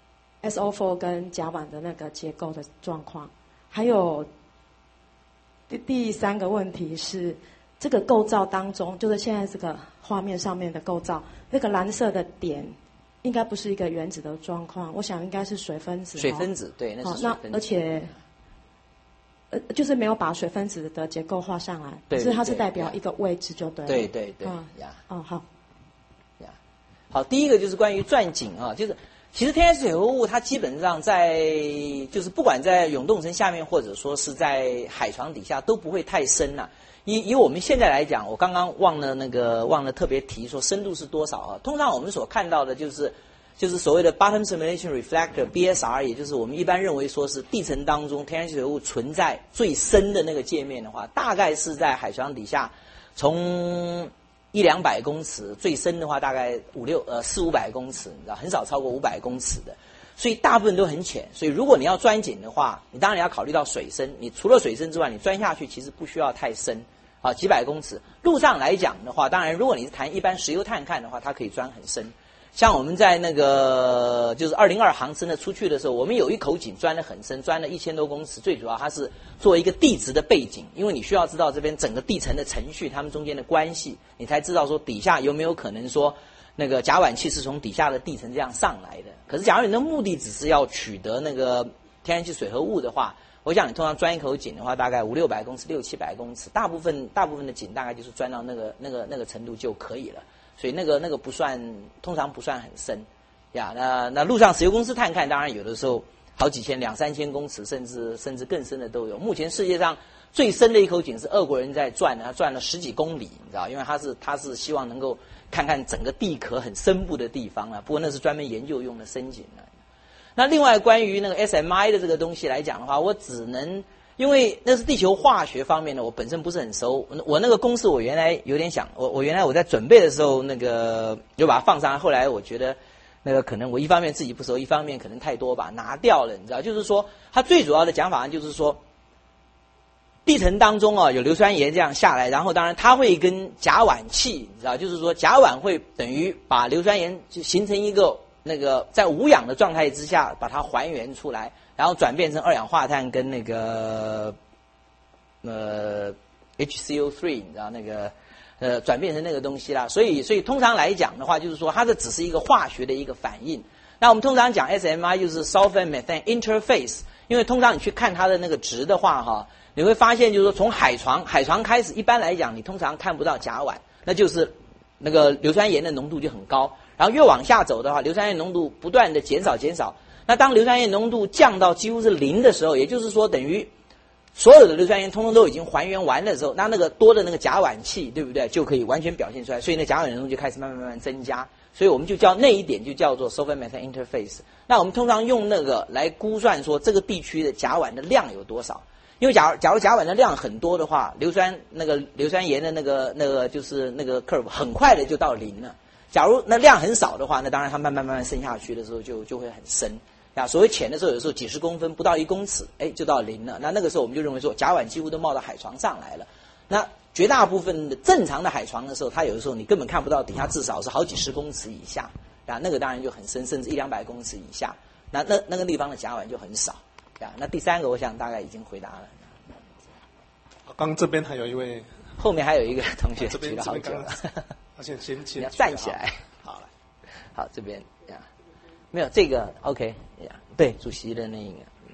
S O 四 跟甲烷的那个结构的状况，还有第第三个问题是这个构造当中，就是现在这个画面上面的构造，那个蓝色的点应该不是一个原子的状况，我想应该是水分子。 水分子，对，那是水分子。 那而且，呃，就是没有把水分子的结构画上来， 对， 可是它是代表一个位置就对了。 对对对， 嗯呀， 哦好， 呀，好，第一个就是关于钻井啊，就是其实天然气水合物它基本上在就是不管在永冻层下面或者说是在海床底下都不会太深呐、啊。以以我们现在来讲，我刚刚忘了那个忘了特别提说深度是多少啊？通常我们所看到的就是就是所谓的 bottom simulation reflector B S R， 也就是我们一般认为说是地层当中天然气水合物存在最深的那个界面的话，大概是在海床底下从一两百公尺，最深的话大概五六呃四五百公尺，你知道很少超过五百公尺的。所以大部分都很浅，所以如果你要钻井的话，你当然要考虑到水深。你除了水深之外，你钻下去其实不需要太深，啊，几百公尺。路上来讲的话，当然如果你是谈一般石油探勘的话，它可以钻很深。像我们在那个就是二零二航真的出去的时候，我们有一口井钻得很深，钻了一千多公尺。最主要它是做一个地质的背景，因为你需要知道这边整个地层的程序，它们中间的关系，你才知道说底下有没有可能说那个甲烷气是从底下的地层这样上来的。可是假如你的目的只是要取得那个天然气水合物的话，我想你通常钻一口井的话，大概五六百公尺、六七百公尺，大部分大部分的井大概就是钻到那个那个那个程度就可以了。所以那个那个不算，通常不算很深呀。那那陆上石油公司探勘，当然有的时候好几千、两三千公尺，甚至甚至更深的都有。目前世界上最深的一口井是俄国人在钻的，他钻了十几公里，你知道，因为他是他是希望能够看看整个地壳很深部的地方啊。不过那是专门研究用的深井啊。那另外关于那个 S M I 的这个东西来讲的话，我只能因为那是地球化学方面的，我本身不是很熟。我那个公式我原来有点想，我我原来我在准备的时候那个就把它放上来，后来我觉得那个可能我一方面自己不熟，一方面可能太多吧，拿掉了，你知道，就是说它最主要的讲法就是说，地层当中啊有硫酸盐这样下来，然后当然它会跟甲烷气，你知道，就是说甲烷会等于把硫酸盐就形成一个那个在无氧的状态之下把它还原出来，然后转变成二氧化碳跟那个呃 H C O 三， 你知道那个呃转变成那个东西啦。所以所以通常来讲的话，就是说它这只是一个化学的一个反应。那我们通常讲 S M I 就是 Sulfur Methane Interface， 因为通常你去看它的那个值的话哈，你会发现就是说从海床海床开始，一般来讲你通常看不到甲烷，那就是那个硫酸盐的浓度就很高。然后越往下走的话，硫酸盐浓度不断的减少减少。那当硫酸盐浓度降到几乎是零的时候，也就是说等于所有的硫酸盐通通都已经还原完的时候，那那个多的那个甲烷气，对不对，就可以完全表现出来。所以那甲烷浓度就开始慢慢慢慢增加。所以我们就叫那一点就叫做 Sulfur Methane Interface。那我们通常用那个来估算说这个地区的甲烷的量有多少。因为假如假如甲烷的量很多的话，硫酸那个硫酸盐的那个那个就是那个 curve 很快的就到零了。假如那量很少的话，那当然它慢慢慢慢渗下去的时候就就会很深。啊，所谓浅的时候，有时候几十公分不到一公尺，哎，就到零了。那那个时候我们就认为说，甲烷几乎都冒到海床上来了。那绝大部分的正常的海床的时候，它有的时候你根本看不到底下，至少是好几十公尺以下。啊，那个当然就很深，甚至一两百公尺以下。那那那个地方的甲烷就很少。啊，那第三个我想大概已经回答了。 刚这边还有一位， 后面还有一个同学这边举了好久了。 而且先先你要站起来。 好了， 好，这边呀，没有这个 OK 呀，对，主席的那一个。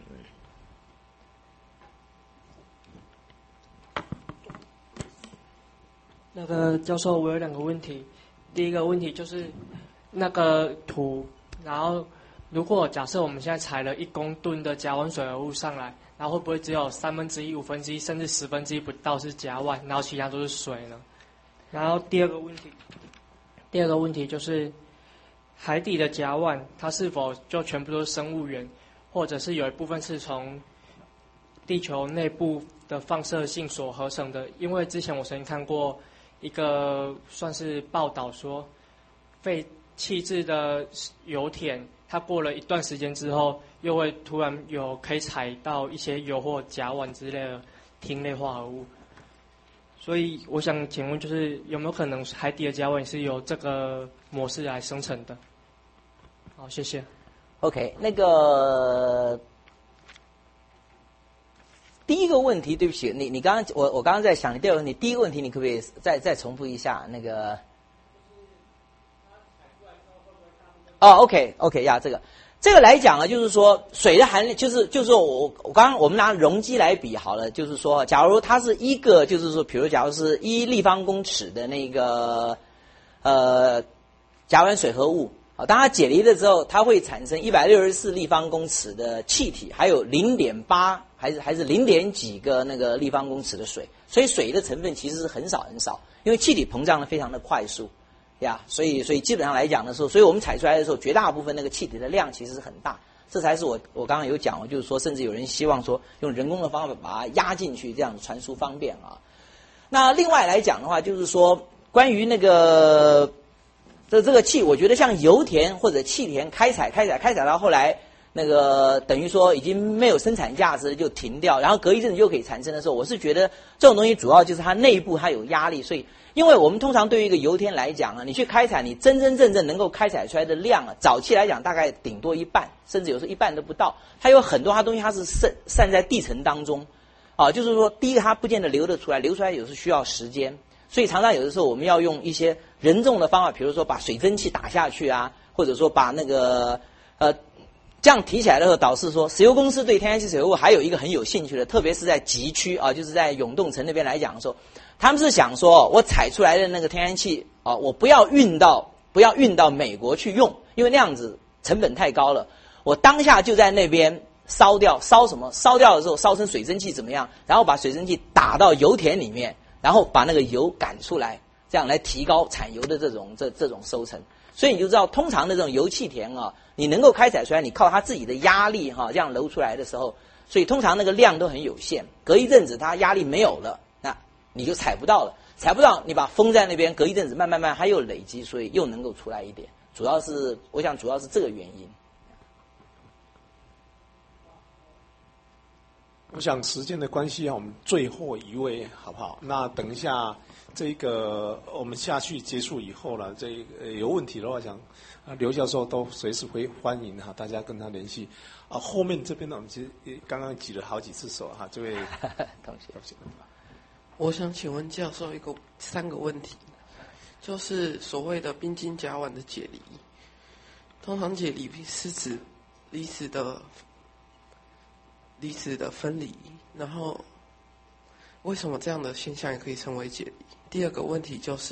那个教授，我有两个问题。第一个问题就是那个图，然后如果假设我们现在采了一公吨的甲烷水合物上来，然后会不会只有三分之一、五分之一，甚至十分之一不到是甲烷，然后其他都是水呢？然后第二个问题，第二个问题就是海底的甲烷，它是否就全部都是生物源，或者是有一部分是从地球内部的放射性所合成的？因为之前我曾经看过一个算是报道说，废弃置的油田它过了一段时间之后，又会突然有可以采到一些铀或甲烷之类的烃类化合物。所以我想请问，就是有没有可能海底的甲烷是由这个模式来生成的？好，谢谢。 OK， 那个第一个问题，对不起，你你刚刚我我刚刚在想你第二个问题，第一个问题你可不可以再再重复一下那个？哦 ，OK OK 呀，这个这个来讲啊，就是说水的含量，就是就是说我我刚刚我们拿容积来比好了，就是说，假如它是一个，就是说，比如假如是一立方公尺的那个呃甲烷水合物。啊，当它解离了之后，它会产生一百六十四立方公尺的气体，还有零点八还是还是零点几个那个立方公尺的水，所以水的成分其实是很少很少，因为气体膨胀的非常的快速，呀，所以所以基本上来讲的时候，所以我们采出来的时候，绝大部分那个气体的量其实是很大，这才是我我刚刚有讲，就是说，甚至有人希望说用人工的方法把它压进去，这样传输方便啊。那另外来讲的话，就是说关于那个。这这个气，我觉得像油田或者气田开采开采开采到后来，那个等于说已经没有生产价值就停掉，然后隔一阵子又可以产生的时候，我是觉得这种东西主要就是它内部它有压力，所以因为我们通常对于一个油田来讲啊，你去开采，你真真正正能够开采出来的量啊，早期来讲大概顶多一半，甚至有时候一半都不到，它有很多它东西它是散散在地层当中，啊，就是说第一个它不见得流得出来，流出来有时需要时间。所以常常有的时候我们要用一些人重的方法，比如说把水蒸气打下去啊，或者说把那个呃这样提起来的时候，导致说石油公司对天然气水合物还有一个很有兴趣的，特别是在极区啊，就是在永冻层那边来讲的时候，他们是想说我采出来的那个天然气啊，我不要运到不要运到美国去用，因为那样子成本太高了，我当下就在那边烧掉，烧什么？烧掉的时候烧成水蒸气怎么样？然后把水蒸气打到油田里面。然后把那个油赶出来，这样来提高产油的这种这这种收成。所以你就知道，通常的这种油气田啊，你能够开采出来，你靠它自己的压力哈、啊，这样流出来的时候，所以通常那个量都很有限。隔一阵子它压力没有了，那你就采不到了，采不到你把封在那边，隔一阵子慢慢慢它又累积，所以又能够出来一点。主要是我想主要是这个原因。 我想时间的关系啊，我们最后一位好不好？那等一下这个我们下去结束以后呢，这个有问题的话，想啊刘教授都随时会欢迎哈，大家跟他联系。啊，后面这边呢，我们其实刚刚举了好几次手哈，这位同学， 我想请问教授一个三个问题，就是所谓的冰晶甲烷的解离，通常解离是指离子的。离子的分离，然后为什么这样的现象也可以称为解离？第二个问题就是，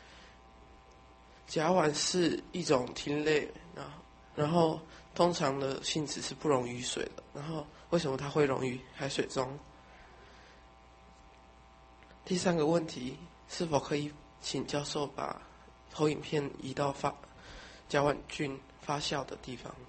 甲烷是一种烃类，然后然后通常的性质是不溶于水的，然后为什么它会溶于海水中？第三个问题，是否可以请教授把投影片移到发甲烷菌发酵的地方？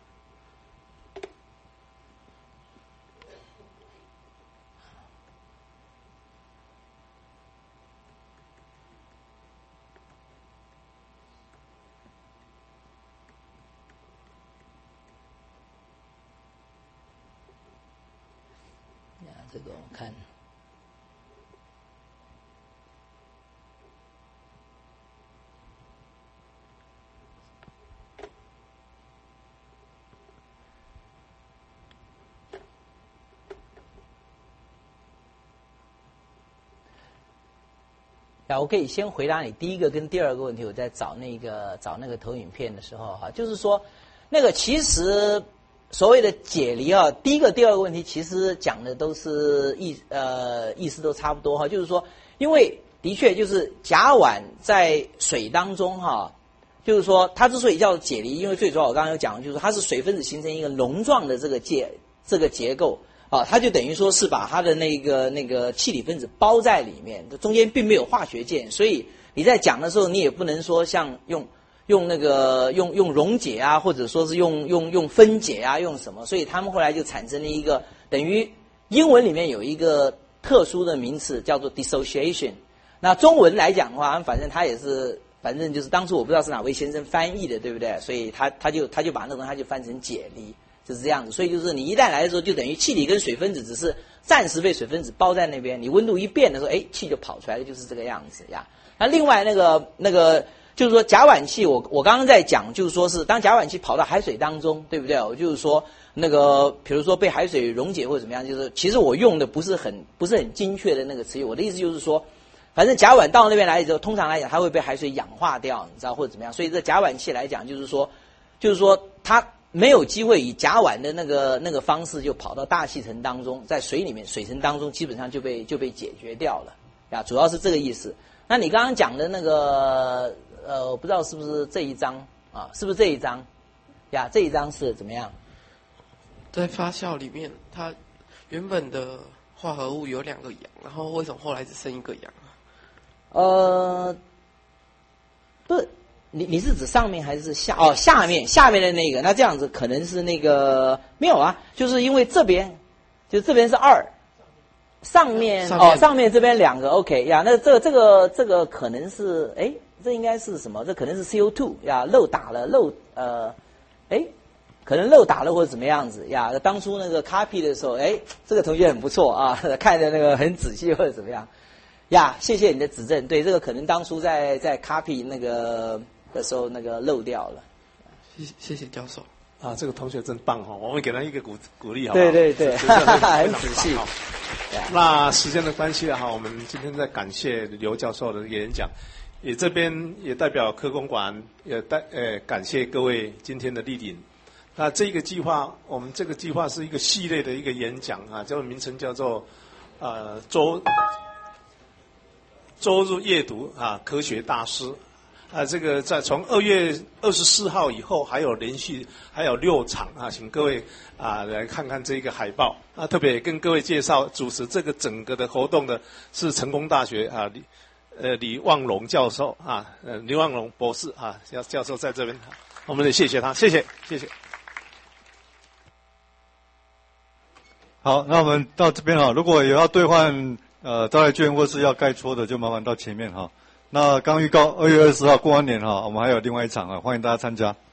这个我看，啊，我可以先回答你第一个跟第二个问题。我在找那个找那个投影片的时候，哈，就是说，那个其实。所谓的解离啊，第一个、第二个问题其实讲的都是意呃意思都差不多哈，就是说，因为的确就是甲烷在水当中哈，就是说它之所以叫解离，因为最主要我刚刚有讲，就是它是水分子形成一个笼状的这个结这个结构啊，它就等于说是把它的那个那个气体分子包在里面，中间并没有化学键，所以你在讲的时候，你也不能说像用。用那个用用溶解啊，或者说是用用用分解啊，用什么？所以他们后来就产生了一个等于英文里面有一个特殊的名词叫做 dissociation。那中文来讲的话，反正它也是反正就是当初我不知道是哪位先生翻译的，对不对？所以他他就他就把那个东西他就翻成解离，就是这样子。所以就是你一旦来的时候，就等于气体跟水分子只是暂时被水分子包在那边，你温度一变的时候，哎，气就跑出来了，就是这个样子呀。那另外那个那个就是说甲烷气，我我刚刚在讲，就是说是当甲烷气跑到海水当中，对不对？我就是说那个比如说被海水溶解或者怎么样，就是其实我用的不是很不是很精确的那个词语，我的意思就是说。反正甲烷到那边来之后，通常来讲，它会被海水氧化掉，你知道或者怎么样？所以这甲烷气来讲，就是说，就是说它没有机会以甲烷的那个那个方式就跑到大气层当中，在水里面水层当中基本上就被就被解决掉了呀，主要是这个意思。那你刚刚讲的那个呃，我不知道是不是这一章啊？是不是这一章呀？这一章是怎么样？ 在发酵里面，它原本的化合物有两个氧，然后为什么后来只剩一个氧？ 呃，不是，你你是指上面还是下？哦，下面下面的那个，那这样子可能是那个没有啊，就是因为这边，就这边是二，上面, 上面哦上面这边两个 OK 呀，那这个这个这个可能是哎，这应该是什么？这可能是 C O 二 呀，漏打了漏呃，哎，可能漏打了或者怎么样子呀？当初那个 copy 的时候，哎，这个同学很不错啊，看着那个很仔细或者怎么样。呀，谢谢你的指正。对，这个可能当初在在 copy 那个的时候，那个漏掉了。 谢谢谢谢教授。 啊，这个同学真棒哈，我们给他一个鼓鼓励好不好？ 对对对，很仔细。 那时间的关系哈，我们今天在感谢刘教授的演讲，也这边也代表科工馆也代呃感谢各位今天的莅临。那这个计划，我们这个计划是一个系列的一个演讲啊，叫名称叫做呃周。周日夜读啊，科学大师啊，这个在从二月二十四号以后，还有连续还有六场啊，请各位啊来看看这个海报啊，特别跟各位介绍主持这个整个的活动的是成功大学啊李呃李旺龙教授啊，呃李旺龙博士啊，教教授在这边，我们得谢谢他，谢谢谢谢。 好，那我们到这边哈，如果有要兑换。呃，招待券或是要盖戳的，就麻烦到前面哈。那刚预告二月二十号过完年哈，我们还有另外一场啊，欢迎大家参加。